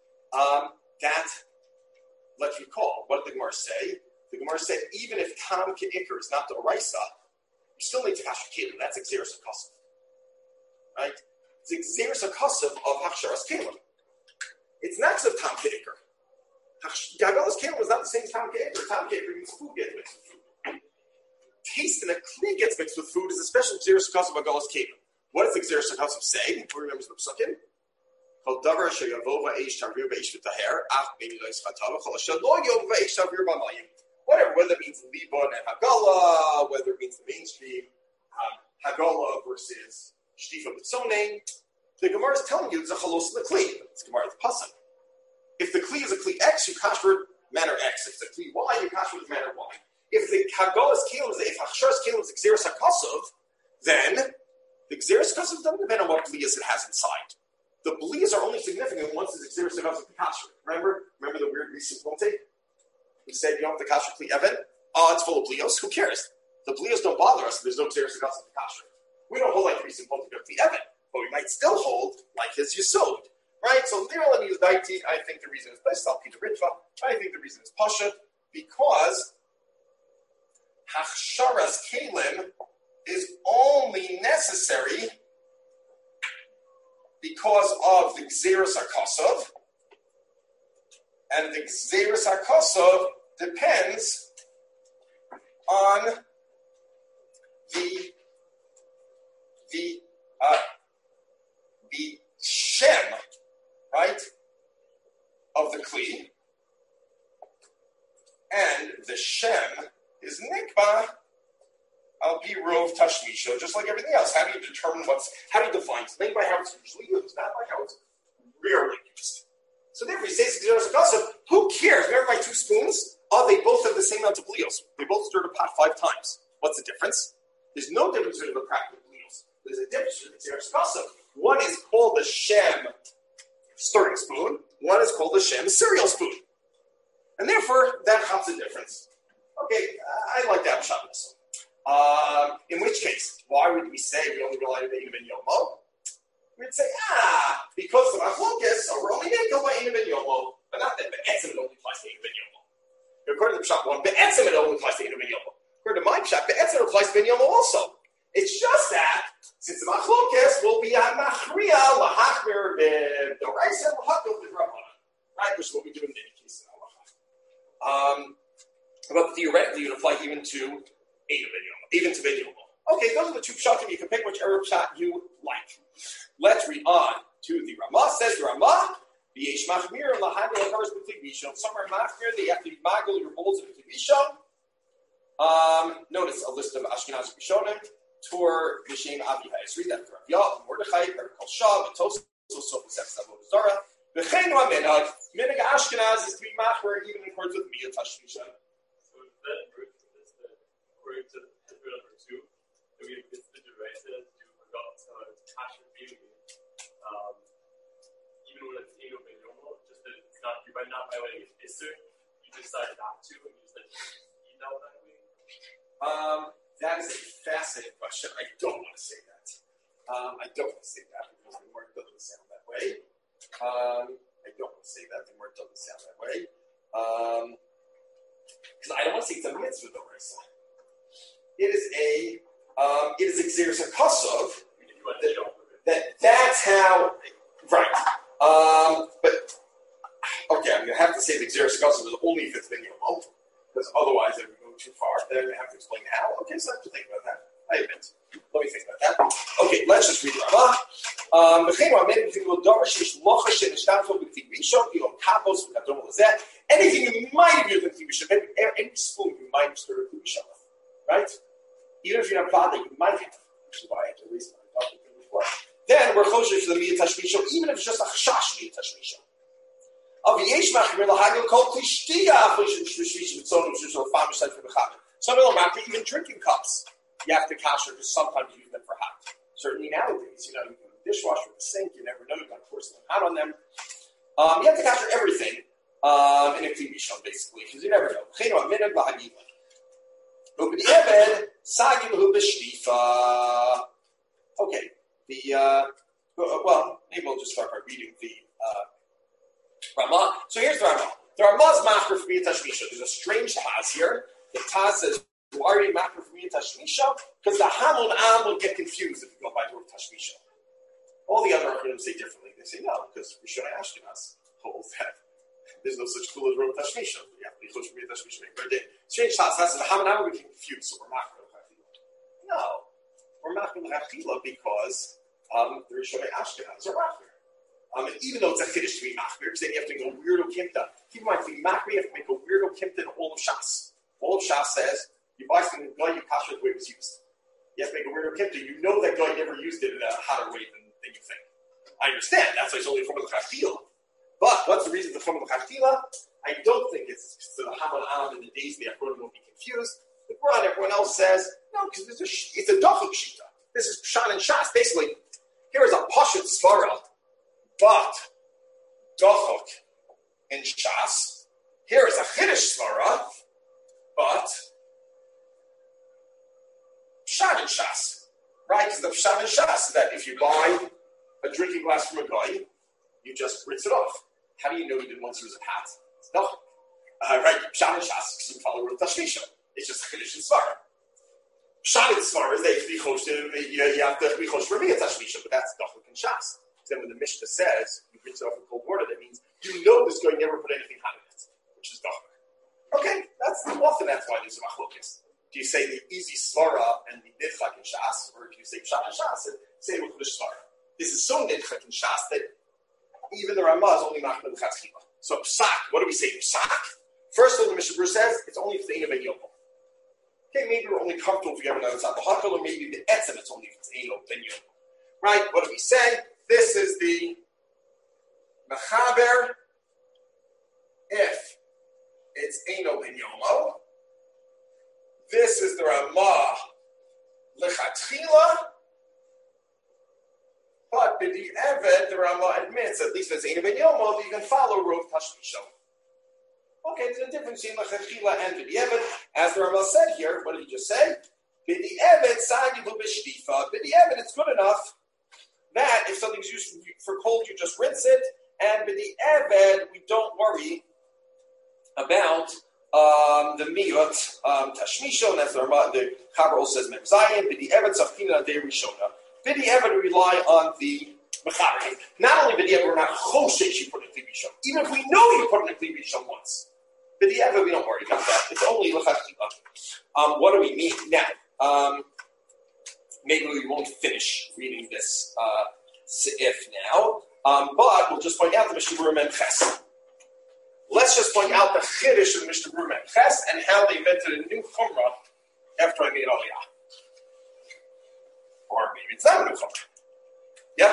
That, let's recall, what did the Gemara say? The Gemara said, even if Tam Ke'ikr is not the Oraisa, you still need to kasher kelim. That's Xeris HaKasav. Right? It's Xeris HaKasav of Hachsharas Kelim. It's not of Tam Ke'ikr. Gagalas Kelim is not the same as Tam Ke'ikr. Tam Ke'ikr means food gets mixed with food. Taste in a kli gets mixed with food is a special Xeris HaKasav of Gagalas Kelim. What does the Xeris HaKasav say? Who remembers the Psukim? Kol davar sheyavova eish tavir beish v'taher ach maybe lois chatav kol shelo yova eish tavir b'mayim. Whatever, whether it means libon and hagala, whether it means the mainstream hagala versus shtifa b'tzonein, the Gemara is telling you it's a chalos in the kli. It's Gemara the pasuk. If the kli is a kli X, you kasher manner X. If it's a kli Y, you kasher with manner Y. If the hagala's kelim is if hachsharas kelim is xeris hakasov, then the xeris hakasov doesn't depend on what bliyas it has inside. The bliyas are only significant once it's xeris hakasov to kasher. Remember the weird recent Ponte? We said you don't have to kasher kli even. It's full of bliyos. Who cares? The bliyos don't bother us if there's no xeris hakasov to kasher. We don't hold like recent Ponte of kli even, but we might still hold like his yesod. Right? So Liral and Yudaiti, I think the reason is based on Peter Ritva. I think the reason is Pasha, because Hachsharas Kalim is only necessary because of the Gzeirus HaKosov, and the Gzeirus HaKosov depends on the Shem, right, of the Kli, and the Shem is Nikba Al Pi Rov Tashmisha, just like everything else. How do you determine how do you define something? By how it's usually used, not by how it's rarely used. So therefore, he says, who cares? Remember my 2 spoons? Oh, they both have the same amount of bleos. They both stirred a pot 5 times. What's the difference? There's no difference between the practical bleos. There's a difference between the Xeris. One is called the Shem stirring spoon. One is called the Shem cereal spoon. And therefore, that comes a difference. Okay, I like that Shabbos. In which case, why would we say we only rely on the Einim and Yomo? We'd say, because the Machlokes are only Nikel by Einim and Yomo, but not that Be'etzim it only applies to Einim and Yomo. According to the Pshat 1, Be'etzim it only applies to Einim and Yomo. According to my Pshat, Be'etzim applies to Einim Yomo also. It's just that, since the Machlokes will be a Machriya, Lahachmir, the Raisa, Lahachmir, the Rabbanan. Right, which is what we do in any case in Halacha. But theoretically, you would apply even to Einim and Yomo, even to Ben Yomo. Okay, those are the 2 Pshatim. You can pick which Arab Pshat you like. Let's read on to the Ramah. Says the Ramah, V'yesh machmir lahagel covers the Kli Bishon. Some are machmir, they have to be magel your bowls of the Kli Bishon. Notice a list of Ashkenazi Bishonim. Tor Vishem Avi Hayes. Read that for Rav Yah, Mordechai, Perikol Shah, V'tos, Sof Sef Savo Zara. V'chein Minhag. Minhag Ashkenaz is to be machmir even in accordance with Miyat Tashmishan. So that verse is according to Hebrew number 2. It's the Deraisa to adopt Tasha Bili. Even when it's Einim and Yomo, just that it's not, you're not violating his Isser, you decide not to, and you just eat out that way. That is a fascinating question. I don't want to say that. Because the word doesn't sound that way. Because I don't want to say it's a mitzvah Deraisa. It is a Gzeirus HaKosov. That's how, right. But, okay, I'm going to have to say the Gzeirus HaKosov is only if it's been Yomo, because otherwise it would go too far. Then I have to explain how. Okay, so I have to think about that. I admit. Let me think about that. Okay, let's just read the Ramah. Anything you might have used in Kli Bishon, any spoon you might have stirred Kli Bishon with, right? Even if you're not father, you might have. Which is why I had to reason I talked about before. Then we're closer to the Miyat Tashmisha, even if it's just a Chashash Miyat Tashmisha. Some of them have to even drinking cups. You have to kasher because sometimes you use them for hot. Certainly nowadays, you can dishwasher with a sink, you never know, you've got to pour something hot on them. You have to kasher everything in a Kli Bishon, basically, because you never know. Okay, maybe we'll just start by reading the Ramah. So here's the Ramah. The Ramah's machmer for Miyat Tashmisha. There's a strange Taz here. The Taz says, why are you machmer for Miyat Tashmisha? Because the Hamon Am will get confused if you go by the word Tashmisha. All the other Achronim say differently. They say no, because Rishonei Ashkenaz holds that there's no such tool as Rov Tashmisha. You have to be close to Miyat Tashmisha every day. Strange Taz says the Hamon Am will get confused, so we're machmer l'chachila. No, we're machmer l'chachila because the Rishonei Ashkenaz are machmer. And even though it's a chiddush to be machmir, because then you have to make a weirdo kimta. Keep in mind, to be machmir, you have to make a weirdo kimta in all of Shas. All of Shas says, you buy something, the guy you kasher the way it was used. You have to make a weirdo kimta. You know that guy never used it in a hotter way than you think. I understand, that's why it's only from the chachtila. But what's the reason for the chachtila? I don't think it's to the Hamon Am in the days the Achronim won't be confused. The Quran, everyone else says, no, because it's a dachuk shita. This is Pshat and Shas. Basically, here is a pashut svara. But Dochok in Shas, here is a Chiddush Svara, but Pshat in Shas, right? Because the Pshat in Shas is that if you buy a drinking glass from a guy, you just rinse it off. How do you know you didn't once use a hat? It's Dochok. Right? Pshat in Shas, because you follow Rov Tashmisha. It's just a Chiddush in Svara. Pshat in Svara is that you have to be close for Miyat Tashmisha, but that's Dochok in Shas. then when the Mishnah says you rinse it off with cold water, that means you know this guy never put anything hot in it, which is dachar. Okay, that's often that's why there's a machlokes. Do you say the easy svara and the nidchak in shas, or do you say pshat and shas and say with the svara? This is so nidchak in shas that even the Ramah is only machmir l'chatchila. So psak, what do we say psak? First of all, the Mishnah Berurah says it's only if the Eino ben Yomo. Okay, maybe we're only comfortable if we have another tzad l'hakol, or maybe the etzem it's only if it's Eino ben Yomo. Right? What do we say? This is the mechaber if it's Eino ben Yomo. This is the Ramah lechatchila. But b'di eved, the Ramah admits, at least if it's Eino ben Yomo, that you can follow Rov Tashmisho. Okay, there's a difference between lechatchila and b'di eved. As the Ramah said here, what did he just say? B'di eved sagivu b'shtifa. B'di eved, it's good enough that if something's used for cold, you just rinse it. And b'di eved, we don't worry about the miyot tashmisho. And as the Chaber also says, memzayin b'di eved safkina de rishona. B'di eved, we rely on the mechaber. Not only b'di eved, we're not choshesh you put in a kli rishon. Even if we know you put in a kli rishon once, b'di eved, we don't worry about that. It's only lechatchila. What do we mean now? Maybe we won't finish reading this seif now, but we'll just point out the Mishnah Berurah Mem Ches. Let's just point out the chiddush of the Mishnah Berurah Mem Ches and how they invented a new chumrah after I made Aliyah. Or maybe it's not a new chumrah. Yeah?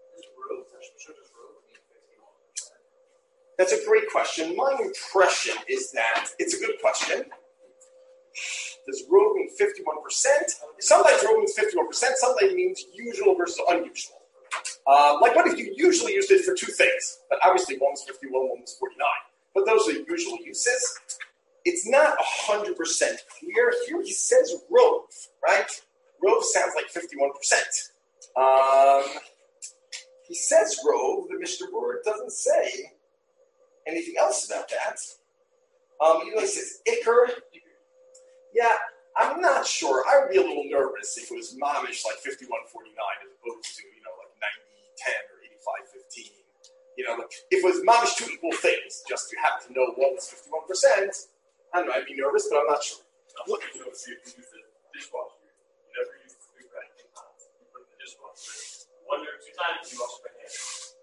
That's a great question. My impression is that it's a good question. Does rove mean 51%? Sometimes rove means 51%, sometimes it means usual versus unusual. Like what if you usually used it for two things? But obviously one was 51, one was 49. But those are usual uses. It's not 100% clear. Here he says rove, right? Rove sounds like 51%. He says rove, the Mishnah Berurah doesn't say anything else about that. Even though he says ikr. Yeah, I'm not sure. I would be a little nervous if it was mamish like 51-49 as opposed to, like 90-10 or 85-15. If it was mamish two equal things, just to have to know one was 51%, I don't know, I'd be nervous, but I'm not sure. Look, if you use the dishwasher, you never use the food right in hot. You put it in the dishwasher. 1 or 2 times you wash my hands.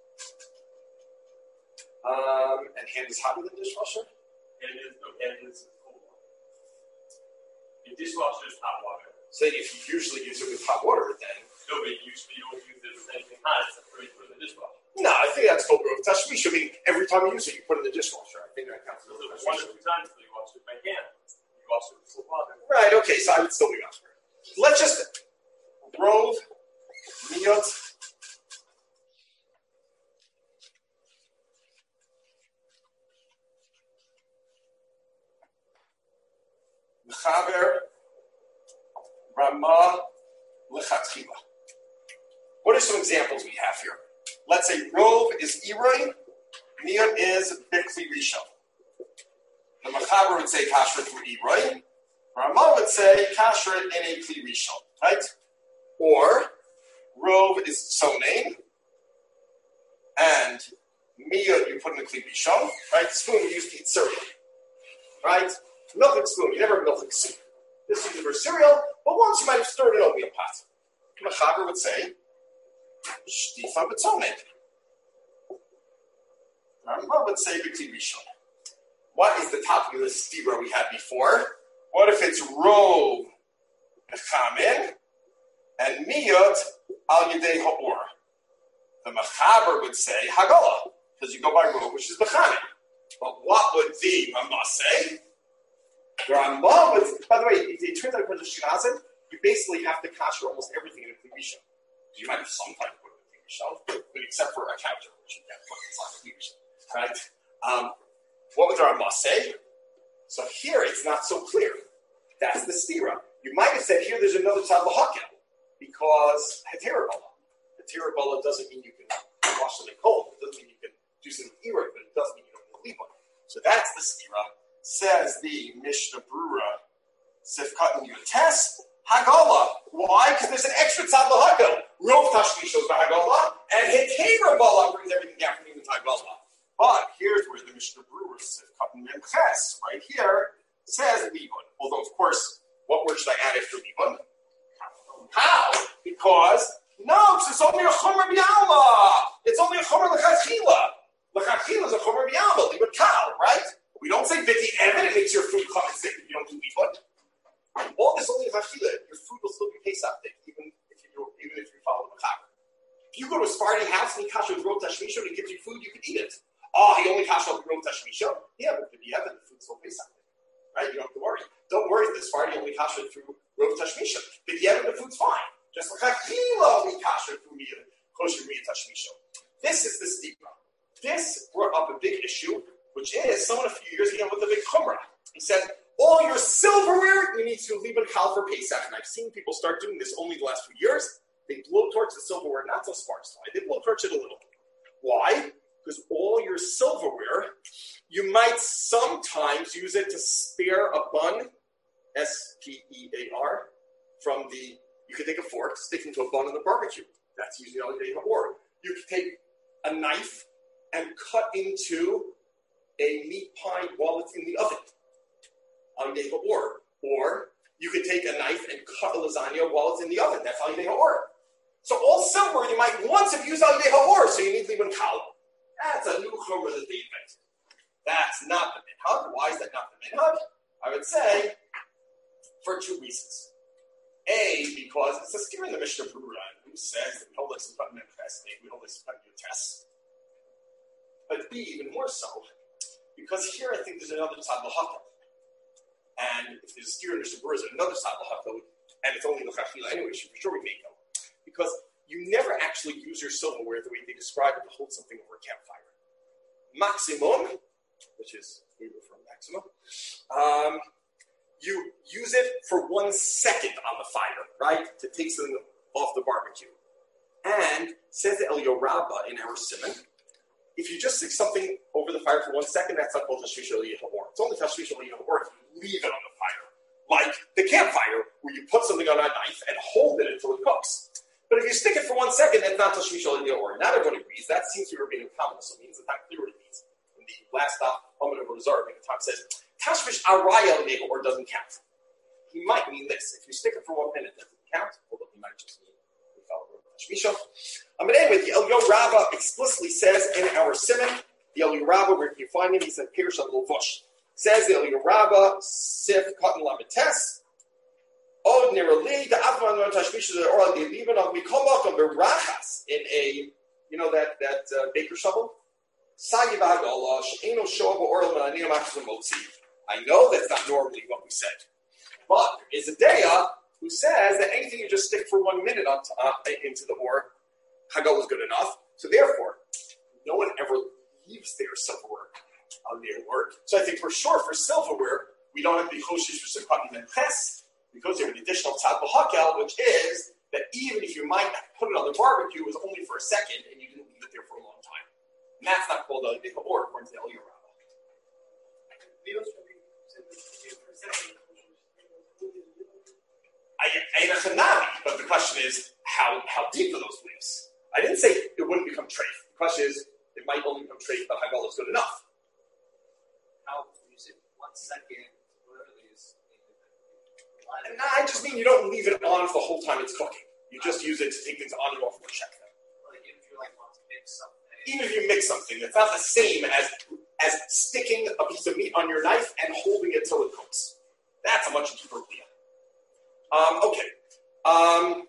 And hand is hotter than dishwasher? Hand is cold water. The dishwasher is hot water. So if you usually use it with hot water, then... No, but usually you don't use it with anything hot except for you put it in the dishwasher. No, I think that's called Rov Tashmish. I mean, every time you use it, you put it in the dishwasher. I think that counts as Rov 1 or 2 times you wash it with my hands. You wash it with cold water. Right, okay, so I would still be Mashmer. Let's just Rov, Miyot. Mechaber, Ramah, Lechatchila. What are some examples we have here? Let's say Rov is Iroi, Miyot is Bikli Rishon. The Mechaber would say Kasher through Iroi. Ramah would say Kasher in a Kli Rishon, right? Or Rov is Sonain, and Miyot you put in a Kli Rishon, right? Spoon we used to eat cereal, right? Milking spoon, you never milk soup. This is for cereal, but once you might have stirred it over in a pot. Mechaber would say Shtifa b'tzomen. Ramah would say B'kli Rishon. What is the topic of the stira we had before? What if it's Rov Mechamin and Miyot al Yedei Ha'or? The Mechaber would say Hagala, because you go by Rov, which is Mechamin. But what would the Ramah say? The Ramah would, by the way, it turns out according to Shkenazim, you basically have to kasher almost everything in a Kli Rishon. You might have some time to put it in a Kli Rishon, but except for a counter, which you can't put inside a Kli Rishon. Right? What would the Ramah say? So here it's not so clear. That's the stira. You might have said here there's another tzad l'hakel because heterabala. Heterabala doesn't mean you can wash something cold. It doesn't mean you can do something irreg, but it does mean you don't leave one. So that's the stira. Says the Mishnah Berurah, Sifkat and Yotes, Hagala. Why? Because there's an extra tzad l'hakel. Rov tashmishos b'Hagala, and Heteira Bala brings everything down from even Hagala. But here's where the Mishnah Brewers right here says Libun. Although, of course, what word should I add after Libun? How? Because it's only a chomer b'yalma. It's only a chomer l'chachila. L'chachila is a chomer b'yalma. Libun cow, right? We don't say v'ti evan. It makes your food come and stick if you don't do Libun. All this only l'chachila. Your food will still be pesach, even if you follow the Machak. If you go to a Sephardi house and he kasha with Rov Tashmisho and he gives you food, you can eat it. He only kasha with Rov Tashmisho. Yeah, but if you have it, the food's still pesach. Right? You don't have to worry. Don't worry if the Sephardi only kasha through Rov Tashmisho. If you have it, the food's fine. Just like Achila only kasha through kosher Riyah Tashmisho. This is the stigma. This brought up a big issue, which is someone a few years ago with a big chumrah. He said, all your silverware, you need to leave it kal for Pesach. And I've seen people start doing this only the last few years. They blow towards the silverware, not so smart. They blow towards it a little. Why? Because all your silverware, you might sometimes use it to spare a bun, S-P-E-A-R, from the, you can take a fork, stick into a bun in the barbecue. That's usually all you or you can take a knife and cut into a meat pie while it's in the oven. Or you could take a knife and cut a lasagna while it's in the oven. That's al yedei ha'or. So all silver you might once have used al yedei ha'or, so you need libun kal. That's a new chumrah that they invented. That's not the minhag. Why is that not the minhag? I would say for two reasons. A, because it's a skill in the Mishnah Brura who says that we hold this in front of we hold this in front of your test. But B, even more so, because here I think there's another tzad l'hakel. And if there's a steer in the Shabur, there's another tzad l'hakel, and it's only l'chachila anyway, for sure we make them. Because you never actually use your silverware the way they describe it to hold something over a campfire. Maximum, which is Hebrew for maximum, you use it for 1 second on the fire, right? To take something off the barbecue. And says the Elio Rabba in our simon, if you just stick something over the fire for 1 second, that's not called tashmish al yehor. It's only tashmish al yehor if you leave it on the fire. Like the campfire, where you put something on a knife and hold it until it cooks. But if you stick it for 1 second, that's not tashmish al yehor. Not everybody agrees. That seems to be being common, so it means that not clear what it means. In the last stop, Amud Abuzar, the top says, tashmish araya al yehor doesn't count. He might mean this. If you stick it for 1 minute, it doesn't count. Although he might just mean we follow tashmish. But anyway, the Elio Rabba explicitly says in our simon, the Elio Rabba, where can you find him? He said, Pirush al-Lovush. Says the Elio Rabba, Sif Katan Lamites, Od Nirali, the Avman no Tashmish, or the Liban of Mikomok of Berachas in a, that baker shovel. Sagibag Allah, Sheino Shoba Oral Mananina Maximum Motzi. I know that's not normally what we said. But there is a Deya who says that anything you just stick for 1 minute into the ore, Hagel is good enough. So therefore, no one ever leaves their silverware on their work. So I think for sure for silverware, we don't have to be choshish for Sekatim and Ches, because you have an additional tzad b'hakel, which is that even if you might put it on the barbecue, it was only for a second and you didn't leave it there for a long time. And that's not called a or according to the Eliyah Rabbah. But the question is, how deep are those leaves? I didn't say it wouldn't become treif. The question is, it might only become treif, but Hagel is good enough. How you say 1 second, whatever it is. No, I just mean you don't leave it on for the whole time it's cooking. You just use it to take things on and off and check them. Like if you want to mix something. Even if you mix something, it's not the same as sticking a piece of meat on your knife and holding it till it cooks. That's a much deeper deal. Okay.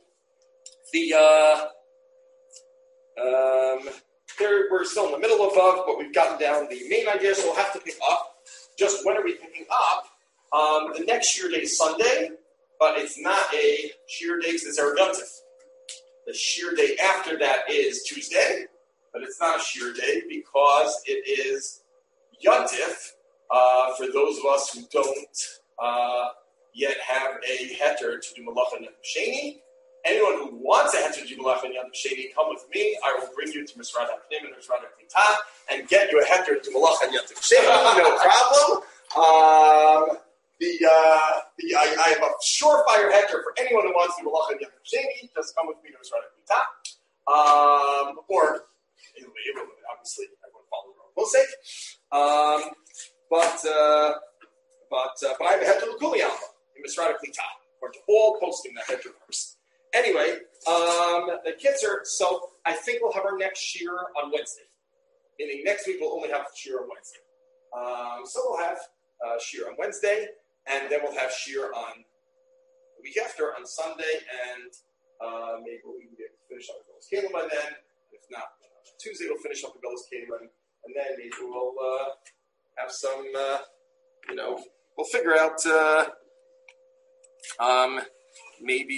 We're still in the middle of but we've gotten down the main idea, so we'll have to pick up. Just when are we picking up? The next shear day is Sunday, but it's not a shear day because it's our Yontif. The shear day after that is Tuesday, but it's not a shear day because it is Yontif. For those of us who don't yet have a heter to do Malacha and Sheni, anyone who wants a heter to do Malacha and Sheni, come with me. I will bring you to Misrad HaPnim and Misrad HaKlita and get you a heter to Malacha and Sheni, no problem. I have a surefire heter for anyone who wants to do Malacha Yom Sheni. Just come with me to Misrata Klita. Or obviously everyone follow their own posek. But I have a heter L'Kuli Alma in Misrata Klita. We're all posting that heter first. Anyway, the kids are. So I think we'll have our next shear on Wednesday. Meaning next week we'll only have shear on Wednesday. So we'll have shear on Wednesday, and then we'll have shear on the week after on Sunday, and maybe we'll even be able to finish up the Golos Kalim by then. If not, Tuesday we'll finish up the Golos Kalim, and then maybe we'll have some, we'll figure out maybe.